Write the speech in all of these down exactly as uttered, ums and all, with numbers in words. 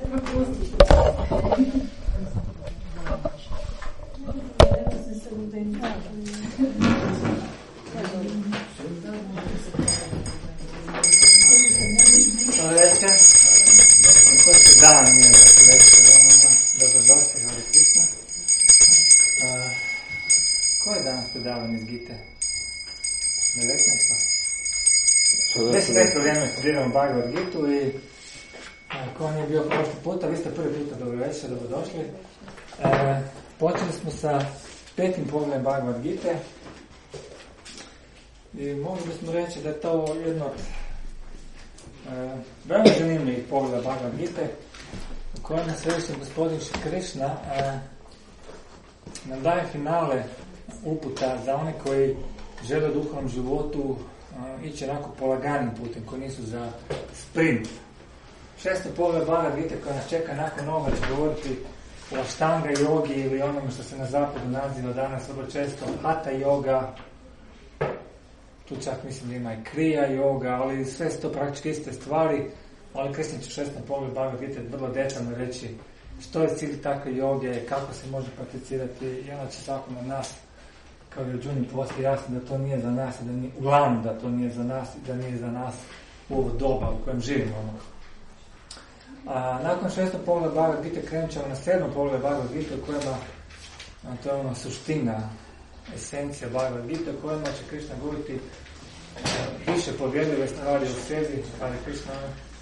večer. To se dan je za večer. Dobrodošli, Hare Krishna. Uh, ko je danas predavanje iz Gite? devetnaesto. Već neko vrijeme studiramo Bhagavad Gitu i ko vam je bio prošli puta, vi ste prvi puta, dobro večer, dobrodošli. Uh, počeli smo sa petim pogledom Bhagavad Gite i mogli bismo reći da je to jedno od uh, veoma zanimljivih pogleda Bhagavad Gite u kojem nas svevišnji gospodin Šri Krishna uh, nam daje finale uputa za one koji žele u duhovnom životu uh, ići onako polaganim putem, koji nisu za sprint. Šesto pogled Bhagavad Gite koja nas čeka nakon ovoga će govoriti o Ashtanga jogi ili onome što se na zapadu naziva danas vrlo često Hatha yoga. Tu čak mislim da ima i Kriya yoga, ali sve su to praktički iste stvari. Ali Krishna će u šestom pogledu Bhagavad Gite vrlo detaljno reći što je cilj takve joge, kako se može prakticirati i onda će svakom od nas kao i Arjuni postoji jasno da to nije za nas i da nije, uglavnom da to nije za nas i da nije za nas u ovo doba u kojem živimo. A nakon šestog pogleda Bhagavad Gite krenut ćemo na sedmom pogledu Bhagavad Gite u kojima a, to je ono suština, esencija Bhagavad Gite u kojima će Krishna govoriti a, više povjedljive stvari u sebi, Hare Krishna.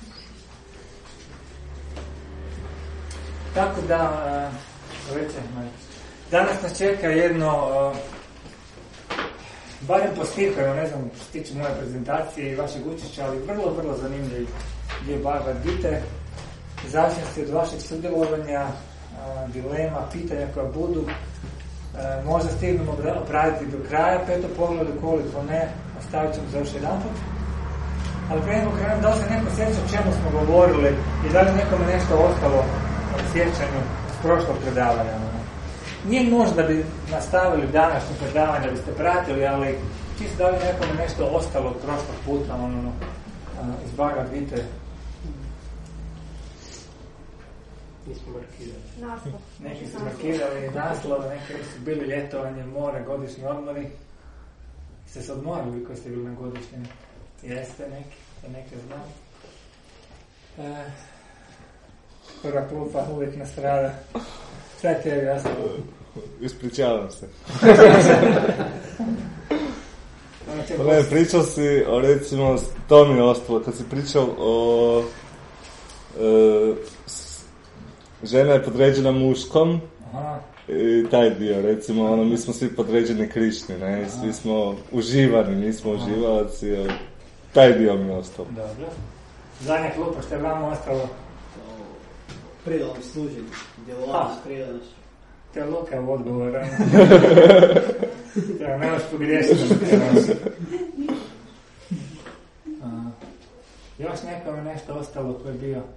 Tako da, a, večer, danas nas čeka jedno a, barem po stihovima, ne znam što se tiče moje prezentacije i vašeg učešća, ali vrlo, vrlo zanimljiv dio Bhagavad Gite. Zavisnosti od vašeg sudjelovanja, a, dilema, pitanja koja budu, a, možda stignemo obraditi do kraja peto pogledu, koliko ne, ostavit ćemo za još jedan put. Ali prije nego krenem, da li se neko sjeća o čemu smo govorili i da li nekome nešto ostalo u sjećanju s prošlog predavanja. Nije nužno da bi nastavili današnje predavanje, da biste pratili, ali čisto da li nekome nešto ostalo od prošlog puta ono, iz Bhagavad Gite. Nismo markirali. Naslov. Neki su markirali naslov, neki su bili ljetovanje, more, godišnji odmori. Ste se odmorili koji ste bili na godišnjem? Jeste neki, da neke znam. E, prva klupa uvijek nastrada. Sve je tebi, ja sam... Ispričavam se. Ne, pričao si o, recimo, to mi je ostalo, kad si pričao o... E, žena je podređena muškom. Aha. I taj dio, recimo, ono, mi smo svi podređeni Krišni, ne, i svi smo uživani, nismo uživalaci, taj dio mi je ostalo. Dobro. Zadnja klupa, što je vama ostalo? Pridalno služenje, djelovanje s pridanošću. To je lukav odgovor. To je nemaš pogriješiti. Još nekome nešto ostalo koje je bio.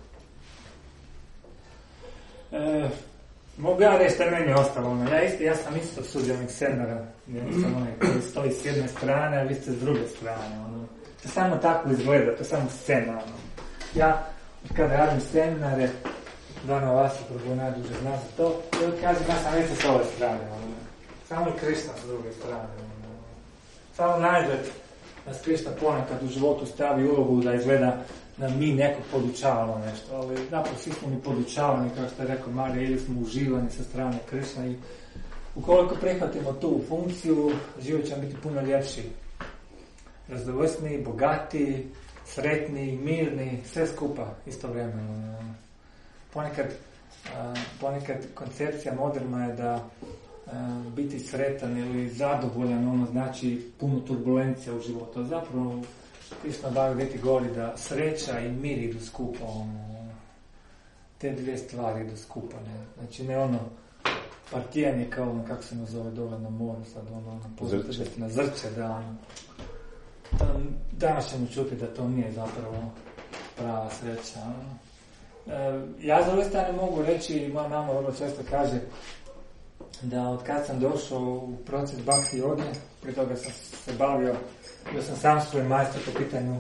E, mogu ja reći što je meni ostalo. Ono. Ja, isti, ja sam isto sudionik seminara. Ja sam onaj koji stoji s jedne strane, a vi ste s druge strane. Ono. To samo tako izgleda, to je samo scena. Ono. Ja, kada radim seminare, Dana Vasa Prabhu najduže zna za to, ja kažem, ja sam već s ove strane. Ono. Samo i Krishna s druge strane. Ono. Samo najzad nas Krishna ponekad u životu stavi ulogu da izgleda da mi nekog podučavamo nešto, ali zapravo svi smo mi podučavani, kao što je rekao Marija, ili smo uživani sa strane Krishna i ukoliko prihvatimo tu funkciju, život će biti puno ljepši, razdovoljstveniji, bogatiji, sretniji, mirni, sve skupa istovremeno. Ponekad, ponekad koncepcija moderna je da biti sretan ili zadovoljan, ono znači puno turbulencija u životu. Zapravo Krishna Bhagavad Gita govori da sreća i mir idu skupa, ono, te dvije stvari idu skupa, ne? Znači ne ono partijanje kao ono, kako se nazove dole na moru, sad ono, ono poznate na Zrče, da ono, danas ćemo čuti da to nije zapravo prava sreća, ono. E, ja za ove strane mogu reći, moja mama vrlo često kaže da od kad sam došao u proces Bhakti joge, prije toga sam se bavio, bio sam sam svoj majstor po pitanju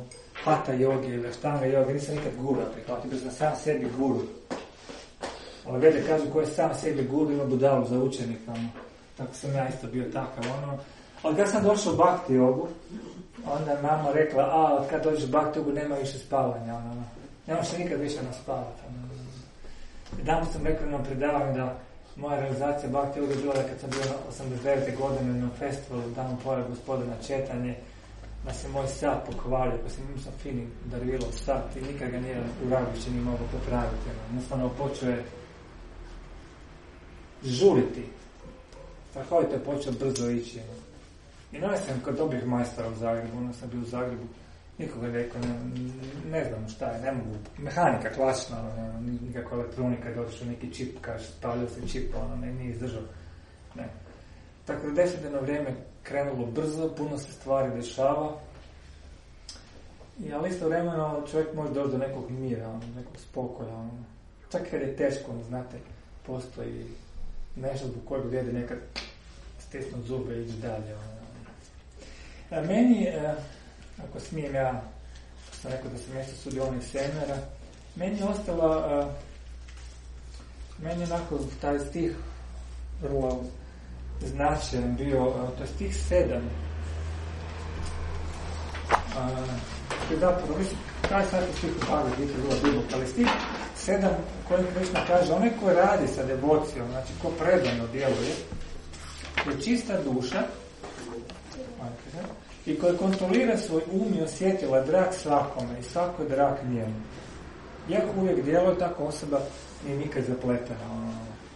hata joge ili aštanga joge, nisam nikad guru prihvatio, bio sam sam sebi guru. Ali vede kažu ko je sam sebi guru ima budalu za učenika, ono. Tako sam ja isto bio takav, ono. Ali kad sam došao u Bhakti jogu, onda je mama rekla, a, od kad dođeš u Bhakti jogu nema više spavanja, ono. Nema se nikad više naspavati, ono. Jedan sam rekao na predavanju da moja realizacija Bhakti joga je bila da kad sam bio osamdeset devete godine na festivalu Danu Pora gospodina Četanje, da se moj sat pokvario, pa sam imao sam fini Darvilov sat i nikad ga nije u Raguće nije mogao popraviti. Jednostavno počeo je žuriti. Strahovito je počeo brzo ići. I novim sam kod dobrih majstora u Zagrebu, ono sam bio u Zagrebu, nikoga je rekao, ne, ne znam šta je, ne mogu, mehanika klasična, ono, nikakva elektronika, dođeš u neki čip, kaže, stavljao se čip, ono, ne, nije izdržao. Ne. Tako da desetdnevno vrijeme krenulo brzo, puno se stvari dešava, i, ali isto vremeno čovjek može doći do nekog mira, ono, nekog spokoja, ono. Čak kad je teško, ono, znate, postoji nešto zbog kojeg vrijedi nekad stisnuti zube i ići dalje. Ono. A meni, eh, ako smijem ja, sam rekao da sam mjesto sudionik seminara, meni je ostala, uh, meni je onako taj stih vrlo značajan bio, uh, to je stih sedam. Uh, zapravo, mislim, taj sad je stih u Bhagavad Gita vrlo dubok, ali stih sedam koji Krishna kaže, onaj ko radi sa devocijom, znači ko predano djeluje, je čista duša, i koji kontrolira svoj um i osjetila drag svakome i svako je drag njemu. Iako uvijek djeluje, tako osoba nije nikad zapletena.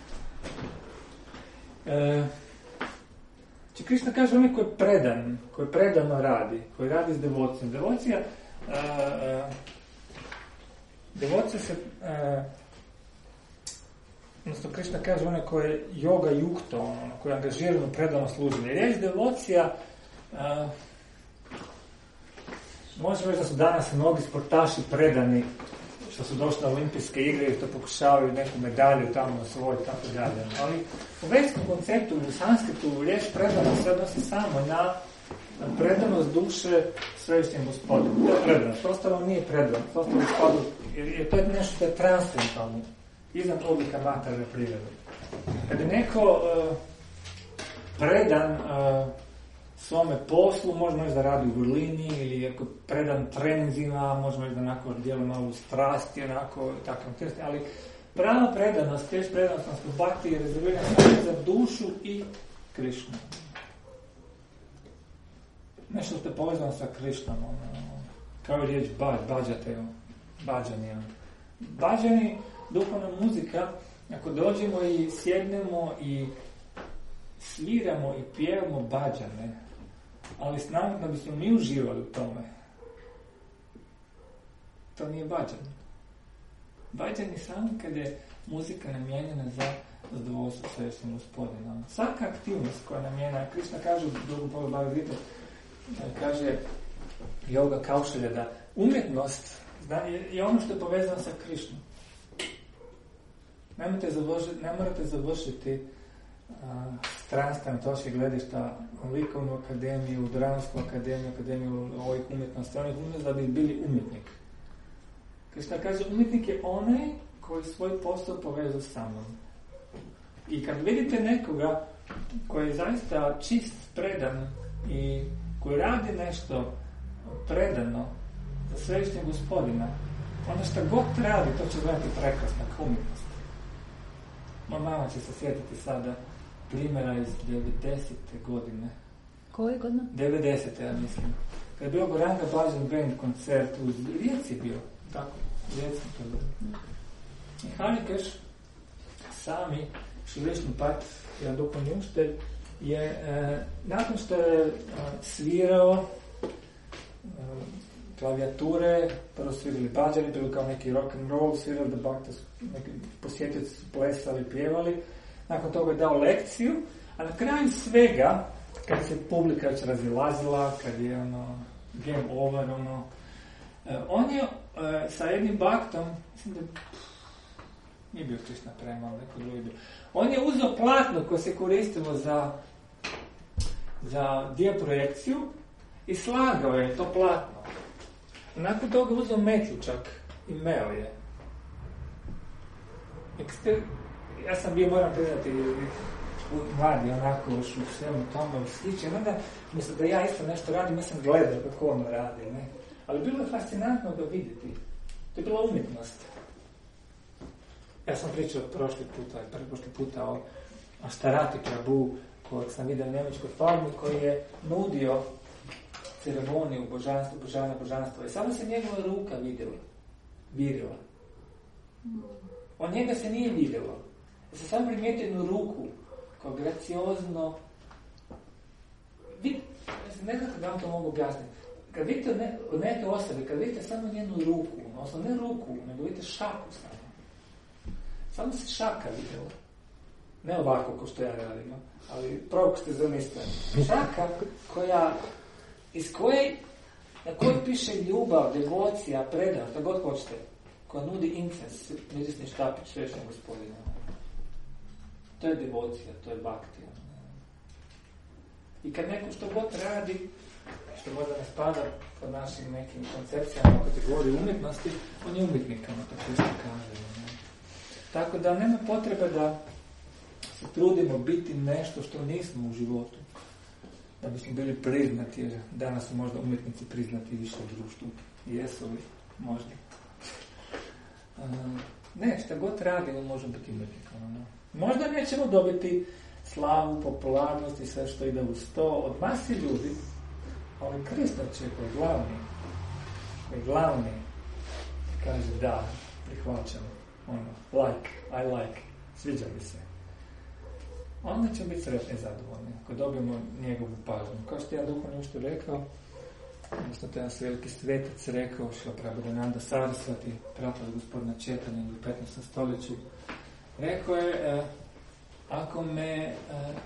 E, Či Krishna kaže onaj koji je predan, koji predano radi, koji radi s devocijom. Devocija, a, a, devocija se, a, odnosno Krishna kaže onaj koji je yoga yukto, ono, koji je angažirano predano služenje. Riječ devocija, a, možemo reći da su danas mnogi sportaši predani što su došli na olimpijske igre i to pokušavaju neku medalju tamo na svoj i tako dalje. Ali u vedskom konceptu, u sanskritu, riječ predanost se odnosi samo na predanost duše središnjem gospodinu. To je predanost. Ostalo nije predanost. Ostalo je spadu, jer to je nešto što je transcendentalno, iznad oblika materijalne prirode. Kad je neko uh, predan uh, svome poslu, možemo reći da radi u vrlini ili ako predan treninzima, možemo reći da onako djeluje malo u strasti, onako tako, ali prava predanost, teš predanost na bhakti je rezervirana za dušu i Krišnu. Nešto što je povezano sa Krišnom, ono, kao je riječ bađ, bađate, bađani. Bađani, duhovna muzika, ako dođemo i sjednemo i sviramo i pjevamo bađane, ali s nama da bismo mi uživali u tome. To nije bađan. Bađan je samo kad je muzika namijenjena za zadovoljstvo središnjim gospodinom. Svaka aktivnost koja je namijenjena, Krishna kaže u drugom pogledu Bhagavad Gita, kaže Yoga Kaušalja da umjetnost je ono što je povezano sa Krishnom. Nemojte završiti, ne morate završiti stranstven točke gledišta likovnu akademiju, dramsku akademiju, akademiju ovih umjetnosti, onih umjetnosti da bi bili umjetnik. Krishna kaže, umjetnik je onaj koji svoj posao povezao sa mnom. I kad vidite nekoga koji je zaista čist, predan i koji radi nešto predano za središnjeg gospodina, ono što god radi, to će gledati prekrasno kao umjetnost. Moja mama će se sjetiti sada primjera iz devedesete godine. Koje godine? devedesete, ja mislim. Kad je bio Goranga Bhajan Band koncert u Rijeci bio. Tako, u Rijeci to bilo. I Harikeš sami, Šilišni Pat, jedan duhovni učitelj, je, e, nakon što je e, svirao e, klavijature, prvo svirali bađani, bilo kao neki rock and roll, svirali da bakta, neki posjetioci su plesali, pjevali. Nakon toga je dao lekciju, a na kraju svega, kad se publika već razilazila, kad je ono, game over, ono, e, on je e, sa jednim baktom, mislim da nije bio Krishna Prema, neko drugi bio, on je uzeo platno koje se koristilo za za dijaprojekciju i slagao je to platno. nakon toga uzeo metlu čak i meo je. Ste, ja sam bio, moram priznati, mladi onako u svemu tome sliče, onda mislim da ja isto nešto radim, ja sam gledao kako ono radi, ne? Ali bilo je fascinantno ga vidjeti. To je bila umjetnost. Ja sam pričao prošli puta, prošli puta o, o Starati Prabhu, kojeg sam vidio u njemačkoj farmi, koji je nudio ceremoniju božanstva, božana, božanstva. I samo se njegova ruka vidjela, virila. On njega se nije vidjelo. Ja sam samo primijetio jednu ruku, kao graciozno. Vid, ne znam kako vam to mogu objasniti. Kad vidite ne, od neke osobe, kad vidite samo njenu ruku, odnosno ne ruku, nego vidite šaku samo. Samo se šaka vidjela. Ne ovako kao što ja radim, ali pravo ste zamislili. Šaka koja, iz koje, na kojoj piše ljubav, devocija, predanost, što god hoćete, koja nudi incens, nudisni štapić svešnjeg gospodina. To je devocija, to je baktija. I kad neko što god radi, što možda ne spada pod našim nekim koncepcijama o kategoriji umjetnosti, on je umjetnik, ono tako isto kaže. Ne? Tako da nema potrebe da se trudimo biti nešto što nismo u životu. Da bismo bili priznati, jer danas su možda umjetnici priznati više u društvu. Jesu li? Možda. Uh, ne, šta god radimo može biti umjetnikom. Ne? Možda nećemo dobiti slavu, popularnost i sve što ide uz to od masi ljudi, ali Kristus će koji je glavni, koji je glavni, kaže da, prihvaćam, ono, like, I like, sviđa mi se. Onda ćemo biti sretni i zadovoljni, ako dobijemo njegovu pažnju. Kao što je duhovni učitelj rekao, odnosno to je jedan veliki svetac rekao, Šrila Prabodhananda Sarasvati, prapad gospodina Četanja u petnaestom stoljeću, rekao je, eh, ako me eh,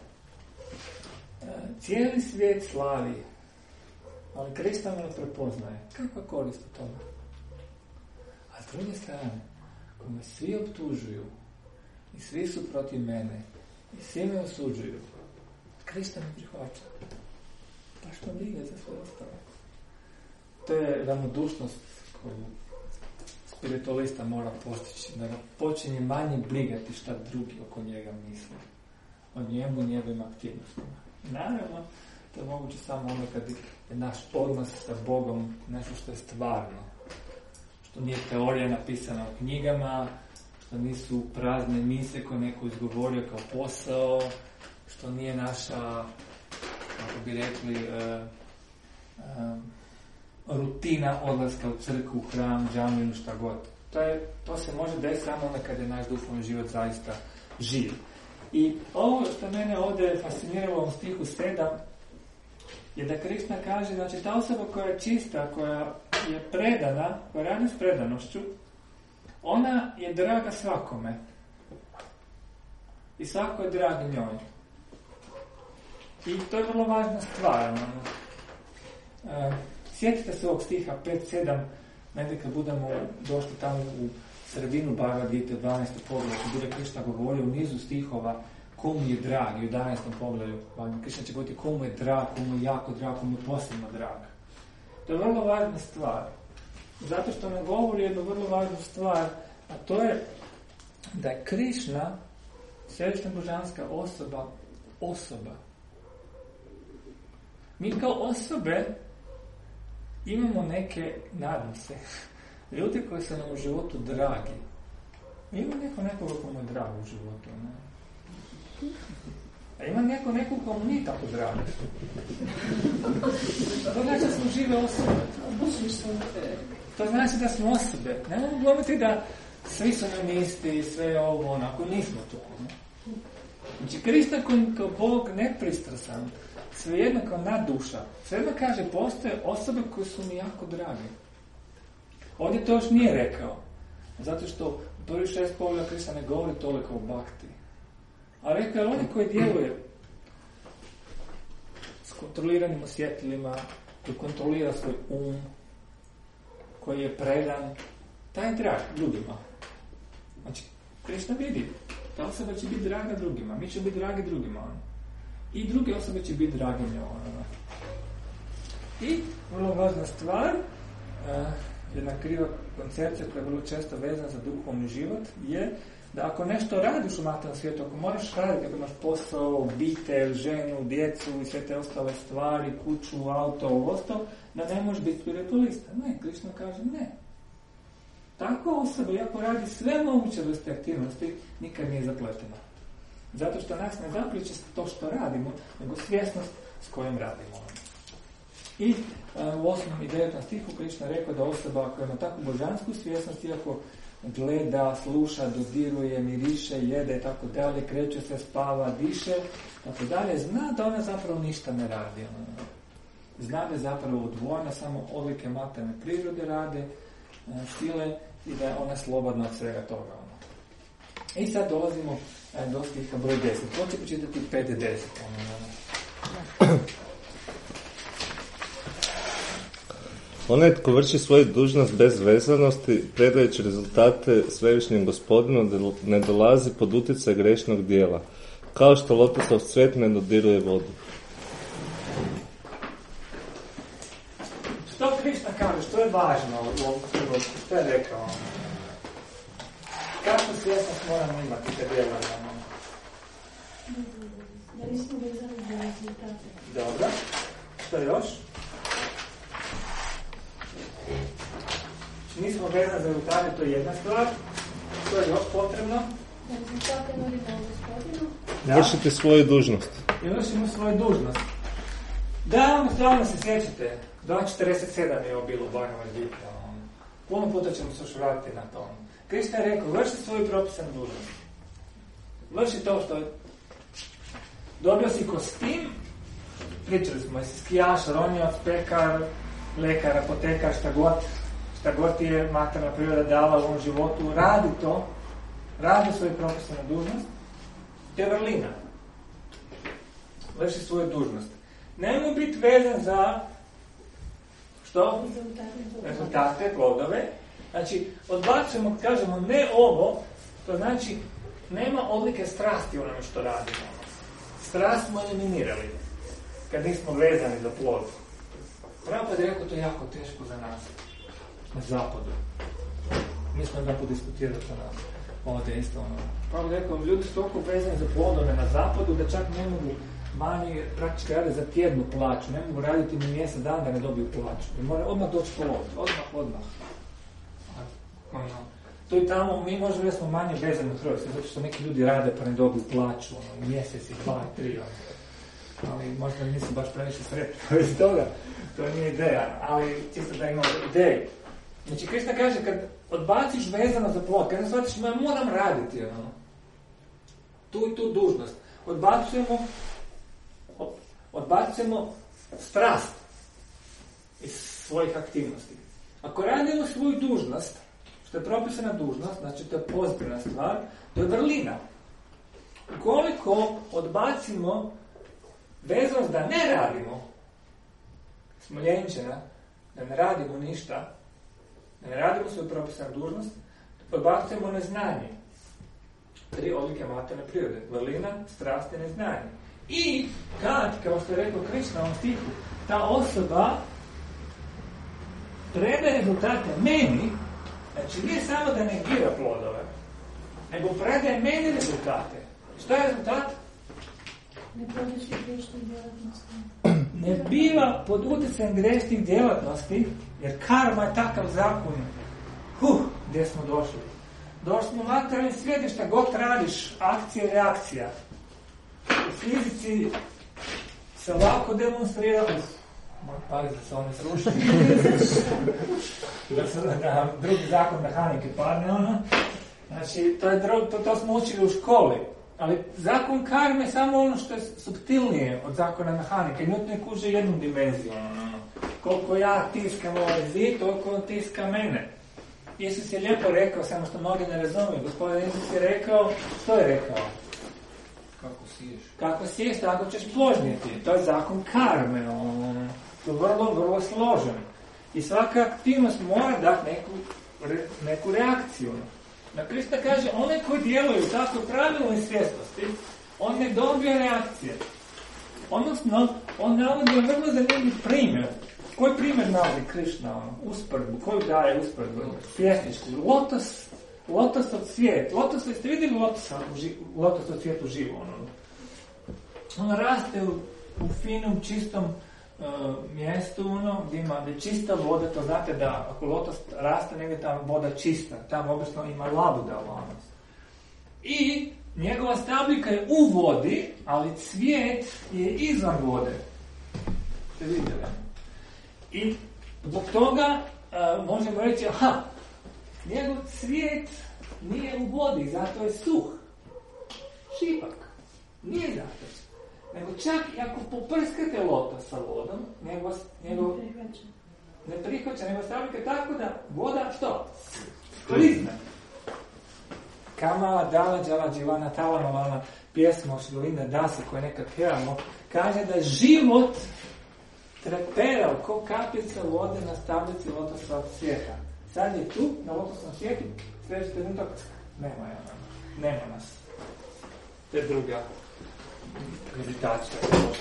eh, cijeli svijet slavi, ali Krista me ne prepoznaje, kakva korist od toga? A s druge strane, ako me svi optužuju i svi su protiv mene i svi me osuđuju, Krista me prihvaća. Pa što briga za sve ostalo? To je ravnodušnost koju spiritualista mora postići, da ga počinje manje brigati šta drugi oko njega misle, o njemu i njegovim aktivnostima. Naravno, to je moguće samo onda kad je naš odnos sa Bogom nešto što je stvarno, što nije teorija napisana u knjigama, što nisu prazne mise koje neko izgovorio kao posao, što nije naša, kako bi rekli, uh, uh, rutina odlaska u crkvu, u hram, džamiju, šta god. To, je, to se može desiti samo onda kad je naš duhovni život zaista živ. I ovo što mene ovdje fasciniralo u stihu sedam je da Krishna kaže, znači ta osoba koja je čista, koja je predana, koja radi s predanošću, ona je draga svakome. I svako je drag njoj. I to je vrlo važna stvar. Uh, sjetite se ovog stiha pet sedam, negdje kad budemo došli tamo u sredinu Bhagavad Gita, dvanaestom poglavlju, kad bude Krishna govorio u nizu stihova komu je drag, u jedanaestom poglavlju, Krishna će govoriti komu je drag, komu je jako drag, komu je posebno drag. To je vrlo važna stvar. Zato što nam govori jednu vrlo važnu stvar, a to je da je Krishna, središnja božanska osoba, osoba. Mi kao osobe imamo neke, nadam se, ljudi koji su nam u životu dragi. Ima neko nekoga komu je drag u životu, ne? A ima neko nekog komu nije tako drag. To znači da smo žive osobe. To znači da smo osobe. Ne mogu govoriti da svi su nam isti, sve ovo, onako, nismo to. Ne? Znači, Krista kao Bog nepristrasan, svejedno kao nadduša, svejedno kaže, postoje osobe koje su mi jako drage. Ovdje to još nije rekao, zato što u prvi šest poglavlja Krista ne govori toliko o bhakti. A rekao je, oni koji djeluje s kontroliranim osjetilima, koji kontrolira svoj um, koji je predan, taj je drag ljudima. Znači, Krishna vidi, ta osoba će biti draga drugima, mi ćemo biti dragi drugima. I druge osobe će biti drage njoj. I vrlo važna stvar, uh, jedna kriva koncepcija koja je vrlo često vezana za duhovni život je da ako nešto radiš u materijalnom svijetu, ako moraš raditi, ako imaš posao, obitelj, ženu, djecu i sve te ostale stvari, kuću, auto, ovo ostalo, da ne možeš biti spiritualista. Ne, Krišna kaže ne. Tako osoba, iako radi sve moguće vrste aktivnosti, nikad nije zapletena. Zato što nas ne zapliče to što radimo, nego svjesnost s kojim radimo. I a, u osmom i devetom stihu Krišna rekao da osoba koja ima takvu božansku svjesnost, iako gleda, sluša, dodiruje, miriše, jede, tako dalje, kreće se, spava, diše, tako dalje, zna da ona zapravo ništa ne radi. Zna da je zapravo odvojena, samo odlike materijalne prirode rade, sile i da je ona slobodna od svega toga. I sad dolazimo do stiha broj deset. To će počitati pet deset. Onaj tko vrši svoju dužnost bez vezanosti, predajući rezultate svevišnjem gospodinu, ne dolazi pod utjecaj grešnog dijela, kao što lotosov cvet ne dodiruje vodu. Što Krišna kaže, što je važno u ovom prvom, što je rekao? Kako svjesnost moramo imati kad djelujemo? Da nismo vezani za rezultate. Dobro. Što još? Nismo vezani za rezultate, to je jedna stvar. Što je još potrebno? Da rezultate vodimo u gospodinu. Vršite svoju dužnost. I vršimo svoju dužnost. Da, ono stvarno se sjećate. dva četrdeset sedam je ovo bilo u Bhagavad Gita. Puno puta ćemo se još vratiti na to. Krišna je rekao, vrši svoju propisanu dužnost. Vrši to što je... Dobio si kostim, pričali smo, jesi skijaš, ronioc, pekar, lekar, apotekar, šta god, šta god ti je materijalna priroda dala u ovom životu, radi to, radi svoju propisanu dužnost, to je vrlina. Vrši svoju dužnost. Nemoj biti vezan za što? Rezultate, plodove. Znači, odbacujemo, kažemo ne ovo, to znači nema odlike strasti u onome što radimo. Strast smo eliminirali kad nismo vezani za plod. Prabhupada je rekao, to je jako teško za nas na zapadu. Mi smo jedan put diskutirali sa nas ovdje isto. Prabhupada je rekao, ljudi su toliko vezani za plodove na zapadu da čak ne mogu manje praktički rade za tjednu plaću, ne mogu raditi ni mjesec dan da ne dobiju plaću. I mora odmah doći plod, odmah, odmah. Ono, to i tamo, mi možemo da smo manje vezani u Hrvatskoj, zato što neki ljudi rade pa ne dobiju plaću, ono, mjesec i dva i tri, ono. Ali možda nisu baš previše sretni iz toga, to nije ideja, ali čisto da imamo ideju. Znači, Krišna kaže, kad odbaciš vezano za plod, kad ne shvatiš, ja moram raditi, ono, tu i tu dužnost, odbacujemo, odbacujemo strast iz svojih aktivnosti. Ako radimo svoju dužnost, što je propisana dužnost, znači to je pozitivna stvar, to je vrlina. Koliko odbacimo veznost da ne radimo, smo ljenčena, da ne radimo ništa, da ne radimo svoju propisanu dužnost, odbacujemo neznanje. Tri odlike materijalne prirode. Vrlina, strast i neznanje. I kad, kao što je rekao Krišna u ovom stihu, ta osoba predaje rezultate meni, znači nije samo da negira plodove, nego predaje meni rezultate. Što je rezultat? Ne područje grešnih djelatnosti. Ne biva pod utjecajem grešnih djelatnosti, jer karma je takav zakon. Huh, gdje smo došli? Došli smo u materijalni svijet, šta god radiš, akcija i reakcija. U fizici se ovako demonstrira, moj pazi da se oni sruši, da se da drugi zakon mehanike padne, ono. Znači, to, je drug, to, to smo učili u školi, ali zakon karme je samo ono što je suptilnije od zakona mehanike. Newton je kuže jednu dimenziju, ono. Koliko ja tiskam ovaj zid, toliko on tiska mene. Isus je lijepo rekao, samo što mnogi ne razumiju. Gospodin Isus je rekao, što je rekao? Kako siješ? Kako siješ, tako ćeš pložniti. To je zakon karme. On, to je vrlo, vrlo složen. I svaka aktivnost mora dati neku, re, neku reakciju. Na Krišna kaže, one koji djeluju tako pravilnoj svjesnosti, on ne dobije reakcije. Odnosno, on navodi vrlo zanimljiv primjer. koji primjer navodi Krišna, ono, usporedbu, koju daje usporedbu, pjesničku, lotos, lotos od cvijet, lotos, jeste vidjeli lotosa, lotos od cvijetu živo, ono, on raste u, u finom, čistom uh, mjestu, ono, gdje ima gdje čista voda, to znate da ako lotos raste, negdje tamo voda čista, tamo obično ima labuda, ono. I njegova stabljika je u vodi, ali cvijet je izvan vode. Ste vidjeli? I zbog toga uh, možemo reći, aha, njegov cvijet nije u vodi, zato je suh. Šipak. Nije zato. Nego čak i ako poprskate lotos sa vodom, njegov, njegov ne prihvaća, nego stabljika tako da voda što? Sklizne. Kamala dala džala dživana talama valna pjesma o Švilinda Dasi koje nekad pjevamo, kaže da život treperao ko kapljica vode na stablici lotosovog cvijeta. Sad je tu, na lotosnom cvijetu, sljedeći trenutak, nema je, nema nas. To je druga meditacija.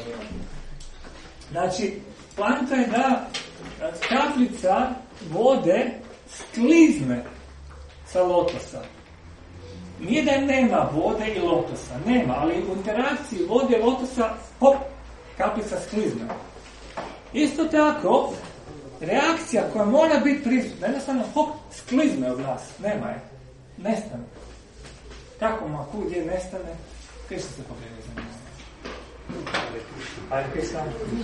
Znači, poanta je da kapljica vode sklizne sa lotosa. Nije da nema vode i lotosa, nema, ali u interakciji vode i lotosa, hop, kapljica sklizne. Isto tako, reakcija koja mora biti prisutna, jednostavno, hop, sklizne od nas, nema je, nestane. Kako maku gdje nestane, Krišna se pogleda za njega. Ajde, Krišna.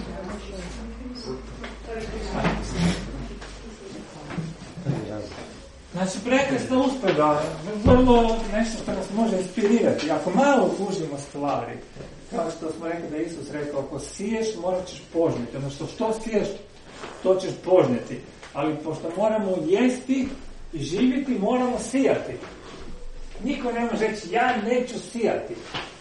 Znači, prekrasna usporedba, vrlo nešto što nas može inspirirati. Ako malo kužimo stvari, kao što smo rekli da je Isus rekao, ako siješ, morat ćeš požnjeti. Odnosno, što siješ, to ćeš požnjeti. Ali pošto moramo jesti i živjeti, moramo sijati. Niko ne može reći, ja neću sijati.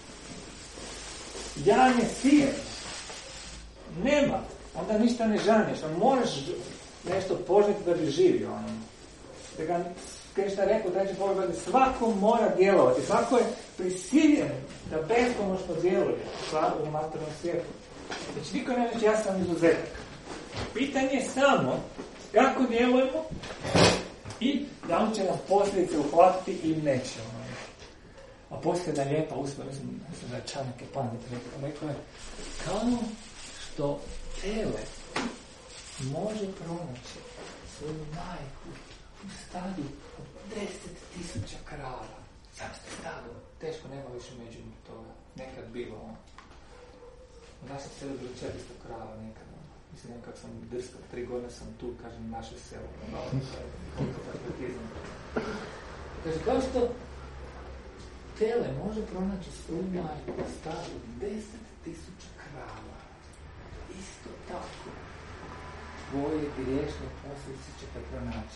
Ja ne sijem. Nema. Onda ništa ne žanješ. Moraš nešto požnjeti da bi živio. Ono. Ga, Krišna rekao, treći pogled, svako mora djelovati, svako je prisiljen da bespomoćno djeluje u materijalnom svijetu. Znači, niko ne reći, ja sam izuzetak. Pitanje je samo kako djelujemo i da li će nas posljedice uhvatiti ili neće. A poslije da je lijepa uspjela, mislim, mislim da je Čanak je Pandit rekao, rekao je, kao što tele može pronaći svoju majku u stadu od deset tisuća krava. Sam ste stado, teško nema više među toga. Nekad bilo ono. U našem selu bilo četiristo krava nekad. Ono. Mislim, nekak sam drskao, tri godine sam tu, kažem, naše selo. Malo patriotizam. Kaže, kao što tele može pronaći svoju majku u stadu od deset tisuća krava. Isto tako. Tvoje griješne posljedice ćete pronaći.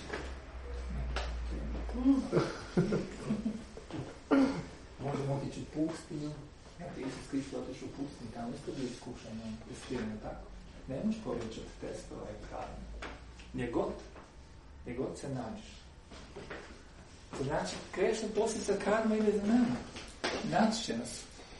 Možemo otići u pustinju. Znate, Isus Kristus otišao u pustinju, tamo isto bio iskušan, testirano tako. Ne možeš pobjeći od testova i karme. Gdje god, gdje god se nađeš. To znači, grešna posljedica karma ide za nama. Naći će nas.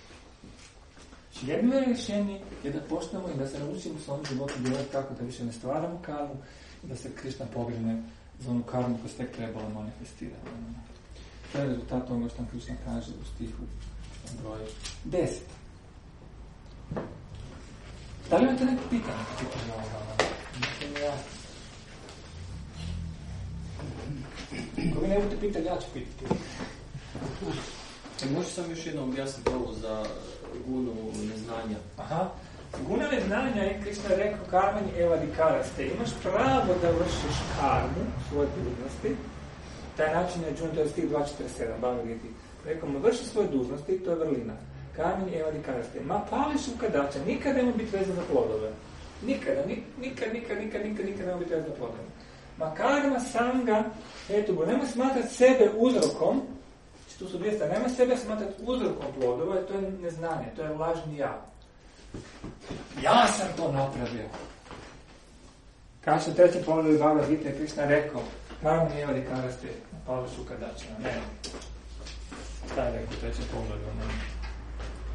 Jedno je rješenje je da počnemo i da se naučimo u svom životu djelati tako da više ne stvaramo karmu i da se Krišna pobrine za onu karmu koju se tek trebalo manifestirati. To je rezultat onoga što nam Krišna kaže u stihu broj deset. Da li imate neko pitanje? Pitanje ovoga? Mislim ja. Ako vi ne budete pitali, ja ću pitati. E, možeš sam još jednom objasniti ovo za gunu neznanja? Aha. Guna neznanja je, Krišna je rekao, karmani evadikaraste. Imaš pravo da vršiš karmu u svojoj dužnosti. Taj način je Džun, to je stih dva četrdeset sedam, Bhagavad-gita. Rekao mu, vrši svoje dužnosti, to je vrlina. Karmani evadikaraste. Ma pališ u kadača, nikad nema biti vezan za plodove. Nikada, nikad, nikad, nikad, nikad, nikad, nikad nema biti vezan za plodove. Ma karma sanga, eto, nemoj smatrati sebe uzrokom, tu su dvije strane, nemoj sebe smatrati uzrokom plodova, to je neznanje, to je lažni ja. Ja sam to napravio. Kao što treći pogled Bhagavad-gita je Krišna rekao, karma nije evadikaraste, pališ u kadača, ne. Šta je rekao treći pogled?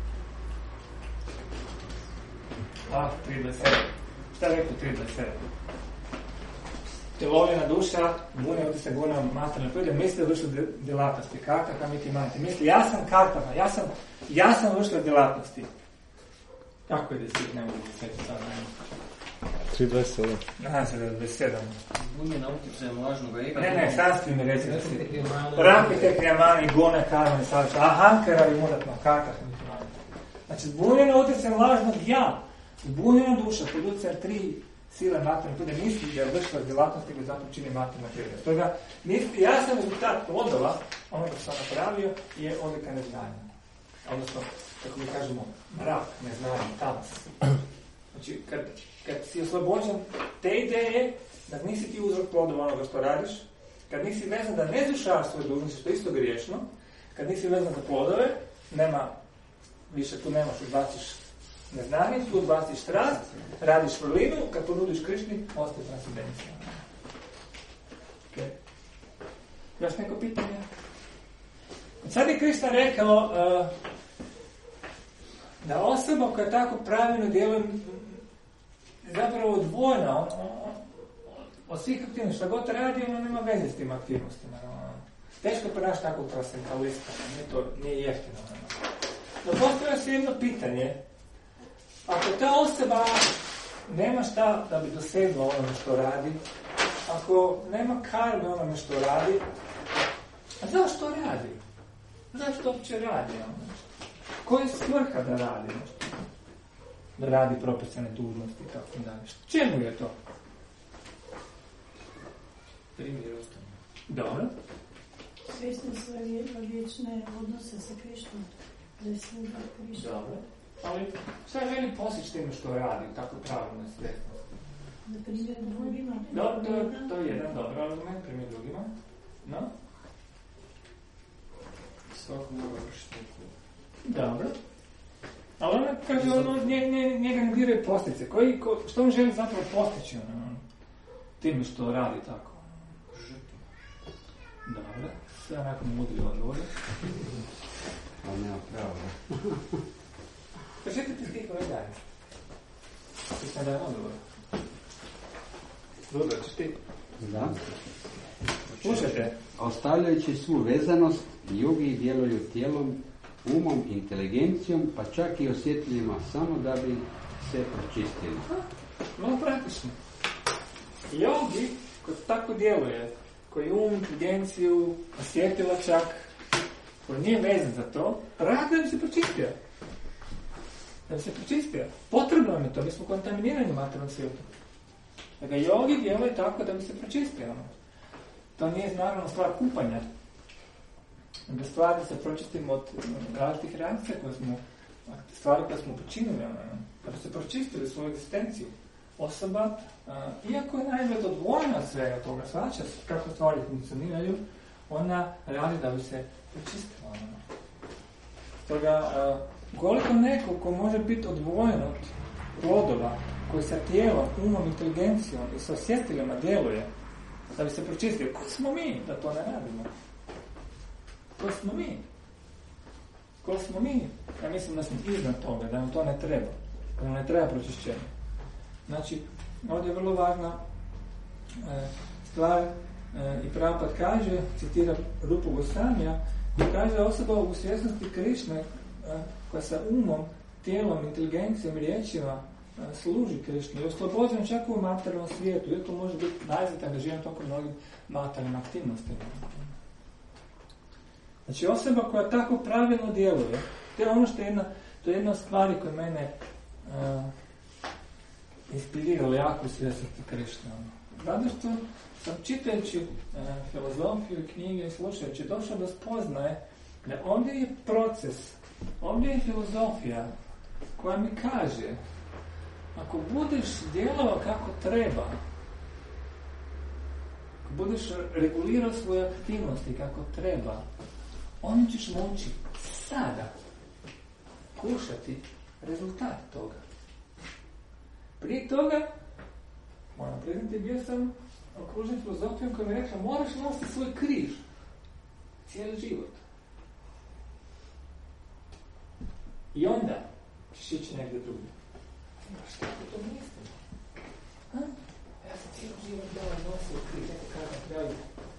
Ah, tri dvadeset sedam. Šta je rekao tri dvadeset sedam? telovljena duša, bunje utisak guna materijalne prirode, misli vršla djelatnosti. Kartaka mi ti manite. Misli, ja sam kartaka, ja sam, ja sam vršla djelatnosti. Kako je deset, ne mogu deset sad, ne mogu. tri dvadeset sedam. Nadam se da je dvadeset sedam. Bunjena utjecajem lažnog ega. Ne, ne, sanskrit mi reći da si. Rampite krijamani, gune, karmani, sadrža, ahankara i muratno, kartaka mi ti manite. Znači, zbunjena utjecajem lažnog ja. Zbunjena duša pod utjecajem tri sile materijalne prirode misli da je vršila djelatnosti koju zato čini materijalna priroda. Stoga, misli, ja sam rezultat plodova, ono što sam napravio, je odlika neznanja. Odnosno, kako mi kažemo, mrak, neznanje, tamas. Znači, kad, kad si oslobođen te ideje, da nisi ti uzrok plodova onoga što radiš, kad nisi vezan da ne izvršavaš svoje dužnosti, što je isto griješno, kad nisi vezan za plodove, nema, više tu nemaš, odbaciš neznanje, tu odbaciš strast, radiš vrlinu, kad ponudiš Krišni, ostaje transcendencija. Okay. Još neko pitanje? Sad je Krišna rekao uh, da osoba koja tako pravilno djeluje je zapravo odvojena on, on, on, od svih aktivnosti. Šta god radi, ona nema veze s tim aktivnostima. No. Teško je pronaći takvog transcendentalista, nije to nije jeftino. No. No postavlja se jedno pitanje. Ako ta osoba nema šta da bi dosegla onome što radi, ako nema karme onome što radi, a zašto radi? Zašto uopće radi? Koja je svrha da radi? Da radi propisane dužnosti i tako dalje. Čemu je to? Primjer ostane. Dobro. Svjesni svoje vječne odnose sa Krišnom. Da je služba Krišna. Dobro. Ali šta želi postići time što radi u tako pravilnoj svjesnosti? Da primjer drugima. Dobro, to, to je jedan dobar argument, primjer drugima. No? Svako mora vršiti neku. Dobro. Ali ona kaže, ono, nje, nje, njega ne diraju posljedice. Koji, ko, što on želi zapravo postići ono, time što radi tako? Žrtva. Dobro. Sve onako mudri odgovore. Ali nema pravo, da. Pročitajte stihove dalje. Ti sam daje odgovor. Rudar, ćeš ti? Da. Slušajte. Ostavljajući svu vezanost, jogi djeluju tijelom, umom, inteligencijom, pa čak i osjetljivima, samo da bi se pročistili. Malo praktično. Jogi, koji tako djeluje, koji um, inteligenciju, osjetila čak, koji nije vezan za to, radi da bi se pročistio. Da bi se pročistio. Potrebno nam je to, mi smo kontaminirani u materijalnom svijetu. Dakle, jogi djeluje tako da bi se pročistio. To nije naravno stvar kupanja. Da stvari se pročistimo od različitih reakcija koje smo, stvari koje smo počinili, da bi se pročistili svoju egzistenciju. Osoba, a, iako je najbolje odvojena od svega toga, svača kako stvari funkcioniraju, ona radi da bi se pročistila. Toga, koliko neko ko može biti odvojen od plodova, koji sa tijelom, umom, inteligencijom i sa osjetilima djeluje, da bi se pročistio, ko smo mi da to ne radimo? Ko smo mi? Ko smo mi? Ja mislim da smo iznad toga, da nam to ne treba. Da nam ne treba pročišćenje. Znači, ovdje je vrlo važna e, stvar e, i Prabhupada kaže, citira Rupu Gosvamija, koji kaže da osoba u svjesnosti Krišne e, koja sa umom, tijelom, inteligencijom, riječima e, služi Krišni i oslobođen čak u materijalnom svijetu, iako može biti najzad angažiran toliko mnogim materijalnim aktivnostima. Znači, osoba koja tako pravilno djeluje, to je ono što je jedna, to je jedna od stvari koja mene uh, inspirirala jako u svjesnosti Krišne. Zato što sam čitajući uh, filozofiju i knjige i slušajući došao do spoznaje da ovdje je proces, ovdje je filozofija koja mi kaže ako budeš djelovao kako treba, ako budeš regulirao svoje aktivnosti kako treba, onda ćeš moći sada kušati rezultat toga. Prije toga, moram priznati, bio sam okružen filozofijom koja mi je rekla moraš nositi svoj križ cijeli život. I onda ćeš ići negdje drugdje. Šta to mislim? Ha? Ja sam cijeli život dala nosio križ, neko kaže na kraju,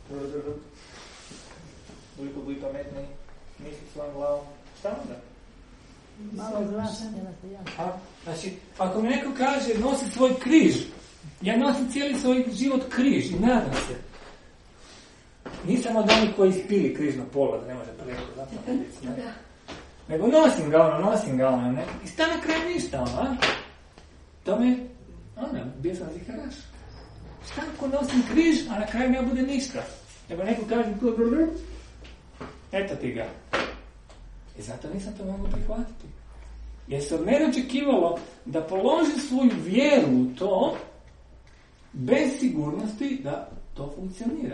toliko budi pametni, misli svojom glavom, šta onda? Malo glasanje na te ja. Znači, ako mi neko kaže nosi svoj križ, ja nosim cijeli svoj život križ i nadam se. Nisam od onih koji ispili križ na pola, da ne može preko, zato ne. Nego nosim ga ono, nosim ga ono, ne. I sta na kraju ništa ono, a? To me, ono, bio sam ziharaš. Šta ako nosim križ, a na kraju ne bude ništa? Nego neko kaže, eto ti ga. I zato nisam to mogao prihvatiti. Jer se od mene očekivalo da položim svoju vjeru u to bez sigurnosti da to funkcionira.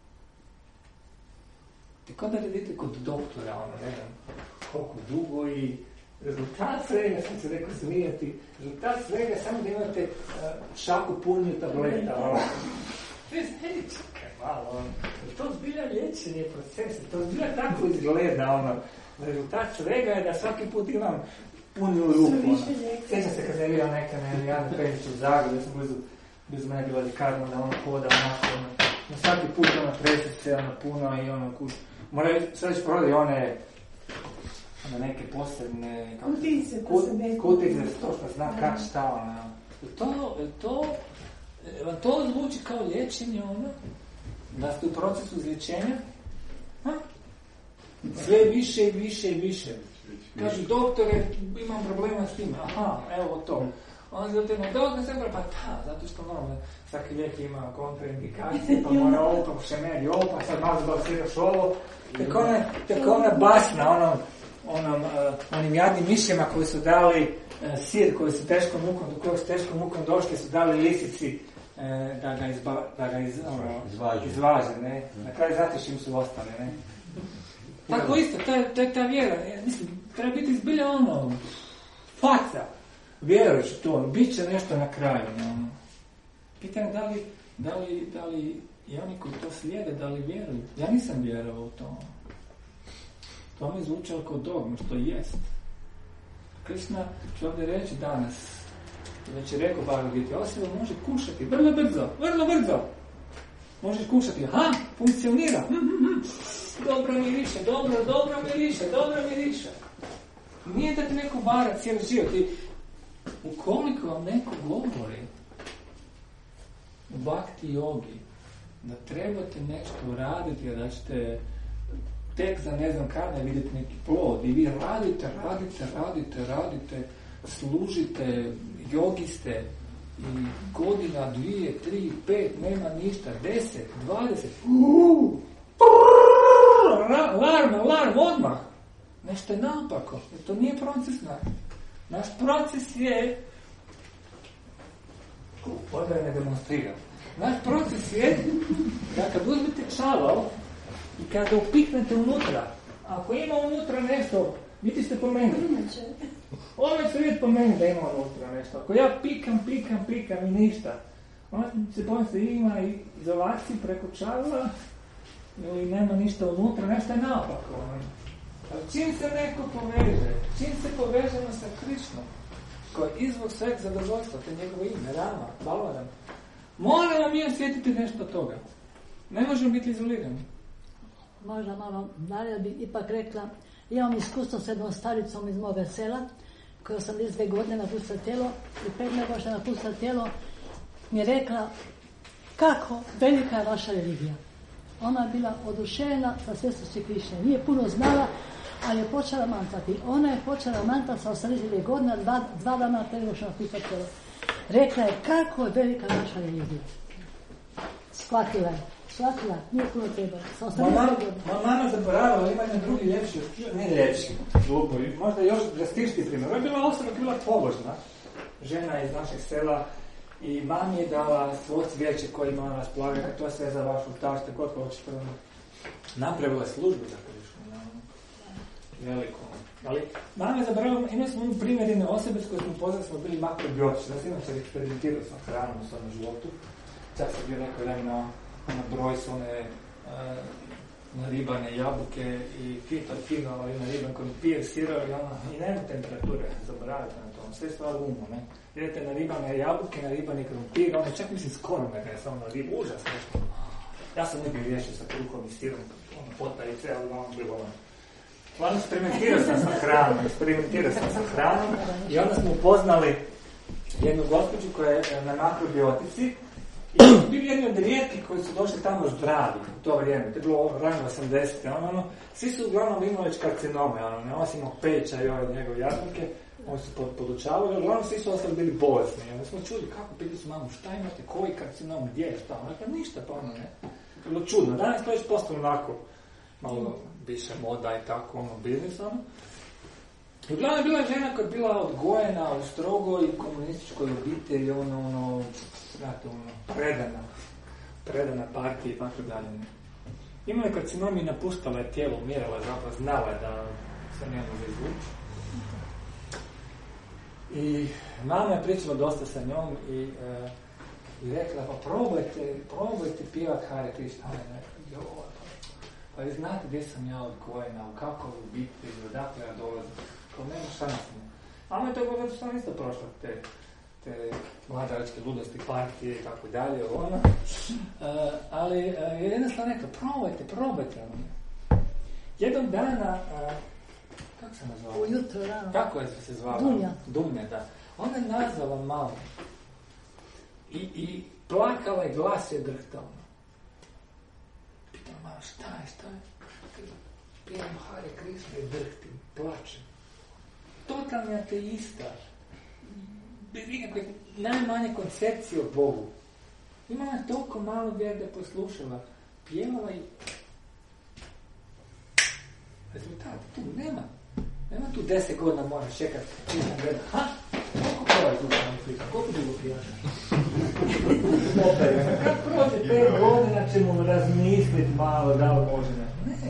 Tako da radite kod doktora, ono, ne znam, koliko dugo i rezultat svega, sam se rekao smijeti, rezultat svega samo da imate uh, šaku punju tableta, ono. Ne znam, čekaj malo, ono. To zbilja liječenje procesa, to zbilja tako izgleda, ono. Rezultat svega je da svaki put imam punju ruku, ono. Sjećam se kad sam vidio neka na Janu Peniću u Zagrebu, da sam blizu, blizu mene bila ljekarna, da ono hoda, onako, ono. Na svaki put ono tresi se, ono, puno i ono, kuš. Moraju sad već prodati one, one neke posebne... Kutice, kut, kutice, to što zna kak šta, ono. To, to, vam to zvuči kao liječenje, ono, da ste u procesu izlječenja, ha? Sve više i više i više. Kažu, doktore, imam problema s tim. Aha, evo to. Onda se otimo, doktor se pa ta, zato što normalno svaki lijek ima kontraindikacije, pa mora ovo, pa šemeri ovo, pa sad malo zbalansiraš ovo. Tako ona, tako ona basna, onom, onom, uh, onim jadnim mišljama koji su dali uh, sir, koji su teškom mukom, do kojeg su teškom mukom došli, su dali lisici uh, da ga, izba, da ga iz, ono, izvaže. izvaže, ne? Na kraju znate čim su ostali, ne? Tako isto, ta, ta, ta vjera, mislim, treba biti zbilja ono, faca, vjeruješ u to, bit će nešto na kraju, ono. Pitanje da li, da li, da li i oni koji to slijede, da li vjeruju? Ja nisam vjerovao u to. To mi zvučalo kao dogma, što jest. Krishna će ovdje reći danas, već je rekao Bhagavad-gita, osoba može kušati vrlo brzo, vrlo brzo. Možeš kušati, aha, funkcionira, hm, hm, hm. Dobro miriše, dobro, dobro miriše, dobro miriše. Nije da ti neko vara cijeli život. I ukoliko vam neko govori u bhakti jogi da trebate nešto raditi, da ćete tek za ne znam kada vidjeti neki plod i vi radite, radite, radite, radite, služite, jogi ste i godina, dvije, tri, pet, nema ništa, deset, dvadeset, uuuu, alarm, alarm, odmah. Nešto je napako, jer to nije proces naš. Naš proces je, odmah ne demonstriram, naš proces je da kad uzmete čavao i kad ga upiknete unutra, ako ima unutra nešto, vidite ste po meni. Ovo će vidjeti po meni da ima unutra nešto. Ako ja pikam, pikam, pikam i ništa, onda se bojim se ima izolaciji preko čavla ili nema ništa unutra, nešto je naopako. Ali čim se neko poveže, čim se povežemo sa Krišnom, koji je izvor sveg zadovoljstva, to je njegovo ime, Rama, Balaram, moramo mi osjetiti nešto od toga. Ne možemo biti izolirani. Možda malo dalje bi ipak rekla, imam iskustvo s jednom staricom iz moga sela, koja sam osamdeset dvije godine napustila tijelo i pred nego što je napustila tijelo, mi je rekla kako velika je vaša religija. Ona je bila oduševljena sa svetošću Krišne. Nije puno znala, ali je počela mantati. Ona je počela mantati sa osamdeset dvije godine, dva, dva dana pred nego što je napustila tijelo. Rekla je kako je velika vaša religija. Shvatila je. Shvatila, nije puno treba. Moja mama zaboravila, ima jedan drugi ljepši, ne ljepši, glupovi, možda još drastični primjer. Ona je bila osoba, bila pobožna žena iz našeg sela i mami je dala svo cvijeće koje ima na raspolaganju, to sve za vašu tašte, kod hoćete. Napravila službu za Krišnu, veliko. Ali mama je zaboravila, imali smo onu primjer jedne osobe s kojoj smo upoznali, smo bili makrobiotici, da se inače eksperimentirao sam hranom u svom životu. Čak sam bio neko dan na na broj su one uh, naribane jabuke i fito fino, ali nariban krompir, sirovi, ono, i nema temperature, zaboravite na tom, sve stvar umu, ne. Idete naribane jabuke, naribani krompir, ono, čak mislim skoro me je samo narib, užas nešto. Ja sam nekaj riješio sa kruhom i sirom, ono, potajice, ali ono, bilo ono. Ono, eksperimentirao sam sa hranom, eksperimentirao sam sa hranom i onda smo upoznali jednu gospođu koja je na makrobiotici i bili jedni od rijetkih koji su došli tamo zdravi u to vrijeme, to je bilo rano osamdesete, ono, ono, svi su uglavnom imali već karcinome, ono, ne, osim Peća i ove njegove jabuke, oni su podučavali, uglavnom svi su ostali bili bolesni, onda smo čuli kako, pitali su mamu, šta imate, koji karcinom, gdje je, šta, ono, pa ništa, pa ono, ne, to je bilo čudno, danas to već postalo onako, malo više moda i tako, ono, biznis, ono. I uglavnom je bila žena koja je bila odgojena u strogoj komunističkoj obitelji, ono, ono, znate, ono, predana, predana partiji i tako dalje. Imala je karcinom i napuštala je tijelo, umirala je, zapravo znala je da se ne može izvući. I mama je pričala dosta sa njom i, e, i rekla, pa probajte, probajte pjevat Hare Krishna. Jo, pa vi znate gdje sam ja odgojena, u kakvoj obitelji, odakle ja dolazim. Kao nema šanse. Mama je to govorila što sam isto prošla te, te mladaračke ludosti, partije i tako dalje, ono. Uh, ali uh, je jednostavno rekla, probajte, probajte. Ono. Jednog dana, uh, kako se nazvala? Ujutro, rano. Kako je se zvala? Dunja. Dunja, da. Ona je nazvala malo. I, i plakala i glas je drhtao. Pitam, mama, šta je, šta je? Pijem Hare Krishna i drhtim, plačem. Totalni ateista. Bez ikakve najmanje koncepcije o Bogu. Imala je toliko malo vjere da je poslušala. Pjevala i... Rezultat, tu nema. Nema tu deset godina moraš čekati. Nisam gleda. Ha? Koliko prava tu sam slika? Koliko dugo pjevaš? Kad prođe pet godina ćemo razmisliti malo da li može nešto. Ne.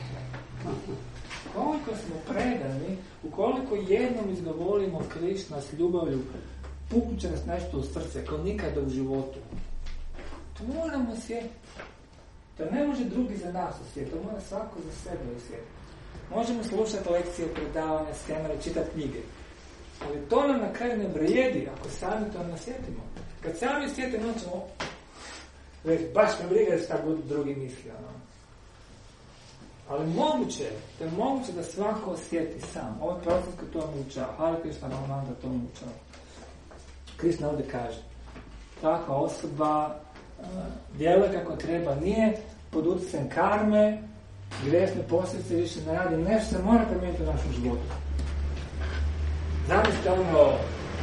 Koliko smo predani, ukoliko jednom izgovorimo Krišna s ljubavlju, puknuće nas nešto u srce, kao nikada u životu. To moramo osjetiti. To ne može drugi za nas osjetiti, to mora svako za sebe osjetiti. Možemo slušati lekcije, predavanja, skenere, čitati knjige. Ali to nam na kraju ne vrijedi ako sami to ne osjetimo. Kad sami osjetimo, onda ćemo reći, baš me briga šta god drugi misli. Ono. Ali moguće, to je moguće da svako osjeti sam. Ovo je proces koji to omogućava. Hare Krishna Mahamandra to omogućava. Krishna ovdje kaže, takva osoba uh, djeluje kako treba, nije pod utjecajem karme, gresne posljedice više ne radi, nešto se mora promijeniti u našem životu. Zamislite ono,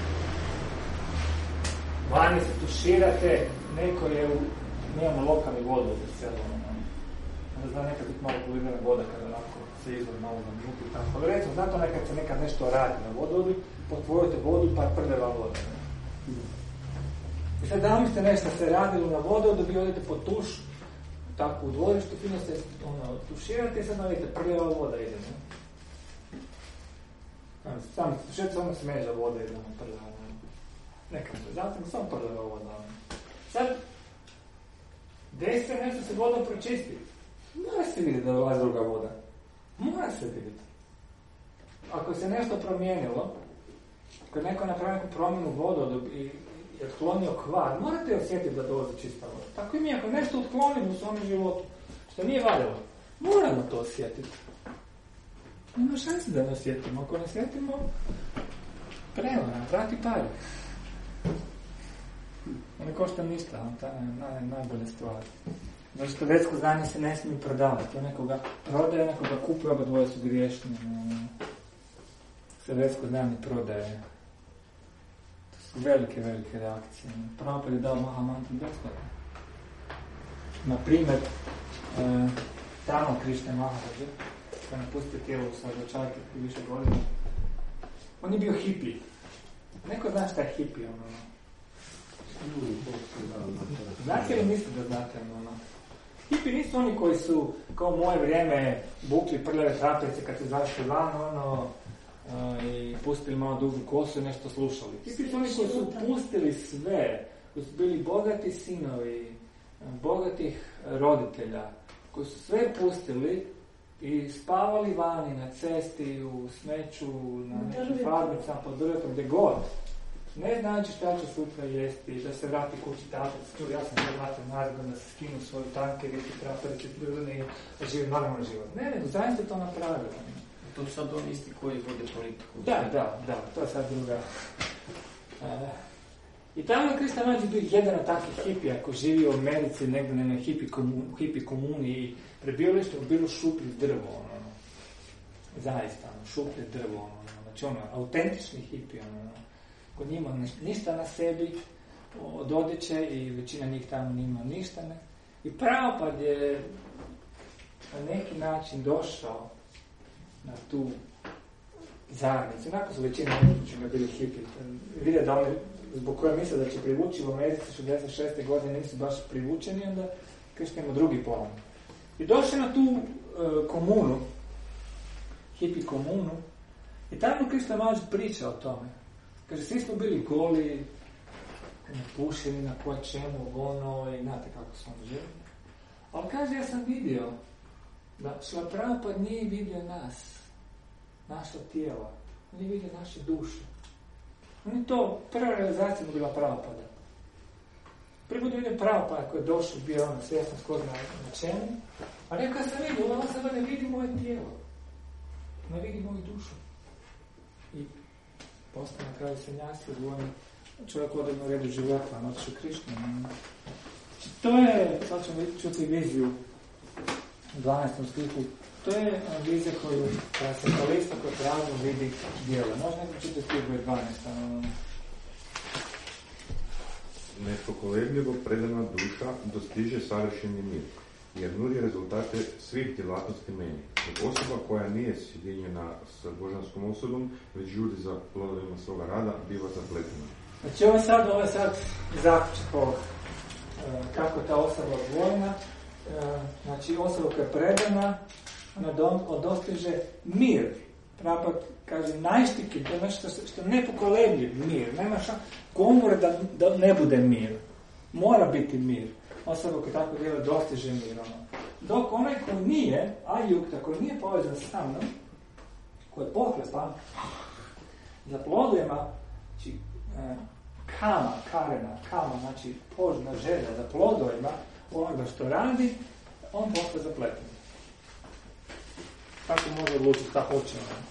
vani se tuširate, neko je u, nemamo lokalni vodu u selu, onda zna nekad biti malo polirana voda kada onako se izvor malo zamuti i tako. Recimo, zato nekad se nekad nešto radi na vodovodu, potvorite vodu pa prljava voda. I sad zamislite nešto se radilo na vodovodu, vi odete po tuš, tako u dvorištu, fino se ono, tuširate i sad vidite prljava voda ide. Ne? Sam tuširate, samo smeđa voda ide na prljava. Nekad se zatim, samo prljava voda. Sad, desi se nešto se vodom pročisti. Mora se vidjeti da dolazi druga voda. Mora se vidjeti. Ako se nešto promijenilo, kad neko napravi neku promjenu vodu i, i otklonio kvar, morate osjetiti da dolazi čista voda. Tako i mi, ako nešto otklonimo u svom životu, što nije valjalo, moramo to osjetiti. Nema šanse da ne osjetimo. Ako ne osjetimo, prevara, vrati pare. Ne košta ništa, to je naj, najbolja stvar. Znači, što vedsko znanje se ne smije prodavati. To nekoga prodaje, nekoga kupuje, oba dvoje su griješni. Se vedsko znanje prodaje. To su velike, velike reakcije. Prabhupada je dao Mahamantru besplatno. Na primjer, e, tamo Krišna Maharađa, koji je napustio tijelo u Sađačajke i više godina, on je bio hippie. Neko zna šta je hippie, ono. Znate li mislite da znate, ono? Hipi nisu oni koji su, kao moje vrijeme, bukli prljave trapice kad se zašli van, ono, uh, i pustili malo dugu kosu i nešto slušali. Hipi su oni koji su pustili sve, koji su bili bogati sinovi, bogatih roditelja, koji su sve pustili i spavali vani na cesti, u smeću, na nekim farmicama, pod drvetom, gdje god. Ne znači šta će sutra jesti, da se vrati kući tatak, čuli, ja sam se vratio nazad, da se skinu svoju tanke, riki, traperice, drvene i da živi normalan život. Ne, nego zaista to napravili. To su sad oni isti koji vode politiku. Da, da, da, to je sad druga. E, I tamo je Krista Mlađi bio jedan od takvih hipija koji živi u Americi, negdje na jednoj hipi, komun, hipi komuni i prebivalište je bilo šuplje drvo, ono, ono. Zaista, ono, šuplje drvo, ono, znači ono, autentični hipi, ono, kod njima ništa na sebi od odjeće i većina njih tamo nima ništa, ne. I Prabhupada je na neki način došao na tu zajednicu. Onako su većina učinjima bili hipi. Vidje da oni, zbog koje misle da će privući u Americi šezdeset šeste godine, nisu baš privučeni, onda Krista ima drugi plan. I došao na tu uh, komunu, hipi komunu, i tamo Krista Mlađi priča o tome. Kaže, svi smo bili goli, napušeni na koje čemu, ono, i znate kako smo želi. Ali kaže, ja sam vidio da Šrila Prabhupada nije vidio nas, naša tijela, nije vidio naše duše. On je to, prva realizacija mu bila Prabhupada. Prvi put vidio Prabhupada koji je došao, bio ono svjesno skoro na, na čemu, a rekao sam vidio, on sada ne vidi moje tijelo, ne vidi moju dušu. I postao na kraju sanjasi, odgovorim čovjek u odrednom redu života, on otišao Krišnu. To je, sad ćemo čuti viziju u dvanaestom stihu, to je vizija koju transcendentalista koji pravno vidi djela. Možda neko čuti stihu je dvanaestom. Nepokolebljivo predana duša dostiže savršeni mir, jer nudi rezultate svih djelatnosti meni. Dok osoba koja nije sjedinjena s božanskom osobom, već žudi za plodovima svoga rada, biva zapletena. Znači ovo je sad, ovo je sad zaključak ovog. Kako je ta osoba odvojena. Znači osoba koja je predana, ona dostiže mir. Prabhupada kaže najštiki, to je nešto što je nepokolebljiv mir. Nema šta komore da, da ne bude mir. Mora biti mir. Osoba koja tako djela dostiže mir. Ono. Dok onaj koji nije, ajukta, koji nije povezan sa mnom, koji je pohlepan, za plodovima, znači e, kama, karena, kama, znači požna želja za plodovima onoga što radi, on postaje zapleten. Kako može odlučiti šta hoće ono?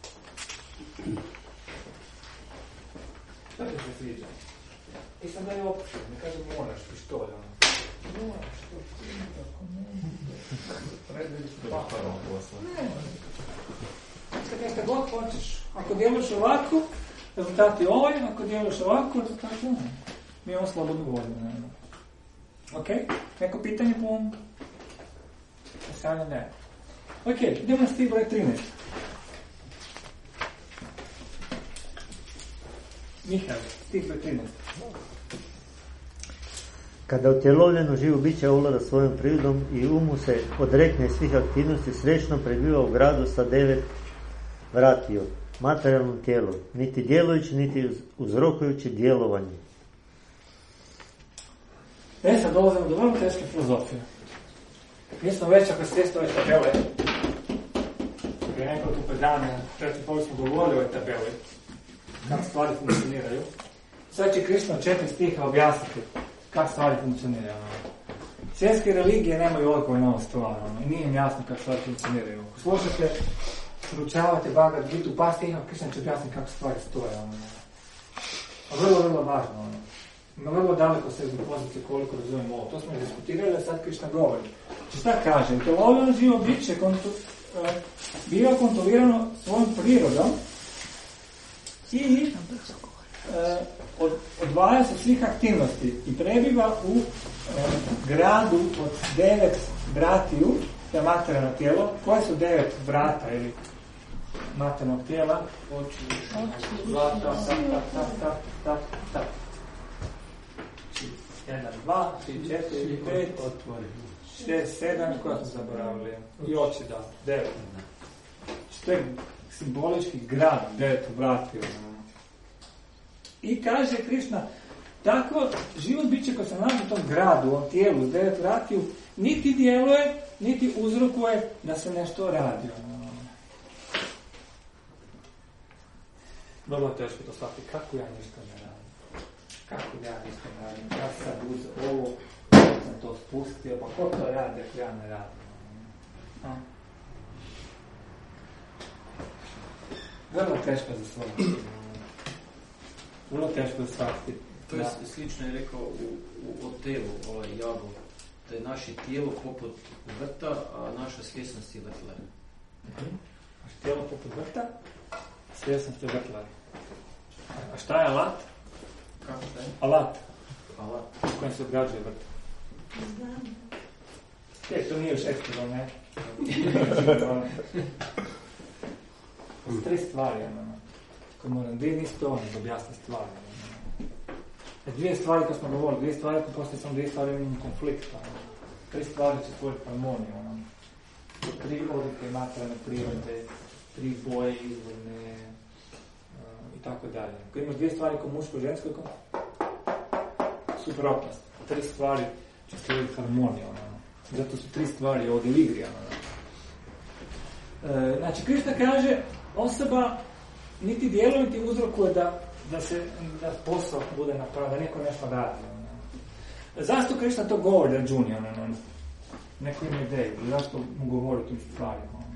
Što ti se sviđa? I sam daje opciju, ne kaže moraš pištolj, ono. Moraš, što ti ne, tako ne. Predvidi se paparom posla. Ne, sad kaj šta god hoćeš. Ako djeluješ ovako, rezultat je ovaj, ako djeluješ ovako, rezultat je ovaj. Mi imamo slobodnu volju, ne. Ok? Neko pitanje po ovom? Sada ne. Ok, idemo na stih broj trinaest. Mihael, stih broj trinaest. Kada utjelovljeno živo biće ovlada svojom prirodom i umu se odrekne svih aktivnosti, srećno prebiva u gradu sa devet vratiju, materijalnom tijelu, niti djelujući, niti uzrokujući djelovanje. E sad dolazimo do vrlo teške filozofije. Mi smo već, ako svijesti ove tabele, prije nekoliko predanja, treći pol smo govorili o ovoj tabeli, kako stvari funkcioniraju. Sad će Krišna četiri stiha objasniti kako stvari funkcioniraju. Svjetske religije nemaju odgovor na ovu stvar, i nije im jasno kako stvari funkcioniraju. Ako slušate, proučavate Bhagavad Gitu, pa stiha, Krišna će objasniti kako stvari stoje. A vrlo, vrlo važno. Ono. Ima vrlo daleko se zbog pozicije koliko razumijemo ovo. To smo diskutirali, a sad Krišna govori. Znači šta kaže? Utjelovljeno živo biće kontro, uh, biva kontrolirano svojom prirodom i uh, od, odvaja se svih aktivnosti i prebiva u uh, gradu od devet bratiju, to je materijalno tijelo. Koje su devet vrata ili materijalnog tijela? Oči, vrata, tak, tak, tak, tak, tak, tak. Jedan, dva, tri, četiri, pet, šest, sedam, koja smo zaboravili? I oči, da, devet. To je simbolički grad, devet vratio. I kaže Krišna, tako život biće koji se nalazi u tom gradu, u ovom tijelu, devet vratiju, niti djeluje, niti uzrokuje da se nešto radi. Vrlo teško to shvatiti. Kako ja ništa ne radim? Kako ja ništa ne radim? Ja sad uz ovo, sam to spustio, pa ko to radi ako ja ne radim? A? Vrlo teško za shvatiti. Vrlo teško za shvatiti. To je slično je rekao u, u, o telu, ovaj Jabo, da je naše tijelo poput vrta, a naša svjesnost je vrtlar. Mm-hmm. Naše tijelo poput vrta, a svjesnost je vrtlar. A šta je alat? Kako šta je? Alat. Alat. U kojem se ograđuje vrt. Znam. E, to nije još ekstra, ne? Tri stvari, ono. Ko moram, dvije nisi to ono, da objasni stvari. Ono. Dvije stvari kad smo govorili, dvije stvari kad postoje samo dvije stvari imamo konflikt. Ono. Tri stvari će stvoriti harmoniju. Ono. Tri odlike materijalne prirode, tri boje izvorne uh, i tako dalje. Kad imaš dvije stvari kao muško i žensko, suprotnost. Tri stvari će stvoriti harmoniju. Ono. Zato su tri stvari ovdje u igri. Ono. E, znači, Krišna kaže, osoba niti djeluje, niti uzrokuje da, da, se, da posao bude napravljen, da neko nešto radi. Ono. Zašto Krišna to govori Arjuni? Ono, ono, neko ima ideju, zašto mu govori o tim stvarima? Ono.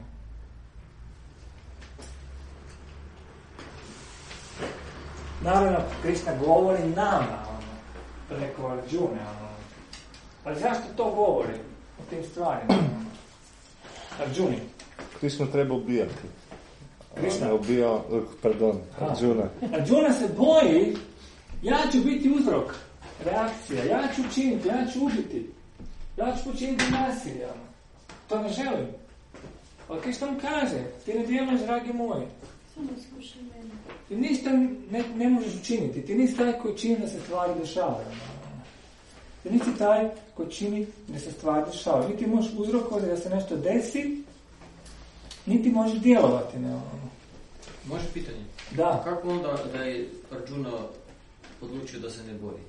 Naravno, Krišna govori nama, ono, preko Arjune, ono. Ali zašto to govori o tim stvarima? Ono? Arjuni. Krišna treba ubijati. Krišna? Ubijao, pardon, Arjuna. Arjuna se boji, ja ću biti uzrok, reakcija, ja ću učiniti, ja ću ubiti, ja ću počiniti nasilje. To ne želim. Ali Krišna mu kaže, ti ne djeluješ, dragi moji. Samo slušaj mene. Ti ništa ne, ne možeš učiniti, ti nisi taj koji čini da se stvari dešavaju. Ti nisi taj koji čini da se stvari dešavaju. Niti možeš uzrokovati da se nešto desi, niti možeš djelovati. Ne? Može pitanje? Da. Kako onda da je Arjuna odlučio da se ne bori?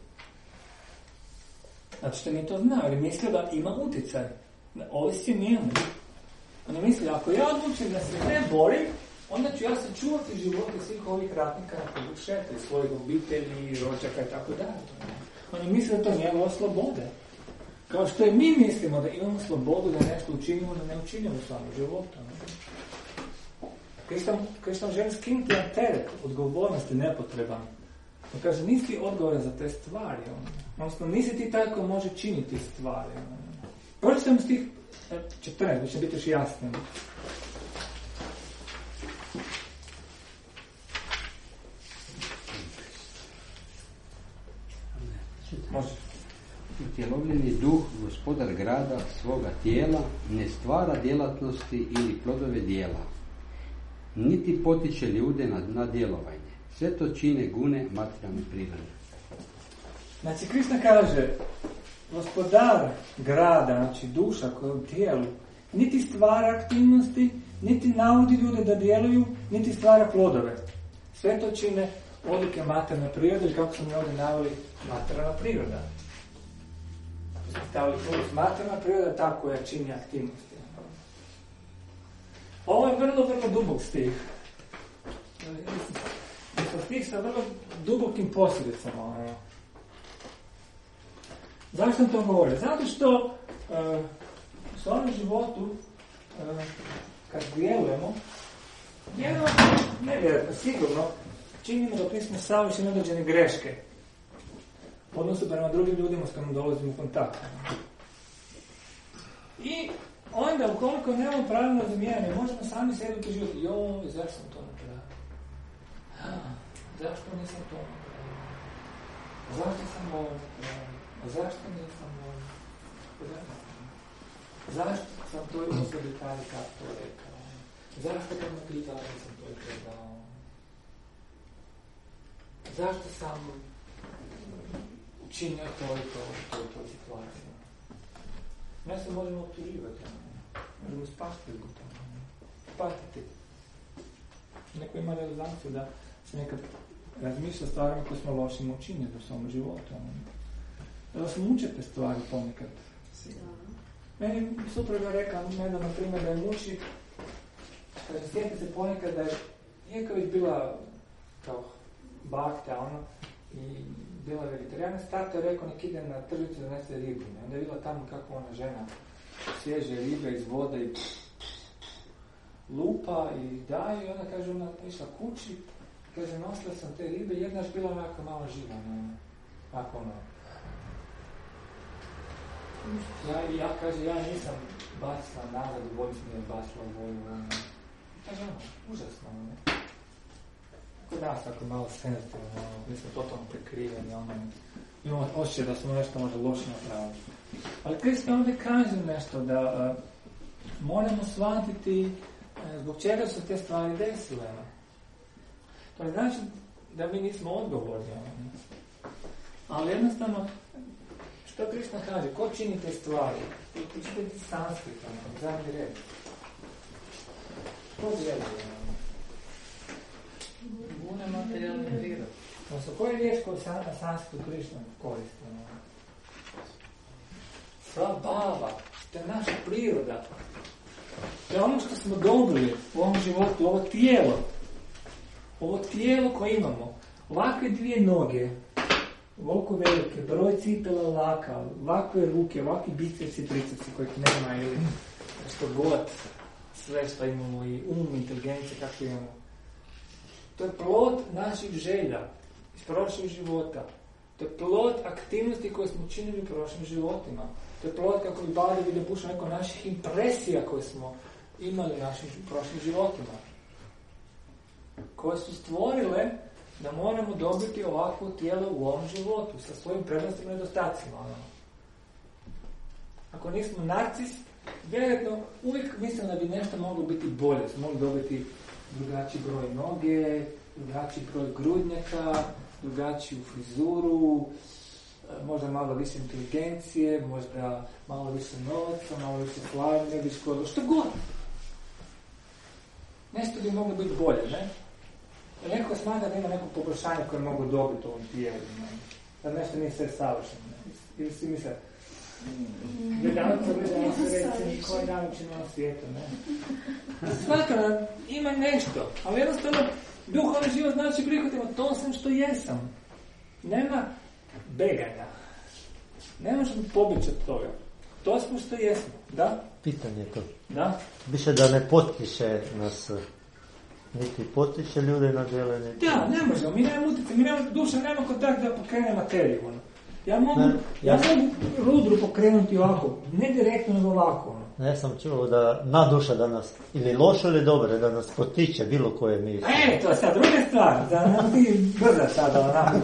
Znači što mi to zna, jer mislio da ima utjecaj. Ovisi njemu. On je mislio, ako ja odlučim da se ne borim, onda ću ja se čuvati živote svih ovih ratnika na kogu šetaju, svojih obitelji, rođaka i tako dalje. On je mislio da to njegova sloboda. Kao što i mi mislimo da imamo slobodu da nešto učinimo, da ne učinimo u svom životu. Krišna želi skinuti na teret odgovornosti nepotreban. On kaže, nisi odgovoran za te stvari. Odnosno, nisi ti taj ko može činiti stvari. Pročitam stih četrnaest, da će biti još jasnije. Može. Utjelovljeni duh, gospodar grada svoga tijela, ne stvara djelatnosti ili plodove dijela, niti potiče ljude na, na djelovanje. Sve to čine gune materijalne prirode. Znači, Krišna kaže, gospodar grada, znači duša koja je u tijelu, niti stvara aktivnosti, niti navodi ljude da djeluju, niti stvara plodove. Sve to čine odluke materijalne prirode, ili kako smo mi ovdje naveli, materijalna priroda. Stavili plus materijalna priroda, ta koja čini aktivnosti. Ovo je vrlo, vrlo dubok stih. Stih sa vrlo dubokim posljedicama. Zašto sam to govorio? Zato što uh, u svom životu uh, kad djelujemo, djelujemo nevjerojatno, sigurno, činimo dok nismo savršeni određene greške u odnosu prema drugim ljudima s kojima dolazimo u kontakt. I onda, ukoliko nemamo pravilno razumijevanje, možemo sami sebi utuživati, joj, zašto sam to napravio? Zašto nisam to napravio? Zašto sam ovo napravio? Zašto nisam ovo? Zašto sam toj osobi taj kad to rekao? Zašto kad me pitala nisam to predao? Zašto sam učinio to i to i to i to situaciju? Ne se možemo optuživati, možemo spasti u tome, patiti. Neko ima realizaciju da se nekad razmišlja stvarima koje smo lošim učinili u svom životu. Da vas muče te stvari ponekad. Meni supruga rekla, nedavno primjer da je muči, kaže, sjeti se ponekad da je, iako već bila kao bakta, ono, i bila vegetarijana, tato je rekao, nek ide na tržnicu da nese ribu. Ne? Onda je bila tamo kako ona žena svježe ribe iz vode i lupa i daje, i onda kaže, ona išla kući, kaže, nosila sam te ribe, jedna je bila onako malo živa, ne? Ako ono. Ja, ja, kaže, ja nisam bacila nazad u vodu, nije bacila u vodu, ono. Kaže, ono, užasno, ne? Kod nas tako malo senzitivno, ono, mi smo totalno prekriveni, ono, imamo osjećaj da smo nešto možda loše napravili. Ali Krist ovdje kaže nešto, da uh, moramo shvatiti uh, zbog čega su te stvari desile. To ne znači da mi nismo odgovorni, ono. Ali jednostavno, što Krishna kaže, ko čini te stvari? Učite sanskrit, ono, zadnji red. Ko djeluje, ono? Guna materijalne prirode. Odnosno, koja je riječ koju na sanskritu Krishna koristi? Ono? Sva bava, to je naša priroda. To je ono što smo dobili u ovom životu, ovo tijelo. Ovo tijelo koje imamo, ovakve dvije noge, ovako velike, broj cipela laka, ovakve ruke, ovakvi bicepsi, tricepsi kojih nema ili što god, sve što imamo i um, inteligencije, kako imamo. To je plod naših želja iz prošlih života. To je plod aktivnosti koje smo činili u prošlim životima. To je plod, kako bi Bali vidio pušao, neko naših impresija koje smo imali u našim prošlim životima. Koje su stvorile da moramo dobiti ovakvo tijelo u ovom životu, sa svojim prednostima i nedostacima. Ako nismo narcis, vjerojatno uvijek mislim da bi nešto moglo biti bolje. Smo mogli dobiti drugačiji broj noge, drugačiji broj grudnjaka, drugačiju frizuru, možda malo više inteligencije, možda malo više novaca, malo više slavlja, ne bi škodilo, što god. Nešto bi moglo biti bolje, ne? Neko smatra da ima neko poboljšanje koje mogu dobiti u ovom tijelu, ne? Da nešto nije sve savršeno, ne? Ili svi misle, gledamo to gledamo se reći, koji dan učinu na svijetu, ne? Smatra da ima nešto, ali jednostavno duhovni život znači prihvatimo, to sam što jesam. Nema beganja. Ne možemo pobjeći od toga. To smo što jesmo, da? Pitanje je to. Da? Više da ne potiče nas, niti potiče ljude na djelanje. Da, ne možemo, mi nemamo utjecaj, mi nemamo, duša nema kontakt da pokrene materiju. Ono. Ja mogu, ne, ja, ja mogu rudru pokrenuti ovako, ne direktno, nego ovako. Ono. Ja sam čuo da na duša da nas, ili loše ili dobre, da nas potiče bilo koje misli. E, to je sad druga stvar, da nam ti brza sada onako.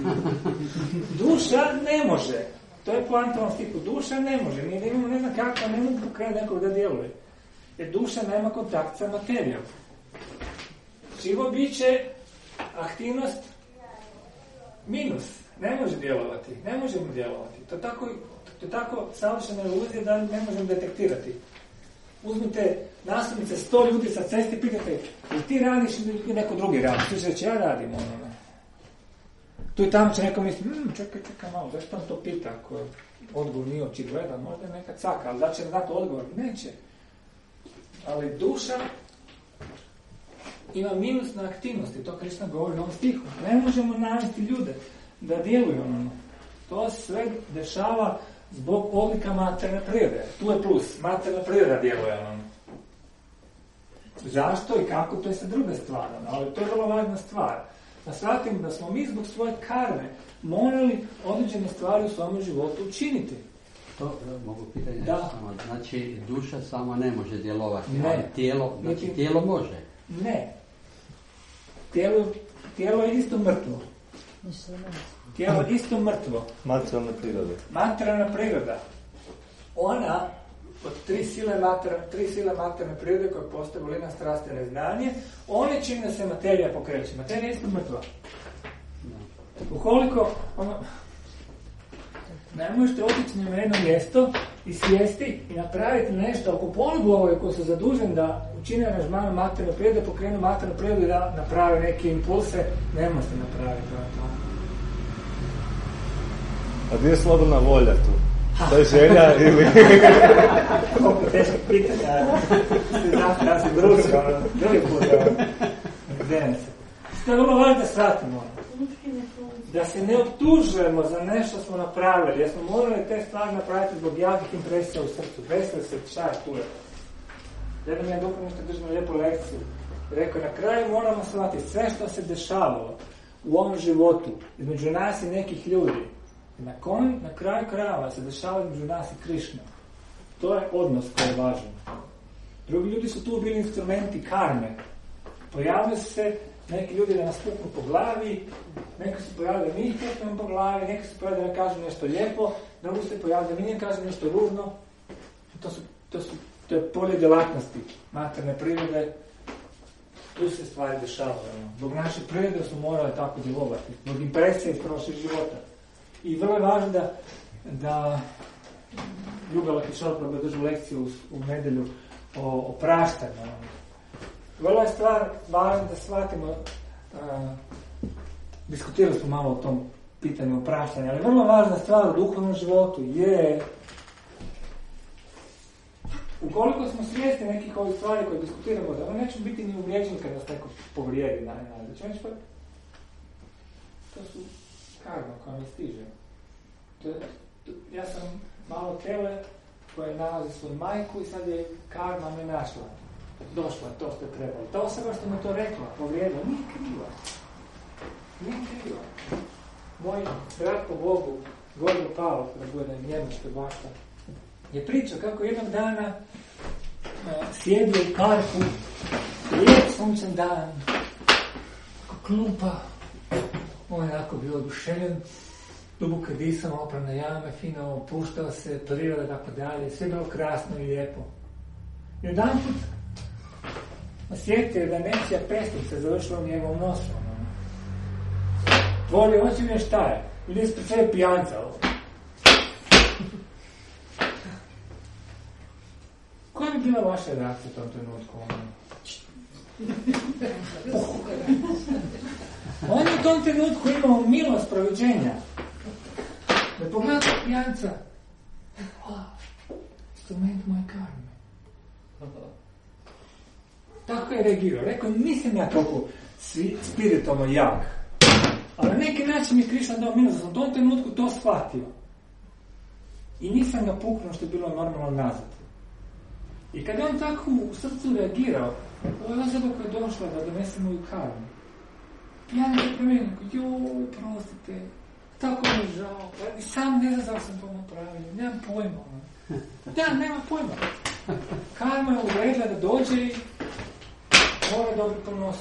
Duša ne može. To je poanta ovom stiku. Duša ne može. Mi imamo ne znam kako, ne mogu pokrenuti nekog da djeluje. Jer duša nema kontakt sa materijom. Živo biće, aktivnost, minus. Ne može djelovati. Ne možemo djelovati. To je tako, to je tako savršena iluzija da ne možemo detektirati. Uzmite nastavnice sto ljudi sa cesti, pitate, ili ti radiš ili neko drugi radi? Ti će reći, ja radim ono. Tu i tamo će neko misli, mmm, čekaj, čekaj malo, zašto on to pita, ako odgovor nije očigledan, možda je neka caka, ali da će dati odgovor, neće. Ali duša ima minus na aktivnosti, to Krishna govori u ovom stihu. Ne možemo navesti ljude da djeluju ono. To se sve dešava zbog odlika materijalne prirode. Tu je plus, materijalna priroda djeluje ono. Zašto i kako, to je sad druga stvar, ali to je vrlo važna stvar. Da shvatim da smo mi zbog svoje karme morali određene stvari u svom životu učiniti. To mogu pitati da. Samo. Znači, duša sama ne može djelovati, ne. ali tijelo, znači Niti... tijelo može. Ne. Tijelo, tijelo je isto mrtvo. Tijelo je isto mrtvo. Materijalna priroda. Materijalna priroda. Ona, od tri sile materijalne, tri sile materijalne prirode koje postoje volina, strasti i neznanje, one čim da se materija pokreće. Materija je isto mrtva. Ukoliko, ono, ne možete otići na jedno mjesto i sjesti i napraviti nešto oko poluglove koji su zaduženi da učine aranžman materijalne prirode, pokrenu materijalnu prirodu i da naprave neke impulse, ne možete napraviti to. A gdje je slobodna volja tu? To je želja ili... Koliko teško pitanja. Ja sam drugi, ono, drugi put, gdje se. To je vrlo važno da shvatimo. Da se ne optužujemo za nešto smo napravili, jer smo morali te stvari napraviti zbog jakih impresija u srcu. Veseli se, šta je tu je. Jedan mi je duhovno nešto držao lijepu lekciju. Rekao, na kraju moramo shvatiti sve što se dešavalo u ovom životu, između nas i nekih ljudi. I na, kon, na kraju krajeva se dešava između nas i Krišna. To je odnos koji je važan. Drugi ljudi su tu bili instrumenti karme. Pojavili su se neki ljudi da nas puknu po glavi, neki su pojavili da mi ih puknemo po glavi, neki su pojavili da ne kažu nešto lijepo, drugi su pojavili da mi ne kažu nešto ružno. To su, to su to je polje djelatnosti, materne prirode. Tu se stvari dešavaju. Zbog naše prirode smo morali tako djelovati. Zbog impresije iz prošlih života. I vrlo je važno da, da Ljubela Kišoprava držu lekciju u, u nedelju o, o praštanju. Vrlo je stvar važno da shvatimo, a, diskutirali smo malo o tom pitanju o praštanju, ali vrlo važna stvar u duhovnom životu je, ukoliko smo svjesni nekih ovih stvari koje diskutiramo, da ono nećemo biti ni uvrijeđeni kad nas neko povrijedi, naj, naj, da ćemo pa, to su karma koja mi stiže. To, to, ja sam malo tele koje nalazi svoju majku i sad je karma me našla. Došla, to što je trebalo. Ta osoba što mi to rekla, povrijedila, nije kriva. Nije kriva. Moj brat po Bogu, Gordo Pavlov, da bude njemačka bašta, je pričao kako jednog dana uh, sjedio u parku, lijep sunčan dan, kako klupa, on je onako bio oduševljen, duboke disama, oprane jame, fino opuštao se, priroda i tako dalje, sve bilo krasno i lijepo. I jedanput osjetio da je nečija pesnica završila u njegovom nosu. Tvori oči mi je šta je? Ili ispred sve pijanca ovo. Koja bi bila vaša reakcija u tom trenutku? On je u tom trenutku imao milost proviđenja. Da pogleda pijanca. Instrument moje karme. Tako je reagirao. Rekao, nisam ja toliko spiritualno jak. Ali na neki način mi je Krišna dao milost, da sam u tom trenutku to shvatio. I nisam ga puknuo što je bilo normalno nazad. I kada on tako u srcu reagirao, ovo je osoba koja je došla da donese moju karmu. Ja ne promijenim, joj, prostite, tako mi je žao, i sam ne znam zašto sam to napravio, nemam pojma. Da, nema pojma. Karma je uredila da dođe i mora dobro po nosu.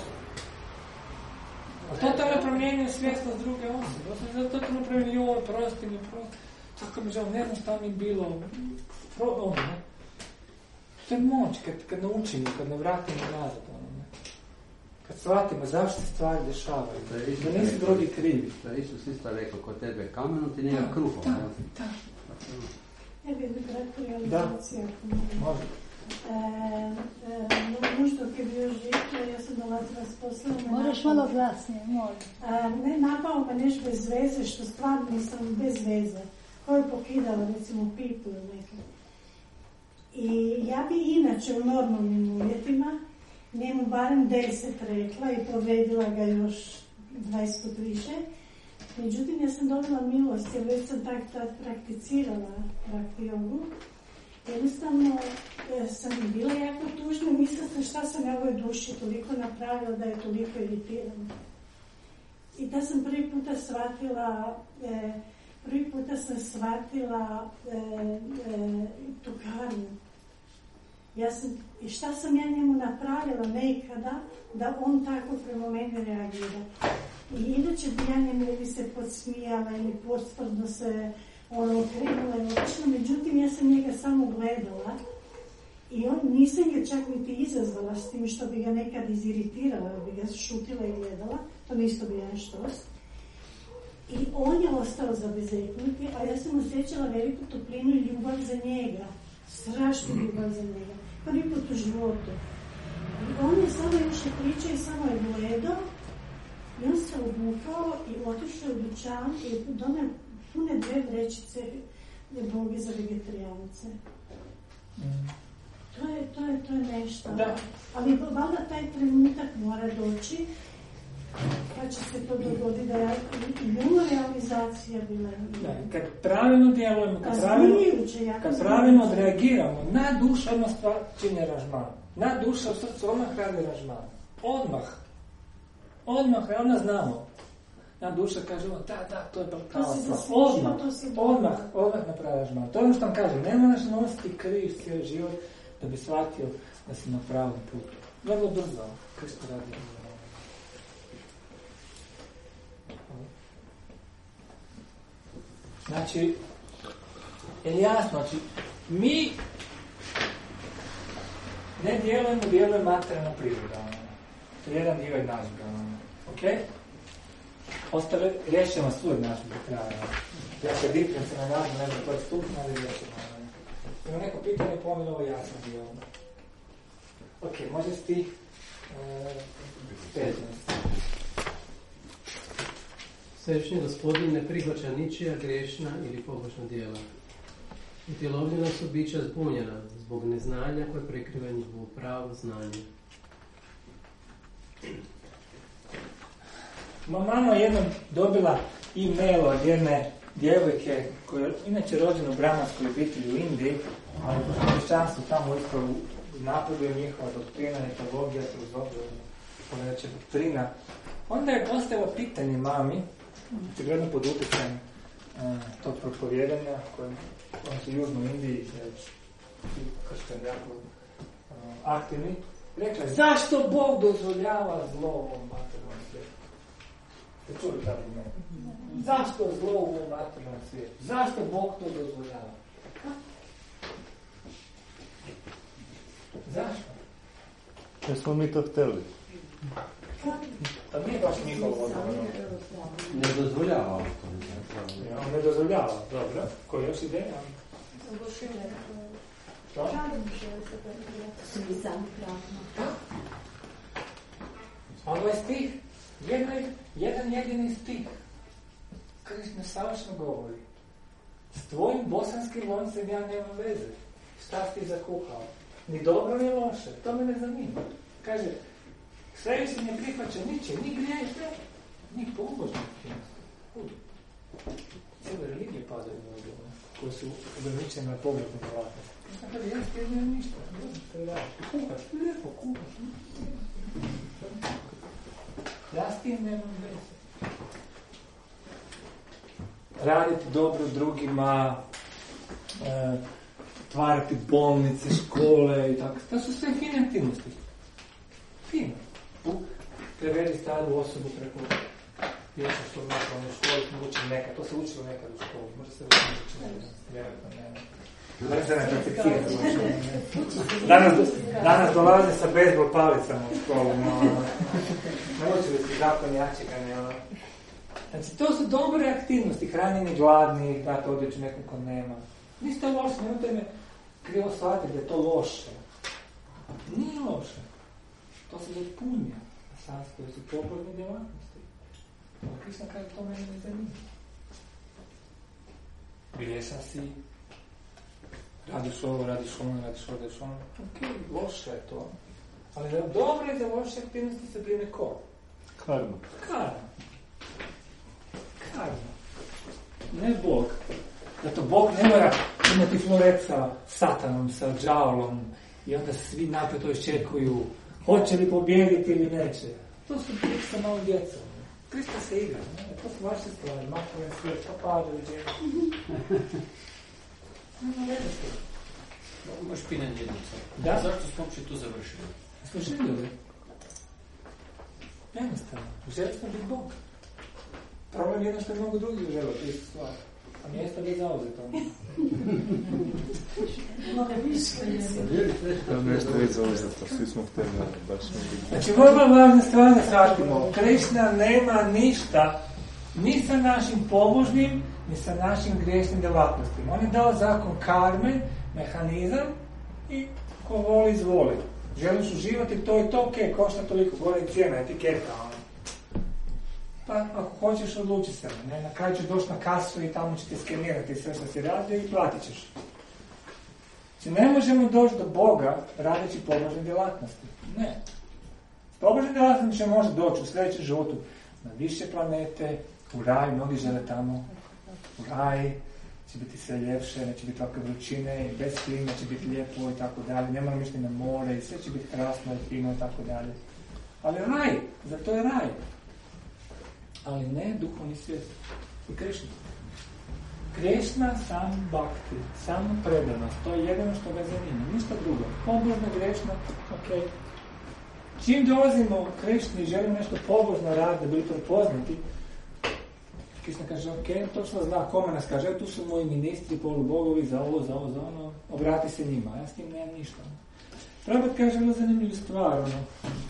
A totalno promijenio svjesnost druge osobe. Totalno promijenio, joj, prosti mi, prosti. Tako mi žao, ne znam šta mi je bilo. Pro, ono, ne. To je moć, kad, kad naučimo, kad ne vratimo nazad, ono, ne. Kad shvatimo zašto se stvari dešavaju, da, da nisu drugi krivi. Da Isus isto rekao, kod tebe kamenom ti nije kruhom. Da, da. Ja bih kratko realizaciju. Može. E, e, muž dok je bio živ, ja sam dolazila s poslom. Možeš malo glasnije, može. E, ne, napao me nešto bez veze, što stvarno nisam bez veze. Koju je pokidala, recimo, pipu ili nekaj. I ja bi inače u normalnim uvjetima njemu barem deset rekla i povredila ga još dvadeset put više. Međutim, ja sam dobila milost, jer već sam tak tad prakticirala bhakti jogu. Jednostavno e, sam bila jako tužna i mislila sam šta sam ja ovoj duši toliko napravila da je toliko iritirana. I da sam prvi puta shvatila, e, prvi puta sam shvatila e, e, tu karmu. Ja sam, i šta sam ja njemu napravila nekada da on tako prema mene reagira. I inače bi ja njemu bi se podsmijala ili potvrdno se ono okrenula i otišla, međutim ja sam njega samo gledala i on, nisam ga čak niti izazvala s tim što bi ga nekad iziritirala, bi ga šutila i gledala, to nisto bi ja nešto ostala. I on je ostao zabezeknuti, a ja sam osjećala veliku toplinu i ljubav za njega, strašnu ljubav za njega, prvi put u životu. I on je samo još je pričao i samo je gledao i on se obukao i otišao u dućan i donio pune dve vrećice je Bog i za vegetarijance. Mm. To je, to je, to je nešto. Da. Ali valjda taj trenutak mora doći pa će se to dogoditi da je i njena realizacija bila. Da, kad pravilno djelujemo, kad pravilno, kad pravilno odreagiramo, na dušu odmah stvar čini aranžman. Na duša u srcu odmah radi aranžman. Odmah. Odmah, odmah znamo. Na duša kaže, da, da, to je prava stvar. Odmah, odmah, odmah napravi aranžman. To je ono što vam kažem, ne moraš nositi križ cijeli život da bi shvatio da si na pravom putu. Vrlo brzo, Kristo radi. Znači, je jasno, znači, mi ne djelujemo, djelujemo materijalna priroda. To je jedan dio jednadžbe. Ok? Ostale, riješimo svoj naš do kraja. Ja se dipnem se na nađu, ne znam koji stupno, ali riješimo. Ima neko pitanje, po ovo jasno bio. Ok, može stih petnaest. Svevišnji Gospodin ne prihvaća ničija grešna ili pogrešna djela. Utjelovljena su bića zbunjena zbog neznanja koje prekriva njihovo pravo znanje. Moja mama je jednom dobila e-mail od jedne djevojke koja je inače rođena u brahmanskoj obitelji u Indiji, ali hrišćanstvo tamo isto napreduje njihova doktrina i teologija, poveća doktrina. Onda je postavila pitanje mami, očigledno pod utjecajem uh, tog propovjedanja koje su u Južnoj Indiji kršćani jako uh, aktivni. Rekla je, zašto Bog dozvoljava zlo u ovom materijalnom svijetu? Ste čuli taj argument? Zašto zlo u ovom materijalnom svijetu? Zašto Bog to dozvoljava? Zašto? Jer smo mi to htjeli. To nije baš njihov odgovor. Ne dozvoljava. Ja, on ne dozvoljava, dobro. Koji još ideja? Što? Ovo je stih. Jedan, jedan jedini stih. Krišna savršeno govori. S tvojim bosanskim loncem ja nemam veze. Šta si ti zakuhao? Ni dobro, ni loše. To me ne zanima. Kaže, Svevišnji ne prihvaća niče, ni grijehe, ni pobožnosti. Cijele religije padaju ovdje, koje su ograničene na pobožnu djelatnost. Znači, ja ti ne ništa, to je radi. Kuhaš, lijepo kuhaš. Ja s tim nemam veze. Raditi dobro drugima, e, otvarati bolnice, škole i tako. To su sve fine aktivnosti. Fino. Prevedi staru osobu preko djeca što napravno u školi, smo učili nekad, to se učilo nekad u školi, možda se učili nekad, vjerojatno ne. Ne se ne prakticira. Danas, danas dolaze sa bejzbol palicama u školu, no, naučili su zakon jačega, ono. Znači, to su dobre aktivnosti, hranjenje gladnih, dati odjeću nekom ko nema. Niste loše, nemojte me krivo shvatiti da je to loše. Nije loše. To se zove punja. Sastoje su pobožne djelatnosti. Krišna kaže, to mene ne zanima. Griješan si, radiš ovo, radiš ono, radiš ovo, radiš ono. Ok, loše je to. Ali za dobre i za loše aktivnosti se brine ko? Karma. Karma. Karma. Ne Bog. Zato Bog ne mora imati floret sa satanom, sa džavolom i onda svi napeto iščekuju hoće li pobijediti ili neće. To su priče sa malom djecom. Krista se igra. Ne? To su vaše stvari. Makove svijet, papade, uđe. Nema veze s tim. Možeš pitan jednicu. Da? Zašto smo uopće tu završili? Smo željeli. Jednostavno. Želi smo biti Bog. Problem je jedno što je mnogo drugih žele, to je isto stvar. A mjesta bi zauzeto. Da, nešto je zauzeto, svi smo htjeli, baš ne biti. Znači, vrlo važna stvar da shvatimo. Krišna nema ništa ni sa našim pobožnim, ni sa našim griješnim djelatnostima. On je dao zakon karme, mehanizam i ko voli, izvoli. Želiš uživati, to je to, ok, košta toliko, gore cijena, etiketa. Pa ako hoćeš, odluči se. Ne? Na kraju ćeš doći na kasu i tamo će te skenirati sve što si radio i platit ćeš. Znači, ne možemo doći do Boga radeći pobožne djelatnosti. Ne. S pobožne djelatnosti će možda doći u sljedećem životu na više planete, u raj, mnogi žele tamo, u raj, će biti sve ljepše, neće biti ovakve vrućine, bez klime će biti lijepo i tako dalje, ne moramo išti na more i sve će biti krasno i fino i tako dalje. Ali raj, za to je raj. Ali ne duhovni svijet i Krišna. Krišna sam bhakti, samo predanost, to je jedino što ga zanima, ništa drugo. Pobožno, grešno, ok. Čim dolazimo u Krišni i želimo nešto pobožno raditi, da bili prepoznati, Krišna kaže, ok, točno zna kome nas kaže, tu su moji ministri, polubogovi, za ovo, za ovo, za ono, obrati se njima, ja s tim nemam ništa. Prabhat kaže vrlo zanimljivu stvar, ono.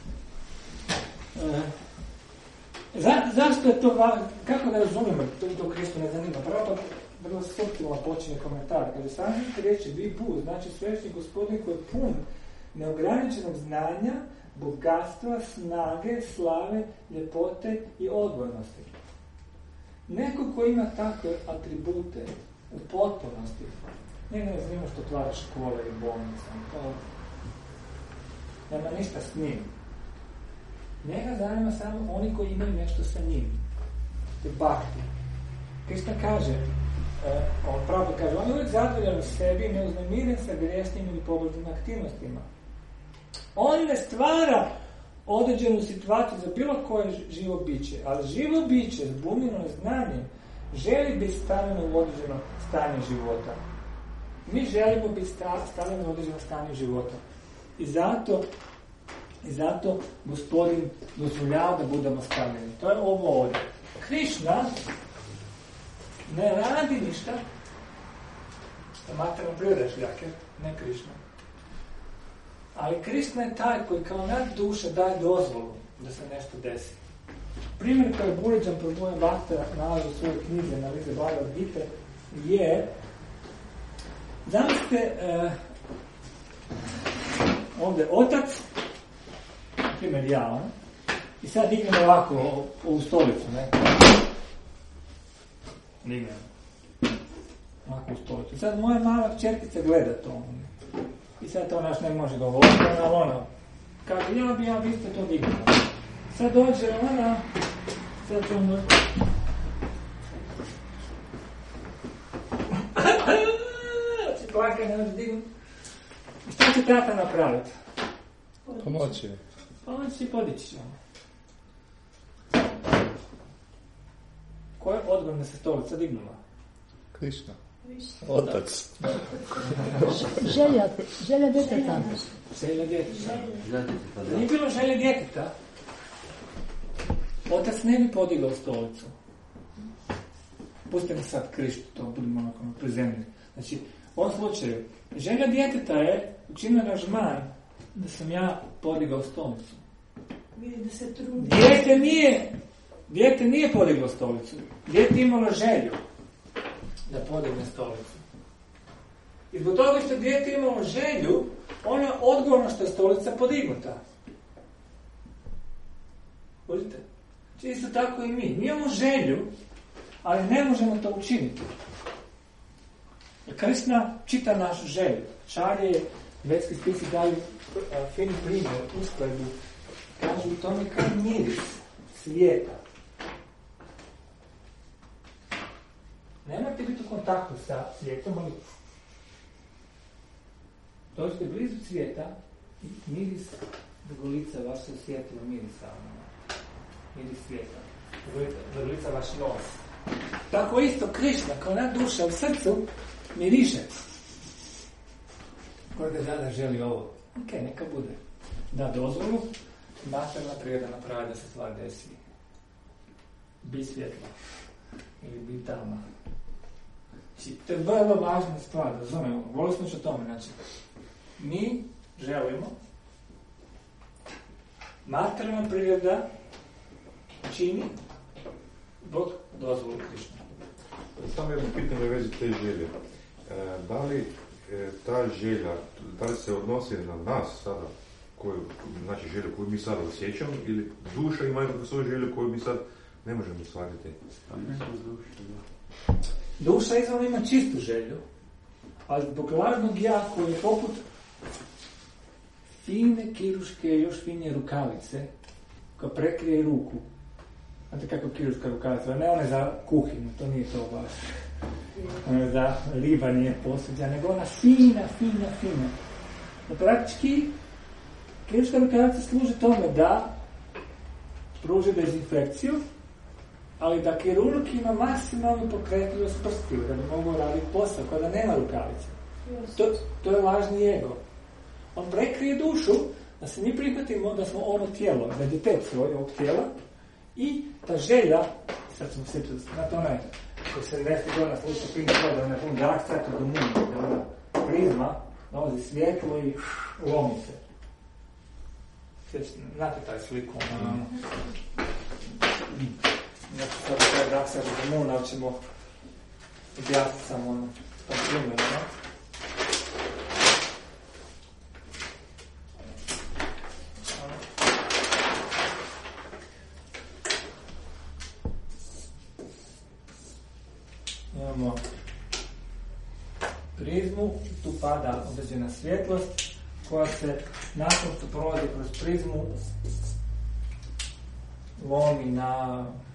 E, za, zašto je to važno, kako da razumijemo, to, to Kristu ne zanima, Prabhat vrlo suptilno počinje komentar, kaže, sanskrit riječi vibhu, znači svešnji gospodin koji je pun neograničenog znanja, bogatstva, snage, slave, ljepote i odgovornosti. Neko ko ima takve atribute u potpunosti, njega ne zanima što otvara škole i bolnice, to nema ništa s njim. Njega zanima samo oni koji imaju nešto sa njim. To je bhakti. Krišna kaže, eh, on pravo kaže, on je uvijek zadovoljan u sebi, neuznemiren sa griješnim ili pobožnim aktivnostima. On ne stvara određenu situaciju za bilo koje živo biće, ali živo biće zbunjeno znanjem želi biti stavljeno u određeno stanje života. Mi želimo biti stavljeno u određeno stanje života. I zato, i zato Gospodin dozvoljava da budemo stavljeni. To je ovo ovdje. Krišna ne radi ništa, materijalno priroda šljake, ne Krišna. Ali Krišna je taj koji kao nad duša daje dozvolu da se nešto desi. Primjer koji je Buriđan Prabhupada Bhaktara nalazi u svojoj knjizi Analize Bhagavad Gite je, zamislite, eh, ovdje otac, primjer ja, on, i sad dignemo ovako u, u stolicu, ne? Dignemo. Ovako u stolicu. I sad moja mala kćerkica gleda to. I sad to naš ne može govoriti, ali ona kaže, ja bi, ja bi ste to dignuo. Sad dođe ona, sad ću ono... Znači plaka, ne može dignuti. I šta će tata napraviti? Pomoći. Pomoći i podići će ono. Ko je odgovorna se stolica dignula? Krišna. Otac. Želja, želja djeteta. Želja djeteta. Nije bilo želje djeteta. Otac ne bi podigao stolicu. Pustimo sad Krištu, to budemo onako prizemljeni. Znači, u ovom slučaju, želja djeteta je učinila aranžman da sam ja podigao stolicu. Vidi da se trudi. Dijete nije, dijete nije podiglo stolicu. Dijete imalo želju da podigne stolicu. I zbog toga što dijete imalo želju, ono je odgovorno što je stolica podignuta. Vidite? Isto tako i mi. Mi imamo želju, ali ne možemo to učiniti. Krišna čita našu želju. Čarje, vedski spisi daju uh, fini primjer, usporedbu. Kažu, to mi kao miris svijeta. Nemojte biti u kontaktu sa svijetom, ali dođete blizu svijeta i miris vrgolica vaše osjetilo mirisa. Miris svijeta. Vrgolica vaš nos. Tako isto Krišna, kao na duša u srcu, miriše. Koja ga zada želi ovo? Ok, neka bude. Da dozvolu, materijalna priroda napravi da se stvar desi. Bi svjetla. Ili bi tama. Znači, to je vrlo važna stvar, razumijemo. Govorili smo o tome, znači, mi želimo, materijalna priroda čini, Bog dozvoli Krišna. Samo jedno pitanje u vezi te želje. E, da li e, ta želja, da li se odnosi na nas sada, koju, znači želju koju mi sada osjećamo, ili duša ima neku svoju želju koju mi sad Ne možemo shvatiti. Duša izvorno ima čistu želju, ali zbog lažnog ja koji je poput fine kiruške, još finije rukavice, koja prekrije ruku. Znate kako kiruška rukavica, ne one za kuhinu, to nije to baš. Ona za libanje posuđa, nego ona fina, fina, fina. No praktički, kiruška rukavica služi tome da pruži dezinfekciju, ali da kirurg ima maksimalnu pokretljivost prstiju, da bi mogu raditi posao, kada nema rukavice. To, to je lažni ego. On prekrije dušu, da se mi prihvatimo da smo ono tijelo, identitet svoj ovog tijela, i ta želja, sad smo svi na tome, koji se deset godina sluša Pink Floyd, da je na pun Dark Side of the Moon, da je prizma, dolazi svjetlo i lomi se. Znate taj sliku, ono, znači sad taj Dark Side of the Moon, ali ćemo objasniti samo ono, tom primjeru, no? Imamo prizmu, tu pada određena svjetlost koja se nakon što prolazi kroz prizmu lomi na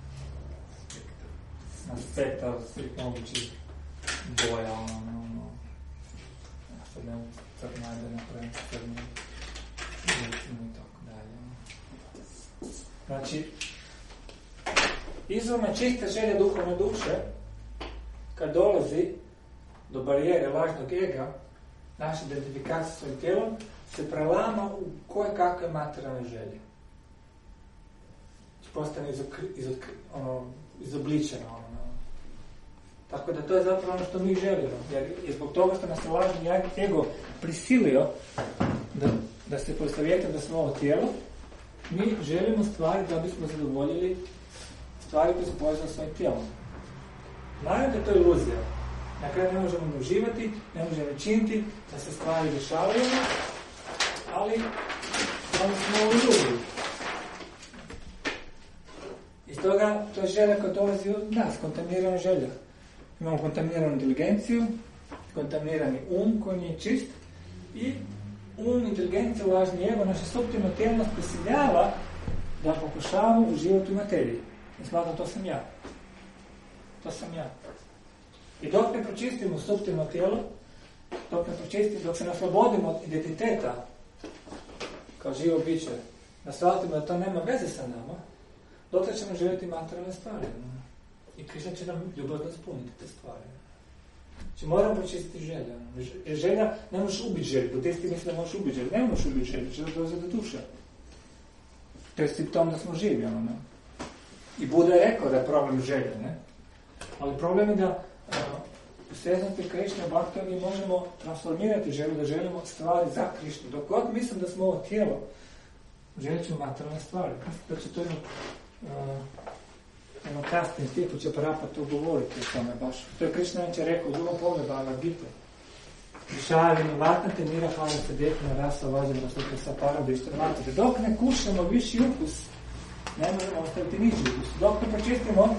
na spektar svih mogućih boja, ono, ono, ja sad ne mogu sad najde napraviti crnu i tako dalje. Znači, izvorna čista želja duhovne duše, kad dolazi do barijere lažnog ega, naša identifikacija svojim tijelom se prelama u koje kakve materijalne želje. Postane izokri, izokri, ono, izobličeno. Ono. Tako da to je zapravo ono što mi želimo. Jer je zbog toga što nas je lažni ego prisilio da, da se poistovjetimo da smo ovo tijelo, mi želimo stvari da bismo zadovoljili stvari koje su povezane s svojim tijelom. Naravno da je to iluzija. Na kraju ne možemo ne uživati, ne možemo ne činiti, da se stvari dešavaju, ali samo smo u iluziji. I toga to je želja koja dolazi od nas, kontaminirana želja. Imamo kontaminiranu inteligenciju, kontaminirani um koji nije čist i um, inteligencija, lažni ego, naše suptilno tijelo nas prisiljava da pokušavamo uživati u materiji. I smatram, to sam ja. To sam ja. I dok ne pročistimo suptilno tijelo, dok ne pročistimo, dok se naslobodimo od identiteta kao živo biće, da shvatimo da to nema veze sa nama, dotle ćemo željeti materijalne stvari. I Krišna će nam ljubavno ispuniti te stvari. Znači moramo pročistiti želja. Jer želja, ne možeš ubiti želju. Budisti misle da možeš ubiti želju. Ne možeš ubiti želju, želja dolazi do duše. To je simptom da smo živi. Ono, ne? I Buda je rekao da je problem želja. Ne? Ali problem je da uh, u sveznati Krišna Bhakta mi možemo transformirati želju, da želimo stvari za Krišnu. Dok god mislim da smo ovo tijelo, želit ćemo materijalne stvari. Da će to jedno uh, jedno kasni stipu će Prabhupada govoriti o tome baš. To je Krišna će rekao u drugom pogledu Bhagavad Gita. Višavinu vatnate mira hvala se dekna rasa vađena sutra sa paradišta vatnate. Dok ne kušamo viši ukus, ne možemo ostaviti niči ukus. Dok ne počistimo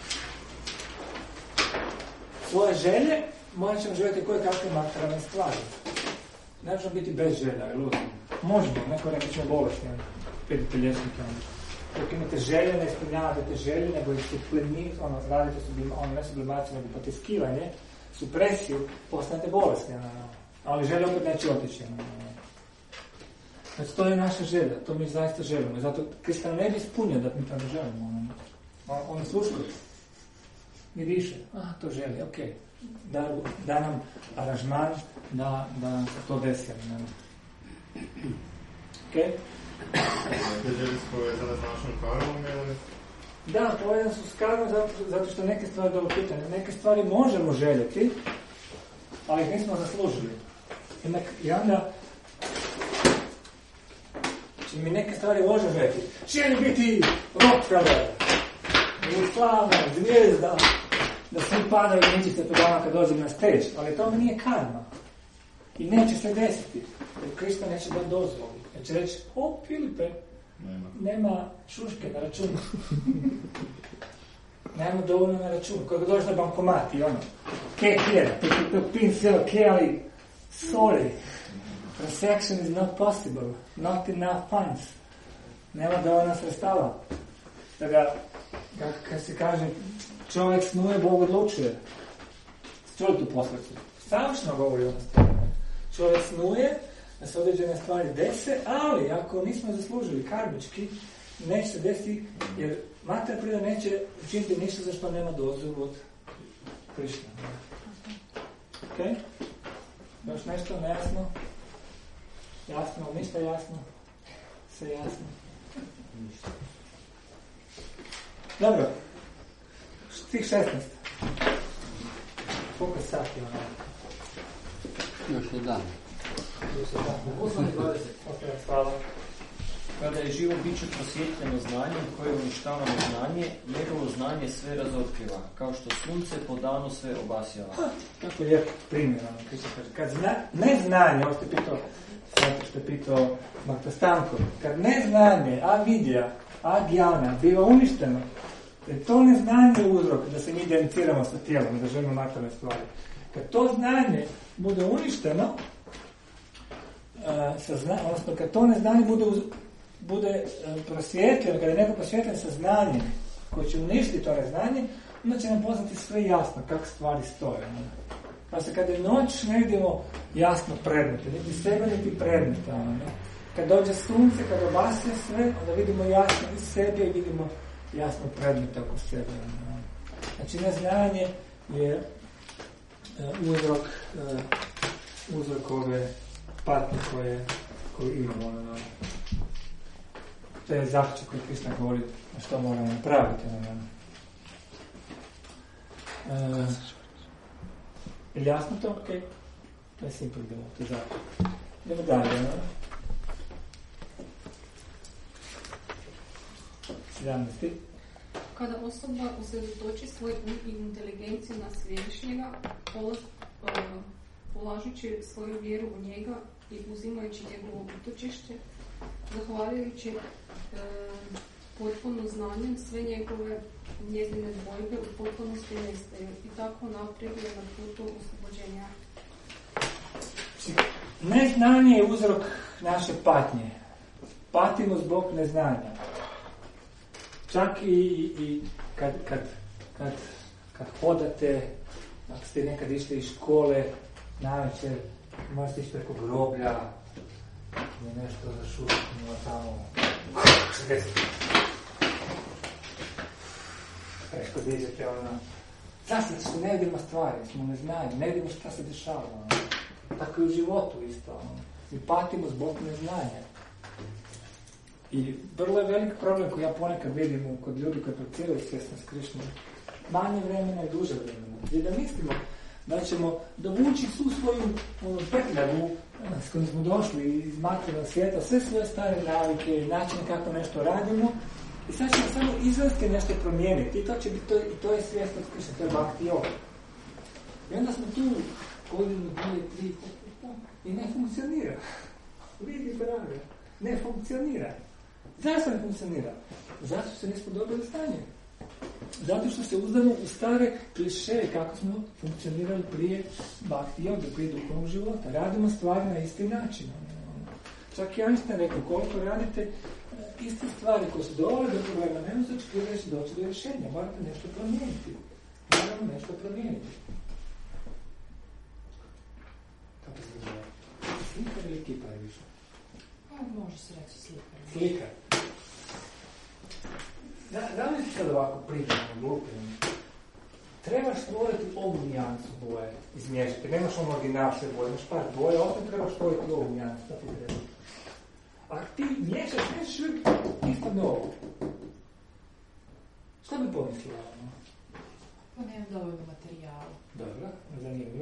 svoje želje, morat ćemo željeti koje kakve materijalne stvari. Ne možemo biti bez želja, iluzija. Možemo, neko rekao ćemo bolesni, vidite liječnike. Dok imate želje, ne ispunjavate te želje, nego ih supleni, ono, radite sublim, ono, ne sublimaciju, nego potiskivanje, supresiju, postanete bolesni. Ono, ali želje opet neće otići. Ono, ono. Znači, to je naša želja, to mi zaista želimo. I zato Krista ne bi ispunio da mi to ne želimo. Ono. On, on sluško. I više. A, to želi, okej. Okay. Da, da nam aranžman da, da nam se to desi. Okej? Okay? Te želje su povezane s našom karmom ili? Da, povezane su s karmom zato, zato što neke stvari dobro pitanje. Neke stvari možemo željeti, ali ih nismo zaslužili. I, nek, i onda či mi neke stvari možemo željeti. Želim biti Rockefeller, ili slavna, zvijezda, da svi padaju i niči se pedama kad dođem na stage, ali to mi nije karma. I neće se desiti. Jer Krista neće dati dozvoli. Neće reći, o Filipe, Nema, nema šuške na računu. Nema dovoljno na računu. Kako dođeš na bankomat i ono, ke here, pin sve ok, ali sorry, transaction is not possible, not enough funds. Nema dovoljno sredstava. Toga, kako se kaže, čovjek snuje, Bog odlučuje. Čuli tu posveću? Savršeno govori ono stvari. Čovjek snuje, da se određene stvari dese, ali ako nismo zaslužili karmički, neće se desiti, jer mater prida neće učiniti ništa za što nema dozvolu od Krišna. Ok? Još nešto nejasno? Jasno, ništa jasno? Sve jasno? Ništa. Dobro. Stih šesnaest. Koliko je sati ono? Još jedan. Hvala. Kada je živo biće prosvjetljeno znanjem koje uništava neznanje, njegovo znanje sve razotkriva, kao što sunce po danu sve obasjava. Kako je primjer, ono, kaže, kad zna, neznanje, ovo ste pitao, zato što je pitao Bhakta Stanko, kad neznanje, avidija, agyana, biva uništeno, jer to neznanje je uzrok da se mi identificiramo sa tijelom i da želimo materijalne stvari. Kad to znanje bude uništeno, uh, sa zna, odnosno kad to neznanje bude, uz, bude uh, prosvjetljeno, kada je neko prosvjetljen sa znanjem koji će uništiti to neznanje, onda će nam poznati sve jasno kako stvari stoje. Ne? Pa se kada je noć ne vidimo jasno predmete, niti sebe, niti predmeta. Ne? Kad dođe sunce, kad obasje sve, onda vidimo jasno i sebe i vidimo jasno predmete oko sebe. Ne? Znači neznanje je uh, uzrok, uh, uzrok ove patnje koje, koje imamo. Ne? To je zaključak koji Krišna govori na što moramo napraviti. Ne? Uh, je li jasno to? Ok. To je simple bilo, to je zaključak. Idemo dalje. Ne? sedamnaesti. Kada osoba usredotoči svoj um i inteligenciju na svevišnjega, polažući svoju vjeru u njega i uzimajući njegovo utočište, zahvaljujući e, potpuno znanjem, sve njegove njezine dvojbe u potpunosti nestaju i tako napreduje na putu oslobođenja. Neznanje je uzrok naše patnje. Patimo zbog neznanja. Čak i, i kad, kad, kad, kad hodate, ako ste nekad išli iz škole, navečer, možete ići preko groblja, i nešto zašutimo tamo, preko dižete ono. Zašto što ne vidimo stvari, smo neznanje, ne vidimo šta se dešava. Ono. Tako i u životu isto. Ono. Mi patimo zbog neznanja. I vrlo je velik problem koji ja ponekad vidim kod ljudi koji prakticiraju svjesnost Krišne. Manje vremena i duže vremena. I da mislimo da ćemo dovući svu svoju ono, petljavu s kojom smo došli iz materijalnog svijeta, sve svoje stare navike i načine kako nešto radimo i sad ćemo samo izvesti nešto promijeniti i to će biti, to, i to je svjesnost Krišne, to je bhakti yoga. I onda smo tu godinu, dvije, tri, i ne funkcionira. Vidi brave, ne funkcionira. Zašto ne funkcionira? Zato što se nismo dobili stanje. Zato što se uzdamo u stare klišeje kako smo funkcionirali prije bhakti yoga, prije duhovnog života. Radimo stvari na isti način. Čak i Einstein rekao, koliko radite iste stvari koje su dovele do problema, ne možete očekivati doći do rješenja. Morate nešto promijeniti. Moramo nešto promijeniti. Kako se zove? Slikar ili kipar više? Može se reći slikar. Slikar. Da, da li ti sad ovako pričamo, glupim? Trebaš stvoriti ovu nijansu boje, izmiješati. Nemaš ono original sve boje, imaš par boje, opet trebaš stvoriti ovu nijansu, šta ti treba. A ti miješaš nešto isto novo. Šta bi pomislila? No? Pa nemam dovoljno materijala. Dobro, zanimljivo.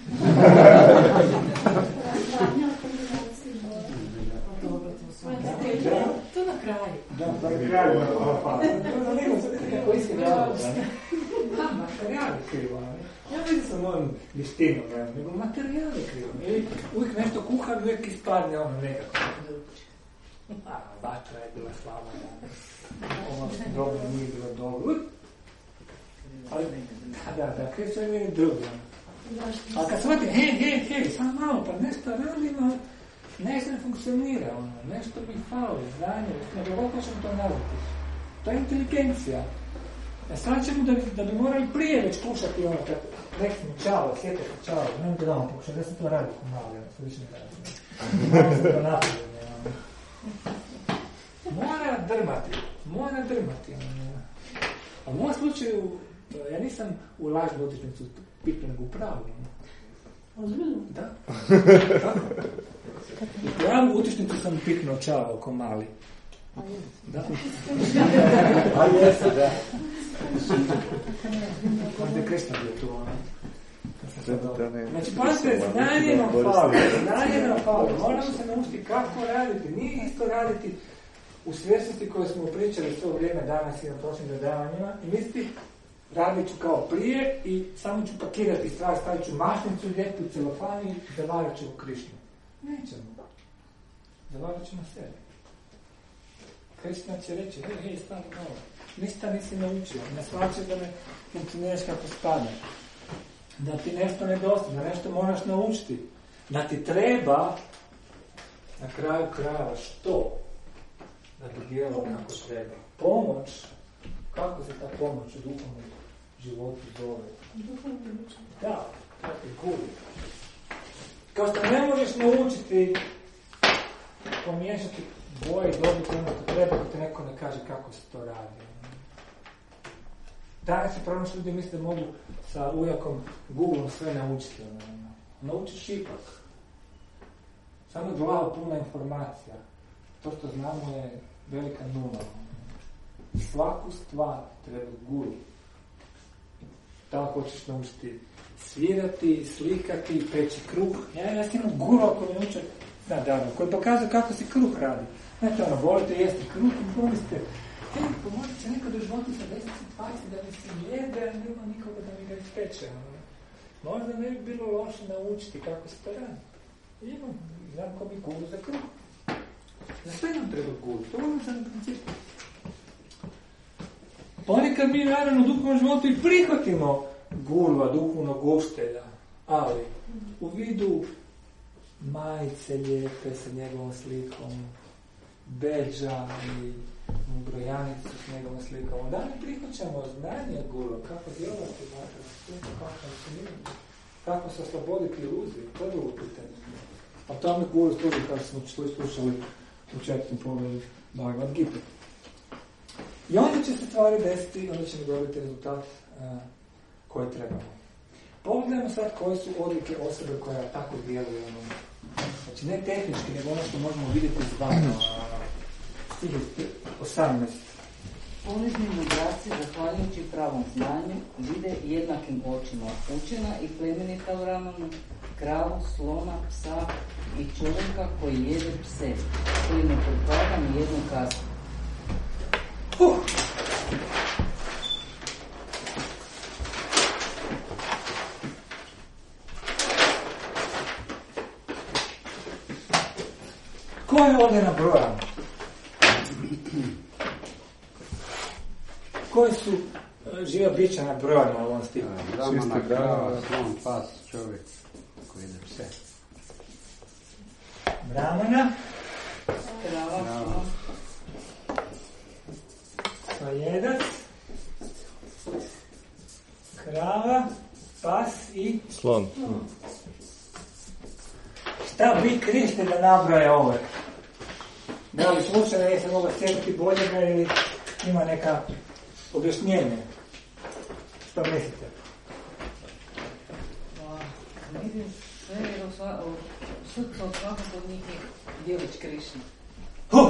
Dobro, to sam. To na kraju. Da, to na kraju. Zanimljivo se kako iskreno. Da, materijal je krivo. Ja vidim sa mojom vištinom, nego materijal je krivo. Uvijek nešto kuham, uvijek ispadne ono nekako. A, vatra je bila slava, ovo dobro nije bilo dobro. Ali, da, da, Kristus je meni drugi. A kad shvatim, hej, hej, hej, samo malo, pa nešto radimo, nešto ne funkcionira, ono, nešto mi fali, znanje, nego kako ćemo to naviti? To je inteligencija. Ja sad ćemo da, da bi morali prije već kušati ono, kad rekli mi čalo, sjetite čalo, nemoj da vam pokušati, da sam to radio ko malo, ono, sve više ne radim. Moram se to napraviti, ono. Mora drmati, mora drmati, ono. A u mojom slučaju, ja nisam u lažnu utičnicu pitu, nego u pravu. Ozbiljno? Da. Tako. U pravu utičnicu sam pitnuo čao ko mali. Da. A jesu, da. Možda je Krishna bio tu, ono. Znači, pazite, znanje nam fali, znanje nam fali. Moramo se naučiti kako raditi. Nije isto raditi u svjesnosti koju smo pričali svo vrijeme danas i na prošlim predavanjima i misliti radit ću kao prije i samo ću pakirati stvari, stavit ću mašnicu, lijepu celofan i zavarit ću u Krišnu. Nećemo. Zavarit ćemo sebe. Krishna će reći, hej, hej, stani malo. Ništa nisi naučio, ne shvaćaj da ne funkcioniraš kako spada. Da ti nešto nedostaje, da nešto moraš naučiti. Da ti treba, na kraju krajeva, što? Da bi djelalo kako treba. Pomoć. Kako se ta pomoć u duhovnom životu zove? Da, tako je guri. Kao što ne možeš naučiti pomiješati boje i dobiti ono što treba, ako te neko ne kaže kako se to radi. Danas je problem što ljudi misle da mogu sa ujakom Google sve naučiti. Naučiš ipak. Samo glava puna informacija. To što znamo je velika nula. Svaku stvar treba guru. Da hoćeš naučiti svirati, slikati, peći kruh. Ja, ja sam imam guru ako me uče na danu, koji pokazuje kako se kruh radi. Znate, ono, volite jesti kruh i volite, hej, pomoći će neko do života sa deset situacije da mi se jede, a nema nikoga da mi ga ispeče. Možda ne bi bilo loše naučiti kako se to radi. Imam, znam ko mi guru za kruh. Za sve nam treba guru, to je sam principu. Ponekad mi naravno u duhovnom životu i prihvatimo gurva, duhovnog učitelja, ali u vidu majice lijepe sa njegovom slikom, bedža i brojanicu s njegovom slikom. Da li prihvaćamo znanje gurva, kako djelovati kako funkcionirati, kako se osloboditi iluzije, to je drugo pitanje. A tome guru služi kao smo slušali u četvrtom pogledu Bhagavad Gita. I onda će se stvari desiti, onda ćemo dobiti rezultat uh, koje trebamo. Pogledajmo sad koje su odlike osobe koja tako djeluje. Znači ne tehnički, nego ono što možemo vidjeti zvano. Stih osamnaest. Ponižni mudraci, zahvaljujući pravom znanju, vide jednakim očima učena i plemenita u ramenu, kravu, slona, psa i čovjeka koji jede pse, koji ne pripada ni jednu kaznu. Uh. Ko je ovdje nabrojan? Koji su uh, živa bića nabrojana u ovom stihu? Ramana, krava, slon, pas, čovjek koji jede pse. Brahmana, Krava, Krava. Svajedac, krava, pas i slon. Šta bi Krišne da nabroje ove? Da li slučajno nisam mogla sjetiti boljega ili ima neka objašnjenje? Što mislite? Mislim sve jer srce od svakog od njih je djelić Krišna. Huh!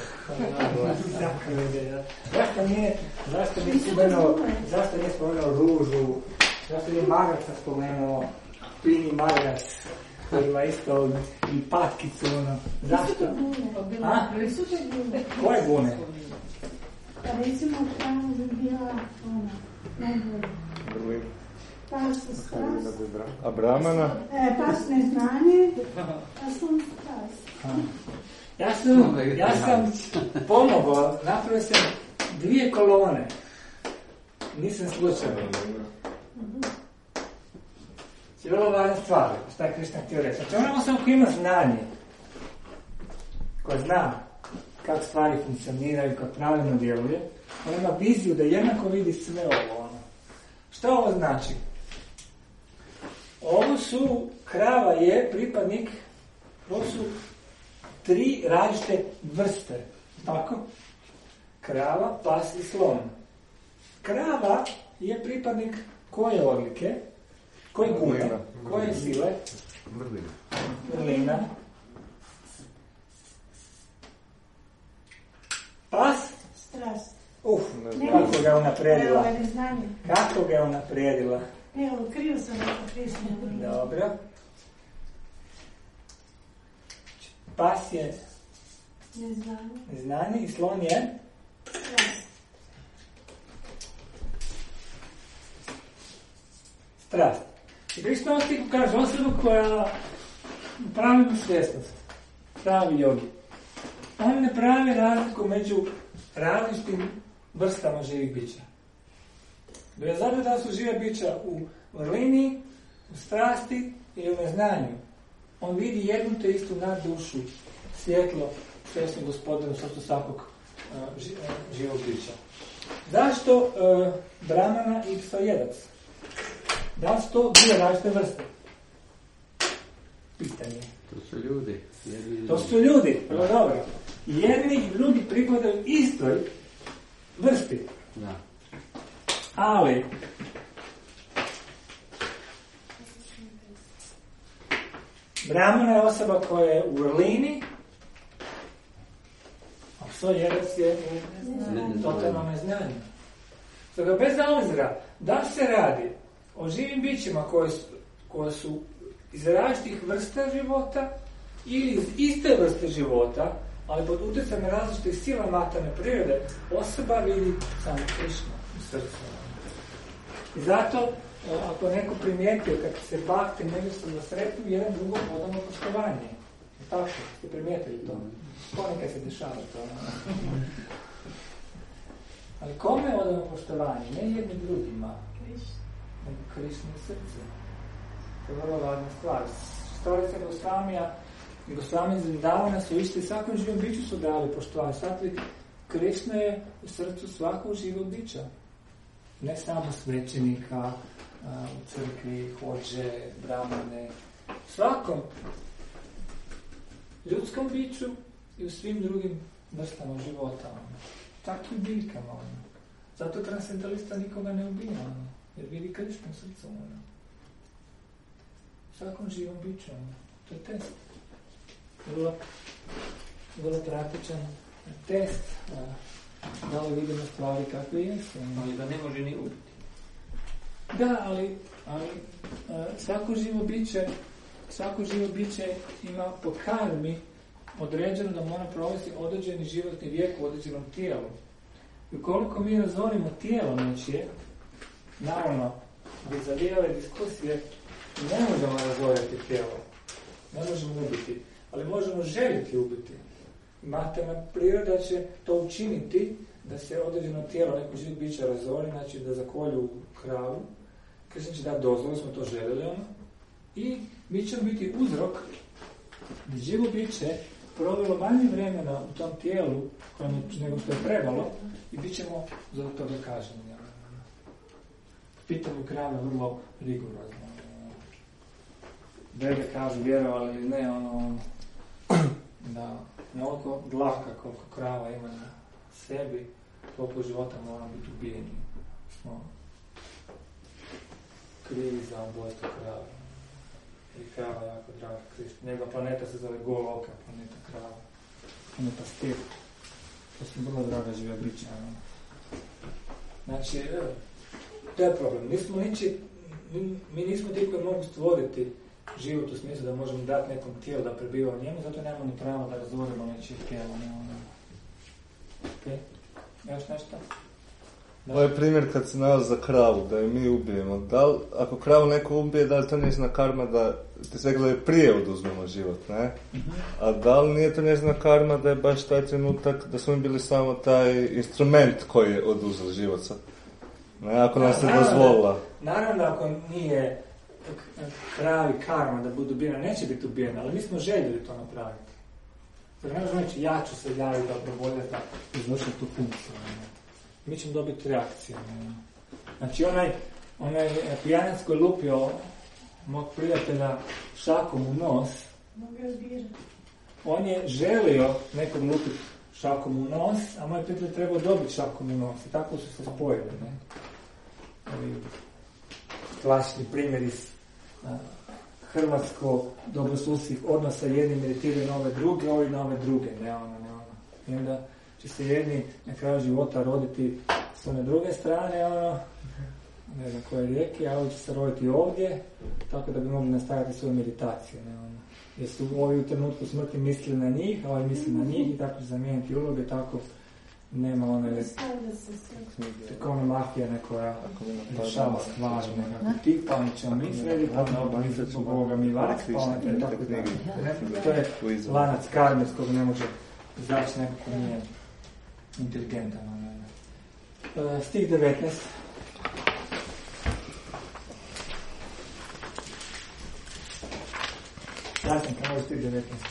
Zašto nije, zašto nije spomenuo, zašto nije spomenuo ružu, zašto nije magaca spomenuo, pini magac, koji ima isto i patkicu, ono, zašto? A? Koje gune? Pa recimo tamo bi bila ona, najbolja. Pas se spas. A Brahmana? E, pas neznanje, a slon spas. Ja sam, ja sam pomogao, napravio sam dvije kolone. Nisam slučajno. Znači, vrlo važna stvar, šta je Krišna htio reći. Znači, onamo samo ko ima znanje, ko zna kako stvari funkcioniraju, kako pravilno djeluje, on ima viziju da jednako vidi sve ovo. Ono. Što ovo znači? Ovo su, krava je pripadnik, ovo su tri različite vrste, tako? Krava, pas i slon. Krava je pripadnik koje odlike? Koje gume? Koje sile? Vrlina. Vrlina. Pas? Strast. Uf, kako ga je unaprijedila. Evo, neznanje. Kako ga je unaprijedila. Evo, krivo sam rekao Krišna. Dobro. Pas je Neznanje. neznanje i slon je? Strast. Strast. I Krišna ovom stiku kaže osobu koja pravi svjesnost, pravi jogi. On ne pravi razliku među različitim vrstama živih bića. Bez obzira da su živa bića u vrlini, u strasti ili u neznanju. On vidi jednu te istu nad dušu, svjetlo, svjesno gospodinu srcu svakog uh, ži, uh, živog bića. Zašto uh, brahmana i psojedac? Da li su to dvije različite vrste? Pitanje. To su ljudi. Jedni To su ljudi, vrlo dobro. Jedni i drugi pripadaju istoj vrsti. Da. Ali brahmana je osoba koja je u vrlini, a psojedac je u totalnom neznanju. Stoga bez obzira da se radi o živim bićima koje su, koje su iz različitih vrsta života ili iz iste vrste života, ali pod utjecajem različitih sila materijalne prirode, osoba vidi samo Krišnu u srcu. I zato, ako neko primijetio kad se bakti međusobno sretnu, jedan drugom odano poštovanje. Tako, ste primijetili to? Ponekad se dešava to. Ali kome odano poštovanje? Ne jedni drugima, nego Krišno srce. To je vrlo važna stvar. Storica Gosvamija i Gosvami Vrindavana su išli, svakom živom biću su dali poštovanje. Shvatili, Krišna je u srcu svakog živog bića. Ne samo svećenika, u crkvi, hođe, brahmane. Svakom ljudskom biću i u svim drugim vrstama života. Takvim biljkama. Zato transcendentalista nikoga ne ubija. Jer vidi Krišnu u srcu. Svakom živom biću. To je test. Vrlo, vrlo praktičan test. Da li vidimo stvari kakve jesu. Ali da ne može ni ubiti. Da, ali, ali svako živo biće, svako živo biće ima po karmi određeno da mora provesti određeni životni vijek u određenom tijelu. I ukoliko mi razorimo tijelo nečije, naravno, vis-a-vis ove diskusije, ne možemo razoriti tijelo. Ne možemo ubiti, ali možemo željeti ubiti. Materijalna priroda će to učiniti da se određeno tijelo neko živo bića razori, znači da zakolju kravu. Krišna će dati dozvolu, smo to željeli ono. I mi ćemo biti uzrok da živo biće provelo manje vremena u tom tijelu nego što je trebalo i bit ćemo za toga kažnjeni. Pitanju krave vrlo rigorozno. Vede kažu vjerovali ili ne, ono, da onoliko dlaka koliko krava ima na sebi, toliko života mora biti ubijeni. Smo krivi za ubojstvo krava. I krava jako draga Krišna. Njegova planeta se zove Goloka, planeta krava. Planeta Stir. To su vrlo draga živa bića. Znači, to je problem. Nismo niči, mi, mi nismo ti koji mogu stvoriti život u smislu da možemo dati nekom tijelu da prebiva u njemu, zato nemamo ni pravo da razvorimo nečije tijelo. Ok? Još nešto? Ovaj primjer kad se nalazi za kravu, da je mi ubijemo, da li, ako kravu neko ubije, da li to njezina karma da ti se gleda prije oduzmemo život, ne? Uh-huh. A da li nije to njezina karma da je baš taj trenutak, da smo mi bili samo taj instrument koji je oduzeo život sa, ne? Ako nam se dozvolila. Naravno, ako nije kravi karma da budu ubijena, neće biti ubijena, ali mi smo željeli to napraviti. Jer ne znači, ja ću se javiti da provoljati da izvršiti tu funkciju. Ne? Mi ćemo dobiti reakciju. Ne? Znači, onaj, onaj pijanac koji je lupio mog prijatelja šakom u nos, on je želio nekom lupiti šakom u nos, a moj prijatelj trebao dobiti šakom u nos. I tako su se spojili. Ne? Ovi klasični primjer iz hrvatsko dobrosusjedskih odnosa, jedni meditiraju na ove druge, ovi na ove druge, ne ono, ne ono. I onda će se jedni na kraju života roditi s one druge strane, ono, ne znam koje rijeke, a ovi će se roditi ovdje, tako da bi mogli nastaviti svoju meditaciju, ne ono. Jer su ovi u trenutku smrti mislili na njih, a ovi misli na njih i tako će zamijeniti uloge, tako nema one tako ona mafija nekoja rješava stvari nekako tipa, oni ćemo mi srediti, pa onda mi zbog ovoga mi vas, pa onda je tako da. To je lanac karme s kog ne može izaći neko ko nije inteligentan. Stih devetnaest. Jasno, kako je stih devetnaest?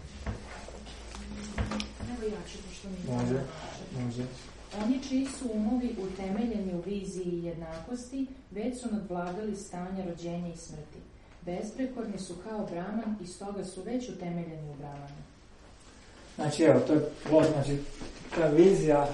Evo ja ću, pošto mi može. Može. Oni čiji su umovi utemeljeni u viziji jednakosti, već su nadvladali stanja rođenja i smrti. Besprekorni su kao Brahman i stoga su već utemeljeni u Brahmanu. Znači, evo, to je loš, znači, ta vizija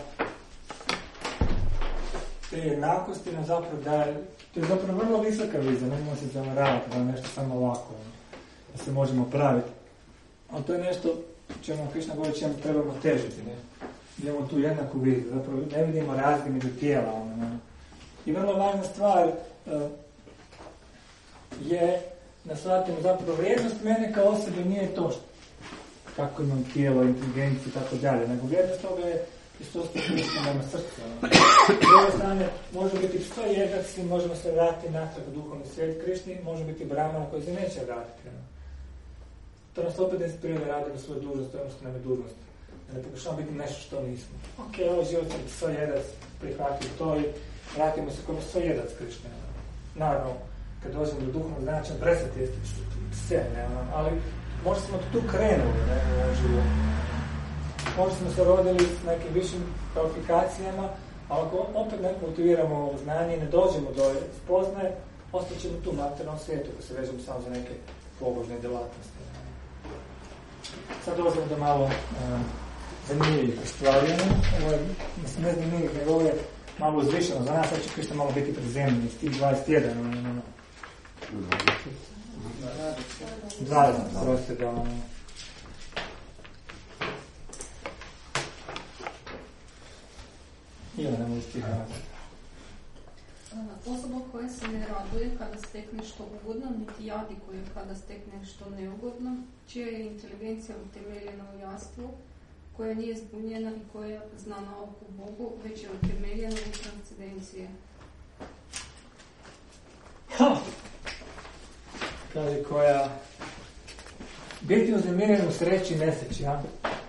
te jednakosti nam zapravo daje, to je zapravo vrlo visoka vizija, ne možemo se zavaravati da je nešto samo ovako, da se možemo praviti. Ali to je nešto čemu Krišna govori, čemu trebamo težiti, ne? Imamo tu jednaku viziju, zapravo ne vidimo razlike među tijela. Ono. I vrlo važna stvar uh, je da shvatimo zapravo vrijednost mene kao osobe nije to što, kako imam tijelo, inteligenciju i tako dalje, nego vrijednost toga je isto što Krišna nema srce. S druge strane, može biti što jednaci, možemo se vratiti natrag u duhovni svijet Krišni, može biti Brahmana koji se neće vratiti. No. To nas opet inspiruje da radimo svoju dužnost, ono što nam je dužnost. Da ne pokušamo biti nešto što nismo. Ok, ovo život je svoj jedac, prihvatimo to i vratimo se kod svoj jedac Krišne. Naravno, kad dođemo do duhovnog znanja ćemo prestati jesti sve, ne, ali možda smo tu krenuli, ne, u ovom životu. Možda smo se rodili s nekim višim kvalifikacijama, ali ako opet ne kultiviramo ovo znanje i ne dođemo do spoznaje, ostaćemo tu u materijalnom svijetu, ako se vežemo samo za neke pobožne djelatnosti. Sad dolazimo do malo uh, zanimljivih stvari. Ovo je, mislim, ne zanimljivih, nego ovo je malo uzvišeno za nas, sad će Krišna malo biti prizemljeni, iz tih dvadeset jedan. dvadeset, proste da ono... Ili ne mogu stih raditi. Osoba koja se ne raduje kada stekne što ugodno, niti jadi koje kada stekne što neugodno, čija je inteligencija utemeljena u jastvo, koja nije zbunjena i koja zna nauku Bogu, već je utemeljena u transcendencije. Ha! Kaže koja biti uznemirjen u sreći i nesreći, ja?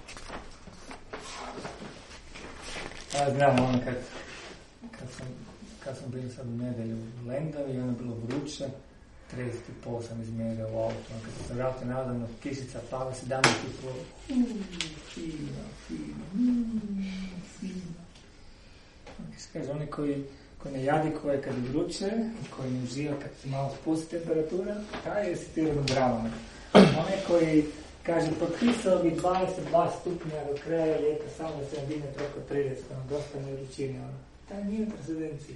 Ja znam ono kad, kad sam kad smo bili sad u nedelju u Lendavi i ono bilo vruće, trideset i pol sam izmjerio u auto. Kad sam se vratio nadavno, kišica pala, sedamnaest i pol. Fino, fino, fino. Kaže, oni koji, koji ne jadi, koje kad je vruće, koji ne uživa kad se malo spusti temperatura, taj je sitirano Brahmana. Oni koji kaže, potpisao bi dvadeset dva stupnja do kraja ljeta, samo da se nadine preko trideset, ono, dosta ne vrućine, ono. Taj nije u transcendenciji.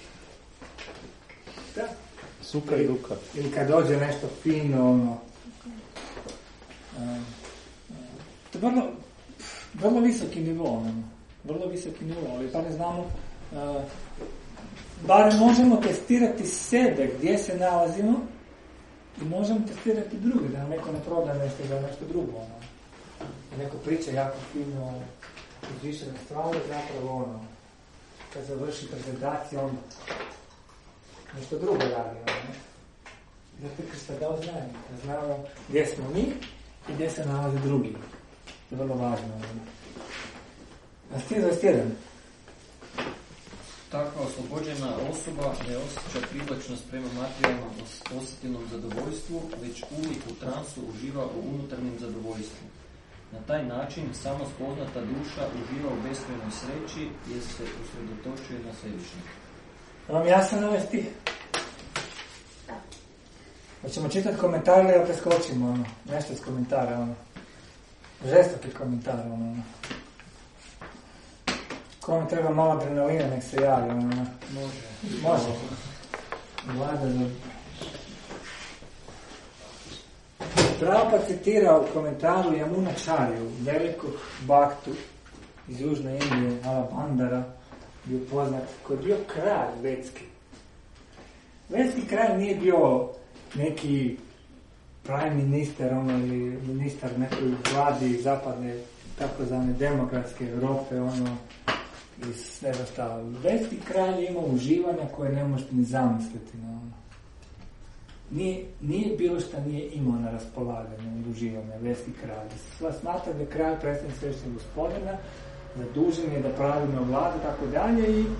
Da. Suka i duka. Ili kad dođe nešto fino, ono... Um, to je vrlo, vrlo visoki nivo, ono. Vrlo visoki nivo, ali pa ne znamo... Uh, barem možemo testirati sebe, gdje se nalazimo, i možemo testirati druge, da nam neko ne proda nešto za nešto drugo, ono. Da neko priča jako fino, izvišene stvari, zapravo ono... kad završi prezentaciju, on nešto drugo radi. Ne? Zato je Krista dao znanje, da znamo gdje smo mi i gdje se nalaze drugi. To je vrlo važno. A sti dvadeset jedan. Takva oslobođena osoba ne osjeća privlačnost prema materijalnom osjetilnom zadovoljstvu, već uvijek u transu uživa u unutarnjem zadovoljstvu. Na taj način samo spoznata duša uživa u beskrajnoj sreći jer se usredotočuje na svevišnje. Vam jasno na ovaj stih? Hoćemo čitati komentare ili da preskočimo ono? Nešto iz komentara ono. Žestoki komentar ono. Kome treba malo adrenalina, nek se javi ono. Može. Može. Vlada za... Prabhupada citira u komentaru Yamunacharyu, velikog baktu iz Južne Indije, Alabandara, bio poznat, koji je bio kralj Vedski. Vedski kralj nije bio neki prime minister, ono, ili ministar nekoj vladi zapadne, takozvane demokratske Europe, ono, iz ne znam šta. Vedski kralj ima uživanja koje ne možete ni zamisliti, ono. Nije, nije bilo što nije imao na raspolaganju od uživanja, Vedski kralj. Sva smatra da je kralj predstavnik sveštnog gospodina, zadužen je da pravilno vlada, tako dalje, i uh,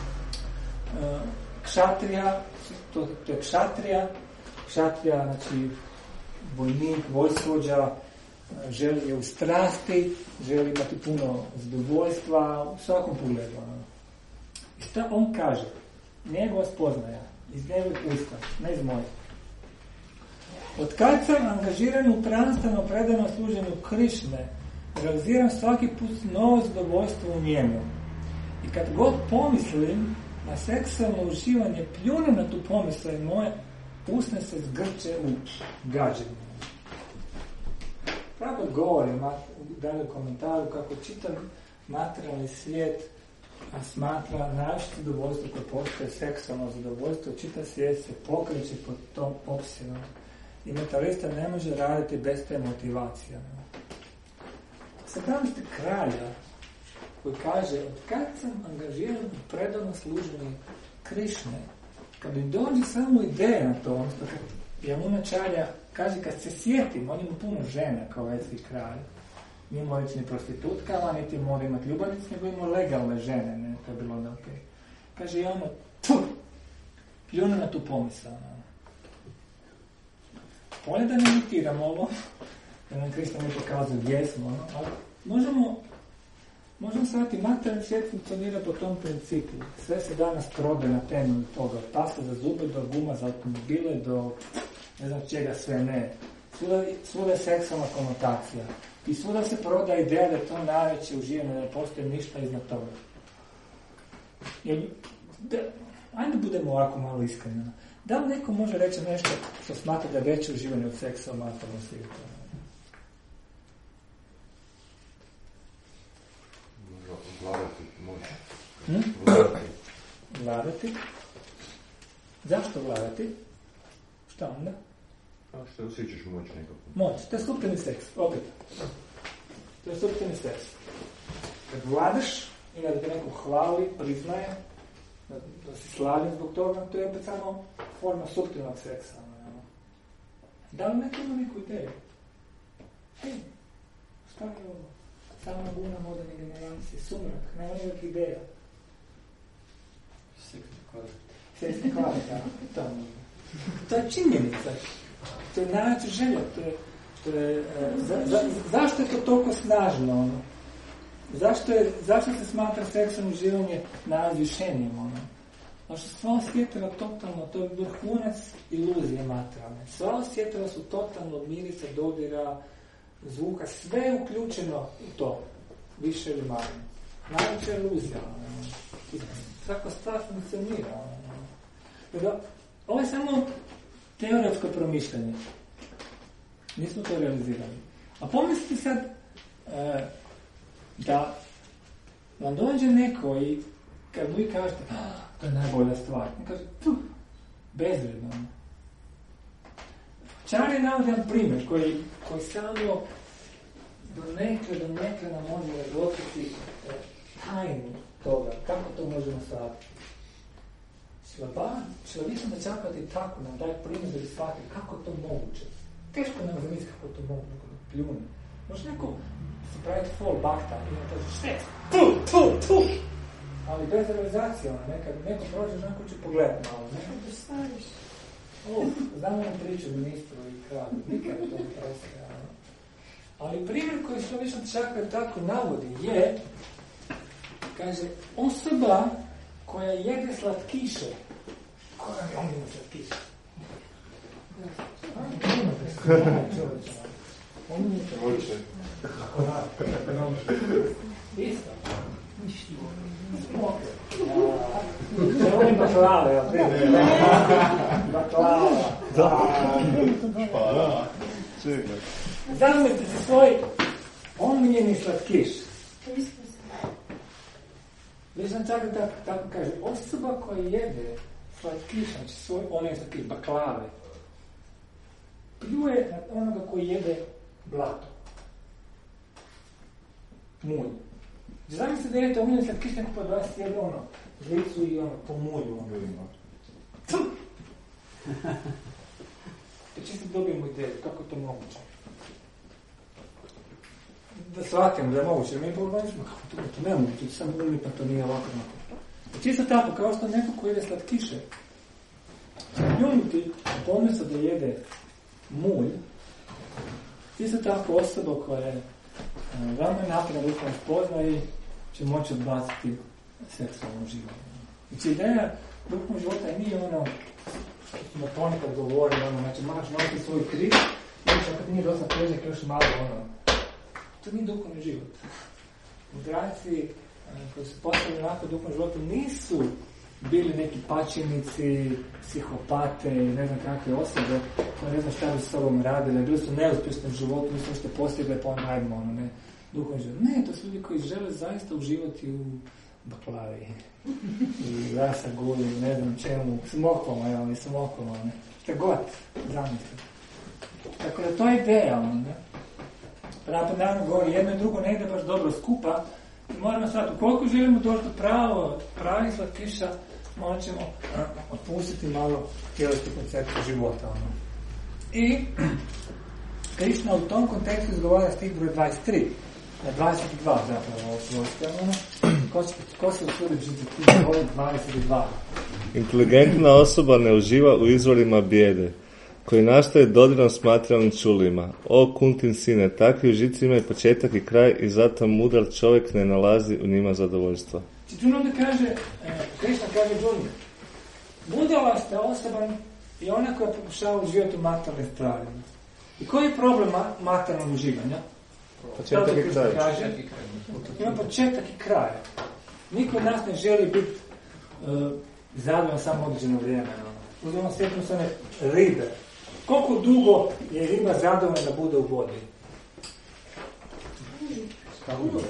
kšatrija, to, to je kšatrija, kšatrija, znači vojnik, vojskovođa, želi je u strasti, želi imati puno zadovoljstva u svakom pogledu. I šta on kaže? Njegova spoznaja, iz njegovih usta, ne iz mojih. Od kad sam angažiran u transtano predano služenju Krišne, realiziram svaki put novo zadovoljstvo u njemu. I kad god pomislim na seksualno uživanje, pljune na tu pomisao i moje usne se zgrče u gađenju. Pravo govori u daljem komentaru kako čitam materijalni svijet, a smatra najviše zadovoljstvo koje postoje seksualno zadovoljstvo, čita svijet se pokreće pod tom opsjedom. I mentalista ne može raditi bez te motivacije. Sad tamo ste kralja koji kaže, od kad sam angažiran u predano služenje Krišne, kad mi dođe samo ideja na to, odnosno kad Yamunacharya kaže, kad se sjetim, on ima puno žena kao vedski kralj, nije mora ići ni prostitutkama, niti mora imati ljubavnice, nego ima legalne žene, ne, to je bilo onda okej. Okay. Kaže, ja ono, puh, pljune na tu pomisao. Bolje da ne imitiram ovo, da nam Krista mi pokazuje gdje smo, ono, ali možemo, možemo shvatiti, materijalni svijet funkcionira po tom principu. Sve se danas prode na temelju toga, od pasta za zube, do guma za automobile, do ne znam čega sve ne. Svuda, svuda je seksualna konotacija. I svuda se proda ideja da je to najveće uživanje, da ne postoji ništa iznad toga. Jer, da, ajde budemo ovako malo iskreni. Da li neko može reći nešto što smatra da je veće uživanje od seksa u materijalnom svijetu? Vladati može. Hm? Vladati. Vladati? Zašto vladati? Šta onda? A što osjećaš moć nekako? Moć, to je suptilni seks, opet. To je suptilni seks. Kad vladaš i da te neko hvali, priznaje, da, da si slavljen zbog toga, to je opet samo forma suptilnog seksa. Da li neko ima neku ideju? Hej, šta je ovo? Samo guna moderne generacije, sumrak, nema nekakve ideja. Seksni kvadrat. Seksni kvadrat, ja. To, to je činjenica. To je najveća želja. To je, to je, za, za, zašto je to toliko snažno? Ono? Zašto, je, zašto se smatra seksualno uživanje najizvišenijim? Ono? Znači, sva osjetila totalno, to je vrhunac iluzije materijalne. Sva osjetila su totalno od mirisa, dodira, zvuka, sve je uključeno u to, više ili manje. Najveća iluzija. Ono. Svaka stvar funkcionira. Ono. Ovo je samo teoretsko promišljanje. Nismo to realizirali. A pomislite sad e, da vam dođe neko i kad vi kažete, to je najbolja stvar, on kaže, puh, bezvredno. Čar je navodi jedan primjer koji, koji samo do nekle, do nekle nam može razotkriti tajnu toga, kako to možemo shvatiti? Šlavišno da čakati tako nam daje primjer da bi shvatili kako je to moguće. Teško nam zamisliti kako je to moguće, kako da pljune. Može neko se praviti fall back time i on kaže sve, tu, tu, tu. Ali bez realizacije, ona, nekad neko prođe, neko će pogledati malo, ne? Da staviš. O, znam ono priču ministru i kralju, nikad to ne presne, ali primjer koji Šlavišno čakar tako navodi je, kaže, osoba koja jede slatkiše. Koja je on ima slatkiše? On ima slatkiše. On ima slatkiše. Kako radi? Isto. Ovo je baklava, ja prijem. Baklava. Da. Čekaj. Zamislite se svoj omiljeni slatkiš. Već sam čak tako, tako kaže, osoba koja jede slatkiš, znači svoj onaj slatkiš, baklave, pljuje na onoga koji jede blato. Mulj. Zamislite da jedete omiljeni slatkiš, neko pa dvadeset jede ono, žlicu i ono, po mulju. Ono. Pa čisto dobijemo ideju, kako je to moguće. Da shvatim da je moguće, jer mi povrbanji smo, kako to, to ne moguće, to samo uli, pa to nije ovako nakon. Čisto tako, kao što neko ko jede slatkiše, pljunuti pomjesto da jede mulj, čisto tako osoba koja je veoma napredna duhovna spozna i će moći odbaciti seksualno življenje. Znači, ideja duhovnog života nije ono, što smo ponekad govorili, ono, znači, moraš nositi svoj križ, i kad nije dosta težak, još malo, ono, to nije duhovni život. Mudraci koji su postavili onako duhovnom životu nisu bili neki pačenici, psihopate i ne znam kakve osobe koje ne znam šta bi s sobom radile, bili su neuspješni u životu, nisu što postigle pa on najdemo, ono ne, duhovni život. Ne, to su ljudi koji žele zaista uživati u baklavi i rasagulju, ne znam čemu, smokvama, jel, ne smokvama, ne, šta god, zamislite. Tako da to je ideja, ono, ne. Napad naravno govori, jedno i drugo ne ide baš dobro skupa i moramo shvatiti, ukoliko želimo doći do pravo, pravi slatkiša, morat ćemo otpustiti malo tjelesni koncept života. Ono. I Krišna u tom kontekstu izgovara stih broj dvadeset tri, na dvadeset dva zapravo ovo ono. Ko, ko se usudi žiti ovo dvadeset dva? Inteligentna osoba ne uživa u izvorima bijede, koji nastaje dodirom s materijalnim čulima. O Kuntin sine, takvi užici imaju početak i kraj i zato mudar čovjek ne nalazi u njima zadovoljstva. Čiđun onda kaže, Krišna kaže Džuni, budala ste osoba i ona koja pokušava uživati u materijalnim stvarima. I koji je problem materijalnog uživanja? Početak i kraj. Kaže, ima početak i kraj. Niko od nas ne želi biti uh, zadovoljan samo određeno vrijeme. Uzmano sjetimo se one ribe. Koliko dugo je riba zadovoljna da bude u vodi? Uvijek.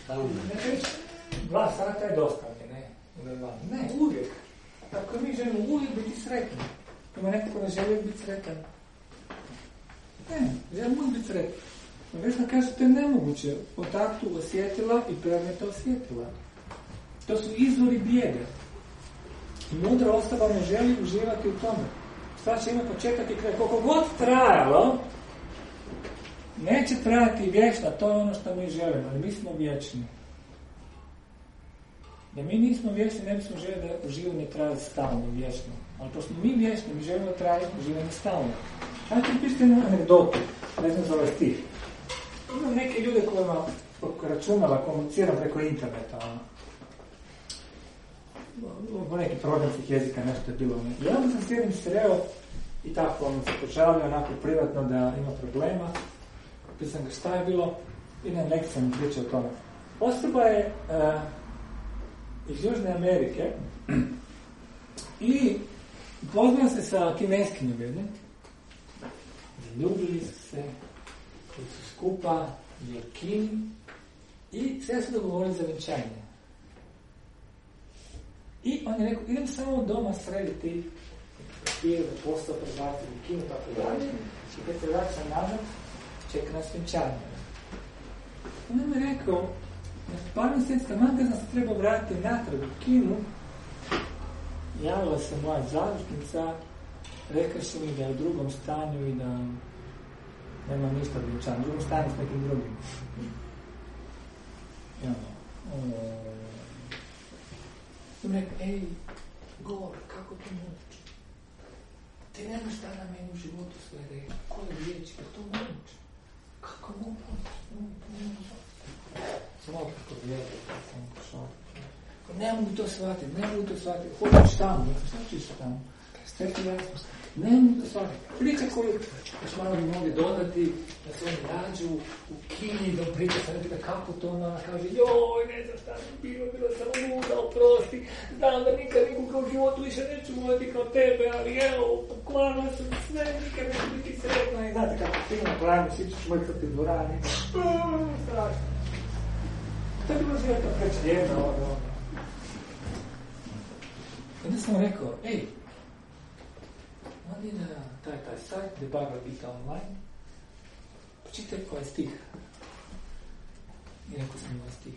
Dva sata je dosta, ne? Ne, uvijek. Tako mi želimo uvijek biti sretni. Ima neko ko ne želi biti sretan. Ne, želimo uvijek biti sretni. Vesna kaže, to je nemoguće. Po taktu osjetila i predmeta osjetila. To su izvori bijede. Mudra osoba ne želi uživati u tome. Sad će imati početak i kraj. Koliko god trajalo, neće trajati vječno, to je ono što mi želimo, ali mi smo vječni. Da mi nismo vječni, ne bismo želi da uživanje traje stalno, vječno. Ali pošto smo mi vječni, mi želimo da traje uživanje stalno. Sada ću pišiti jednu anegdotu, ne znam za ovaj stih. Imam neke ljude kojima računala, komuniciram preko interneta, ono. U neki programskih jezika nešto je bilo. I onda sam s jednim sreo i tako on se počavio onako privatno da ima problema. Pisan ga šta je bilo i na nekaj sam pričao o tome. Osoba je uh, iz Južne Amerike i poznao se sa kineskinjom jednim. Zaljubili su se, koji su skupa, u Kini i sve su dogovorili za vjenčanje. I on je rekao, idem samo doma srediti papir za posao, prebaciti u Kinu, tako dalje, i kad se vraća nazad, čeka nas vjenčanje. On nam je rekao, par mjeseca, makar sam se trebao vratiti natrag u Kinu, javila se moja zaručnica, rekla su mi da je u drugom stanju i da nema ništa vjenčano, u drugom stanju s nekim drugim. Ja, o... Sam rekao, ej, Gor, kako to moguće? Ti nemaš šta na meni u životu sve rekao, koje riječi, je to moguće? Kako moguće? Sam malo kako vjerujem, sam pošao. Ne mogu to shvatiti, ne mogu to shvatiti, hoćeš tamo, šta ćeš tamo? Sve jasno, ne mogu to shvatiti. Priča koju, još malo bi mogli dodati, da se oni nađu u Kini, da priča sam nekada kako to ona kaže, joj, ne znam šta mi bilo, bilo sam luda, oprosti, znam da nikad nikoga u životu više neću voljeti kao tebe, ali evo, pokvarila sam sve, nikad neću biti sretna i znate kako ti na planu, svi ćeš mojkati u dvorani, strašno. To je bilo svijeta priča, jedna, ono, ono. Onda sam rekao, ej, odi na taj, taj sajt, gdje Bhagavad-gita online, počitaj koji stih. I rekao sam ima stih.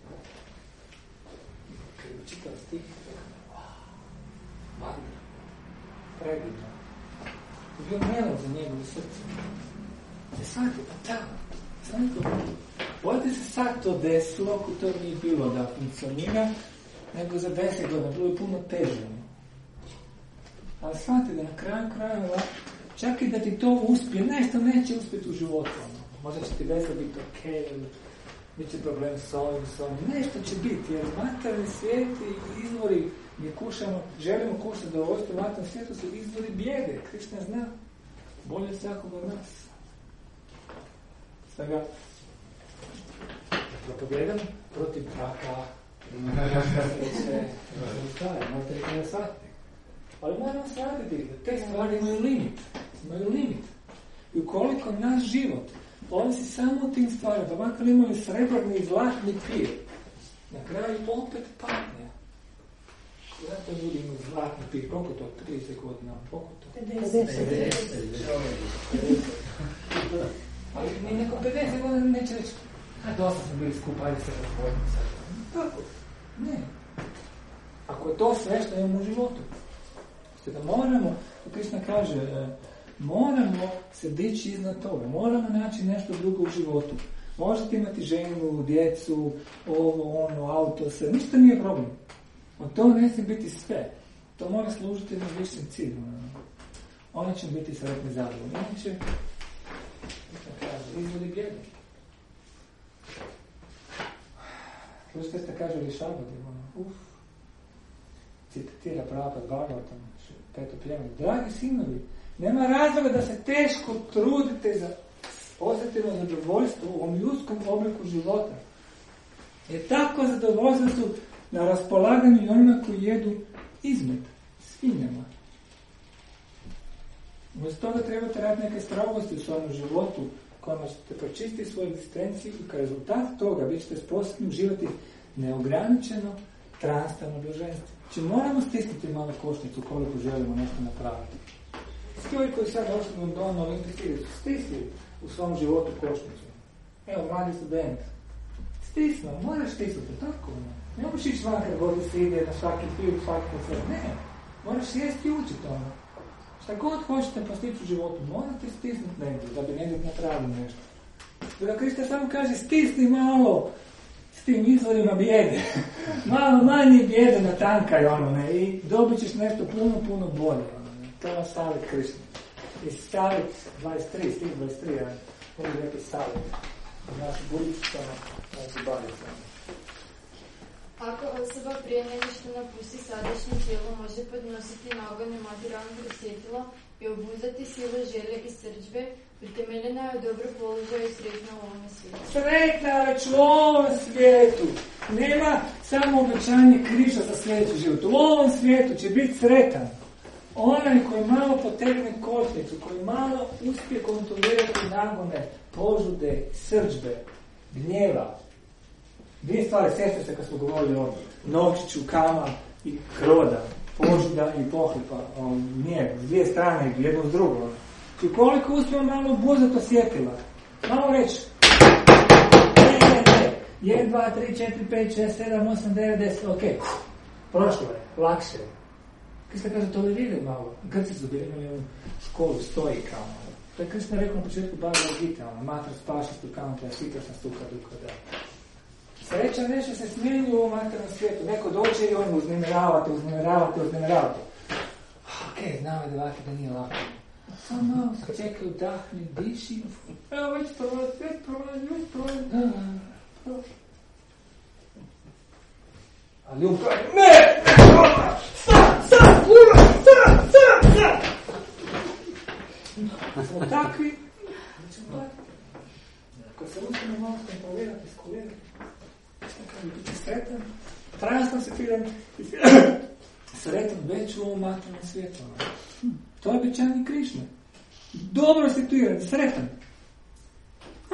Kad je čitao stih, rekao, wow, magna, predivno. To je bio melod za njegovu srce. Ne shvatio, pa tako, sam rekao, ovdje se sad to desilo, ako to nije bilo da funkcionira, nego za deset godina, bilo je puno teže. Ali shvati da na kraju krajeva, čak i da ti to uspije, nešto neće uspjeti u životu. Možda će ti veza biti ok, bit će problem s ovim, s ovim, nešto će biti, jer materijalni svijet i izvori gdje kušamo, želimo kušati zadovoljstvo u materijalnom svijetu su izvori bijede. Krišna zna bolje svakog od nas. Svega propovijedam protiv braka, ali moramo shvatiti da te stvari imaju limit. Imaju limit. I ukoliko naš život ovisi samo o tim stvarima, pa makar imali srebrni i zlatni pir, na kraju opet patnja. Zato ljudi imaju zlatni pir, koliko to? trideset godina, koliko to? pedeset. Ali ni neko pedeset godina neće reći, a dosta smo bili skupa, ajde se razvojimo sad. Tako? Ne. Ako je to sve što imamo u životu. Da moramo, to Krišna kaže, moramo se dići iznad toga, moramo naći nešto drugo u životu. Možete imati ženu, djecu, ovo, ono, auto, sve, ništa nije problem. Od to ne smije biti sve. To mora služiti na višim ciljima. Oni će biti sretni zadovoljni. Oni će, Krišna kaže, izvodi bijede. Slušajte ste kaže li šabadi, ono, uf. Citatira Prabhupada Bhagavatam, peto pljevanje. Dragi sinovi, nema razloga da se teško trudite za osjetilno zadovoljstvo u ovom ljudskom obliku života. Jer tako zadovoljstvo su na raspolaganju i onima koji jedu izmet, svinjama. Umjesto toga trebate raditi neke strogosti u svom životu, kojima ćete pročistiti svoju egzistenciju i kao rezultat toga vi ćete sposobni uživati neograničeno transtavno blaženstvo. Znači moramo stisnuti malo košnicu koliko želimo nešto napraviti. Svi ovi koji sad došli u Don Olimpijski su stisli u svom životu košnicu. Evo, mladi student. Stisno, moraš stisnuti, tako ono. Ne možeš ići van kad god se ide na svaki film, svaki koncert. Ne, moraš sjesti i učiti ono. Šta god hoćete postići u životu, morate stisnuti negdje, da bi negdje napravili nešto. Da Krišna samo kaže, stisni malo s tim izvorima bijede. Malo manje bijede na tankaj, ono, ne, i dobit ćeš nešto puno, puno bolje, ono, ne. To je savjet Krišna. I savjet dvadeset tri, stih dvadeset tri, ja, on je lijepi savjet. Naši budućicama, naši baricama. Ako osoba prije nego što napusti sadašnje tijelo može podnositi nagone materijalnog osjetila i obuzdati silu želje i srđbe, utemeljena je u dobro položaju i sretna u ovom svijetu. Sretna već u ovom svijetu. Nema samo obećanje križa za sljedeći život. U ovom svijetu će biti sretan onaj koji malo potegne košnicu, koji malo uspije kontrolirati nagone, požude, srđbe, gnjeva. Dvije stvari, sjećate se kad smo govorili o novčiću, kama i kroda, požuda i pohlipa, o gnjev, s dvije strane, jedno s drugom. I koliko uspijemo malo obuzdati osjetila, malo reći, ne, ne, ne, jedan, dva, tri, četiri, pet, šest, sedam, osam, devet, deset, ok. Prošlo je, lakše je. Krista kaže, toleriraj malo. Grci su bili imali u školu, stoji kao malo. To je Krista rekao na početku Bhagavad Gita, ona matra spaša stukama, treba sita sam stuka duka, da. Sreća nešto se smijeli u ovom materijalnom svijetu. Neko dođe i on uznemiravate, uznemiravate, uznemiravate. Ok, znamo da ovako da nije lako. Samo malo se čekaj, udahni, diši. Evo već prolazi, već prolazi, već prolazi. Prošlo. Ali on kaže, ne! Sad, sad, ura, sad, sad, sad! Smo takvi, mi ćemo gledati. Ako se uspijemo malo kontrolirati, iskolirati, kako biti sretan, transkoncentriran, sretan već u ovom materijalnom svijetu. To je obećanje Krišne. Dobro situiran, sretan. Ha?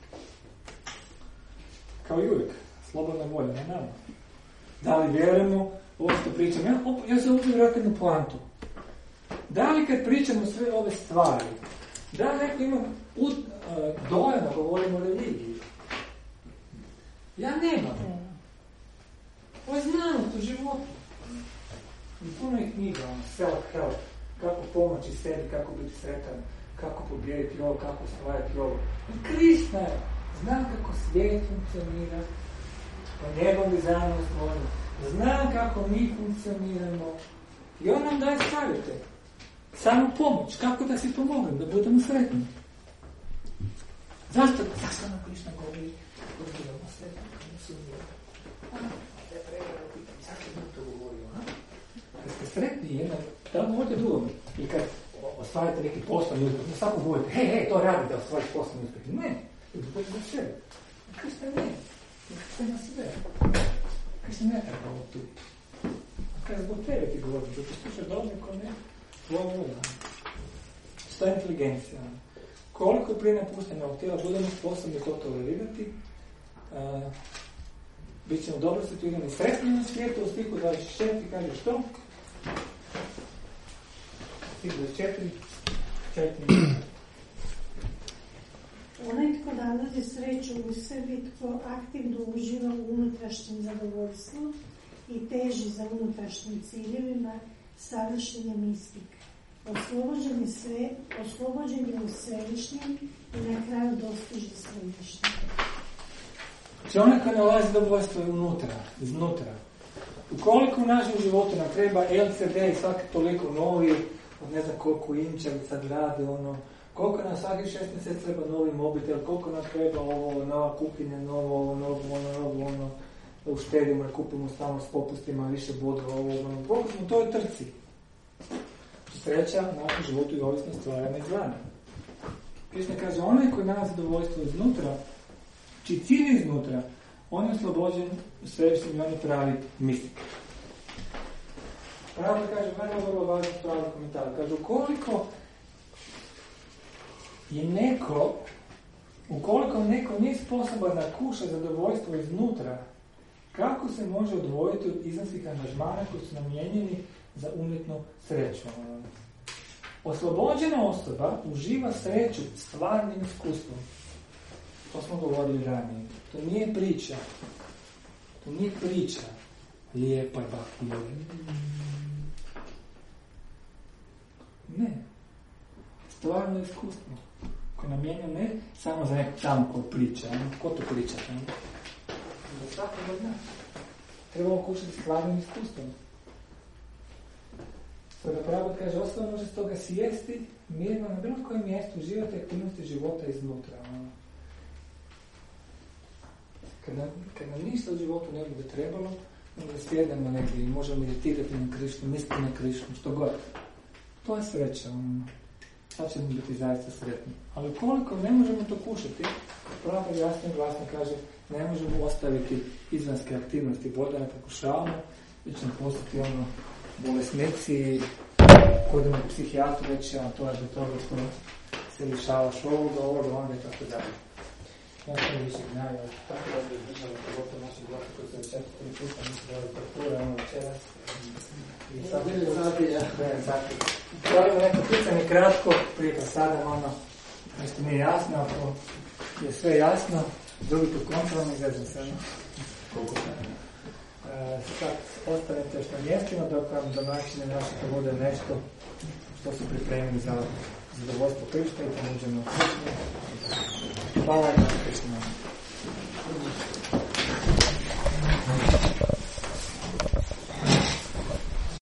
Kao i uvijek, slobodna volja, ne nama. Da li vjerujemo, ovo što pričam, ja, op, ja se ovdje vratim u poantu. Da li kad pričamo sve ove stvari, da li neko ima uh, dojeno, govorimo o religiji? Ja nemam. Ovo je znanost u životu. I puno je knjiga, ono, self-help, kako pomoći sebi, kako biti sretan, kako pobijediti ovo, kako osvajati ovo. I Krišna je, znam kako svijet funkcionira, po njegovom dizajnu stvorimo, znam kako mi funkcioniramo i on nam daje savjete. Samo pomoć, kako da si pomognem, da budemo sretni. Zašto? Zašto nam Krišna govori da budemo sretni, kad ne su umijeli? Da je pregledao pitan, zašto nam to govorio, a? Kad ste sretni, jedna, da li govorite drugom? I kad osvajate neki poslovni uspjeh, ne samo govorite, hej, hej, to radi da osvajaš poslovni uspjeh. Ne, to je za sebe. Krišna ne, Krišna na sve. Krišna ne treba ovo tu. Kada zbog tebe ti govorim, da ti slušaš dobro, ko ne, tvoja volja. Što je inteligencija? Koliko prije napuštenja ovog tijela budemo sposobni to tolerirati, uh, bit ćemo dobro situirani sretni na svijetu, u stihu dvadeset četiri kaže što? Stih dvadeset četiri, četiri. Onaj tko nalazi sreću u sebi, tko aktivno uživa u unutrašnjem zadovoljstvu i teži za unutrašnjim ciljevima, savršen je mistik. Oslobođen je sve, oslobođen je u svevišnjem i na kraju dostiže svevišnjem. Znači onaj ko nalazi zadovoljstvo je unutra, iznutra. Ukoliko u našem životu nam treba L C D i svaki toliko novi, od ne znam koliko inčevi sad rade, ono, koliko nam svaki šest mjeseci treba novi mobitel, koliko nam treba ovo, nova kuhinja, novo, ovo, novo, ono, novo, ono, da uštedimo i kupimo stalno s popustima, više bodova, ovo, ono, koliko smo u toj trci. Sreća u našem životu i ovisno stvarama izvana. Krišna kaže, onaj koji nalazi zadovoljstvo iznutra, čiji cilj iznutra, on je oslobođen u svevišnjem i on je pravi mistik. Pravda kaže, vrlo, vrlo važno pravi komentar. Kaže, ukoliko je neko, ukoliko neko nije sposoban da kuša zadovoljstvo iznutra, kako se može odvojiti od izvanjskih angažmana koji su namijenjeni za umjetnu sreću? Oslobođena osoba uživa sreću stvarnim iskustvom. To smo govorili ranije. To nije priča. To nije priča. Lijepa je bak. Ne. Stvarno iskustvo. Koje namijenja ne samo za nekog tamo koji priča. Ko to priča? Za svakog od nas. Trebamo kušati stvarnim iskustvom. Stoga pravo kaže, osoba može s toga sjesti mirno na bilo kojem mjestu, uživati aktivnosti života iznutra. Kad nam, kad nam ništa u životu ne bude trebalo, onda sjedemo negdje i možemo meditirati na Krišnu, misliti na Krišnu, što god. To je sreća. Sad ćemo biti zaista sretni. Ali ukoliko ne možemo to kušati, pravo jasno i glasno kaže, ne možemo ostaviti izvanjske aktivnosti, bolje ne pokušavamo, već ćemo postati ono bolesnici, kodimo u psihijatru reći, a to je do toga što se lišavaš ovoga, ovoga, onda i tako dalje. Ja sam više gnjavio, tako da bi držali pogotovo naših gledata koji se večer tri puta nisu dali torture, ono večeras. I sad je zadija. Ne, zato. Pravimo neko pitanje kratko, prije pa sada, ono, nešto nije jasno, ako je sve jasno, Drugi tu kontrolni, izražen sam. Koliko e, sad ostanete još na mjestima dok vam domaćine našte bude nešto što su pripremili za zadovoljstvo Krista i ponuđeno. Hvala na Krishna.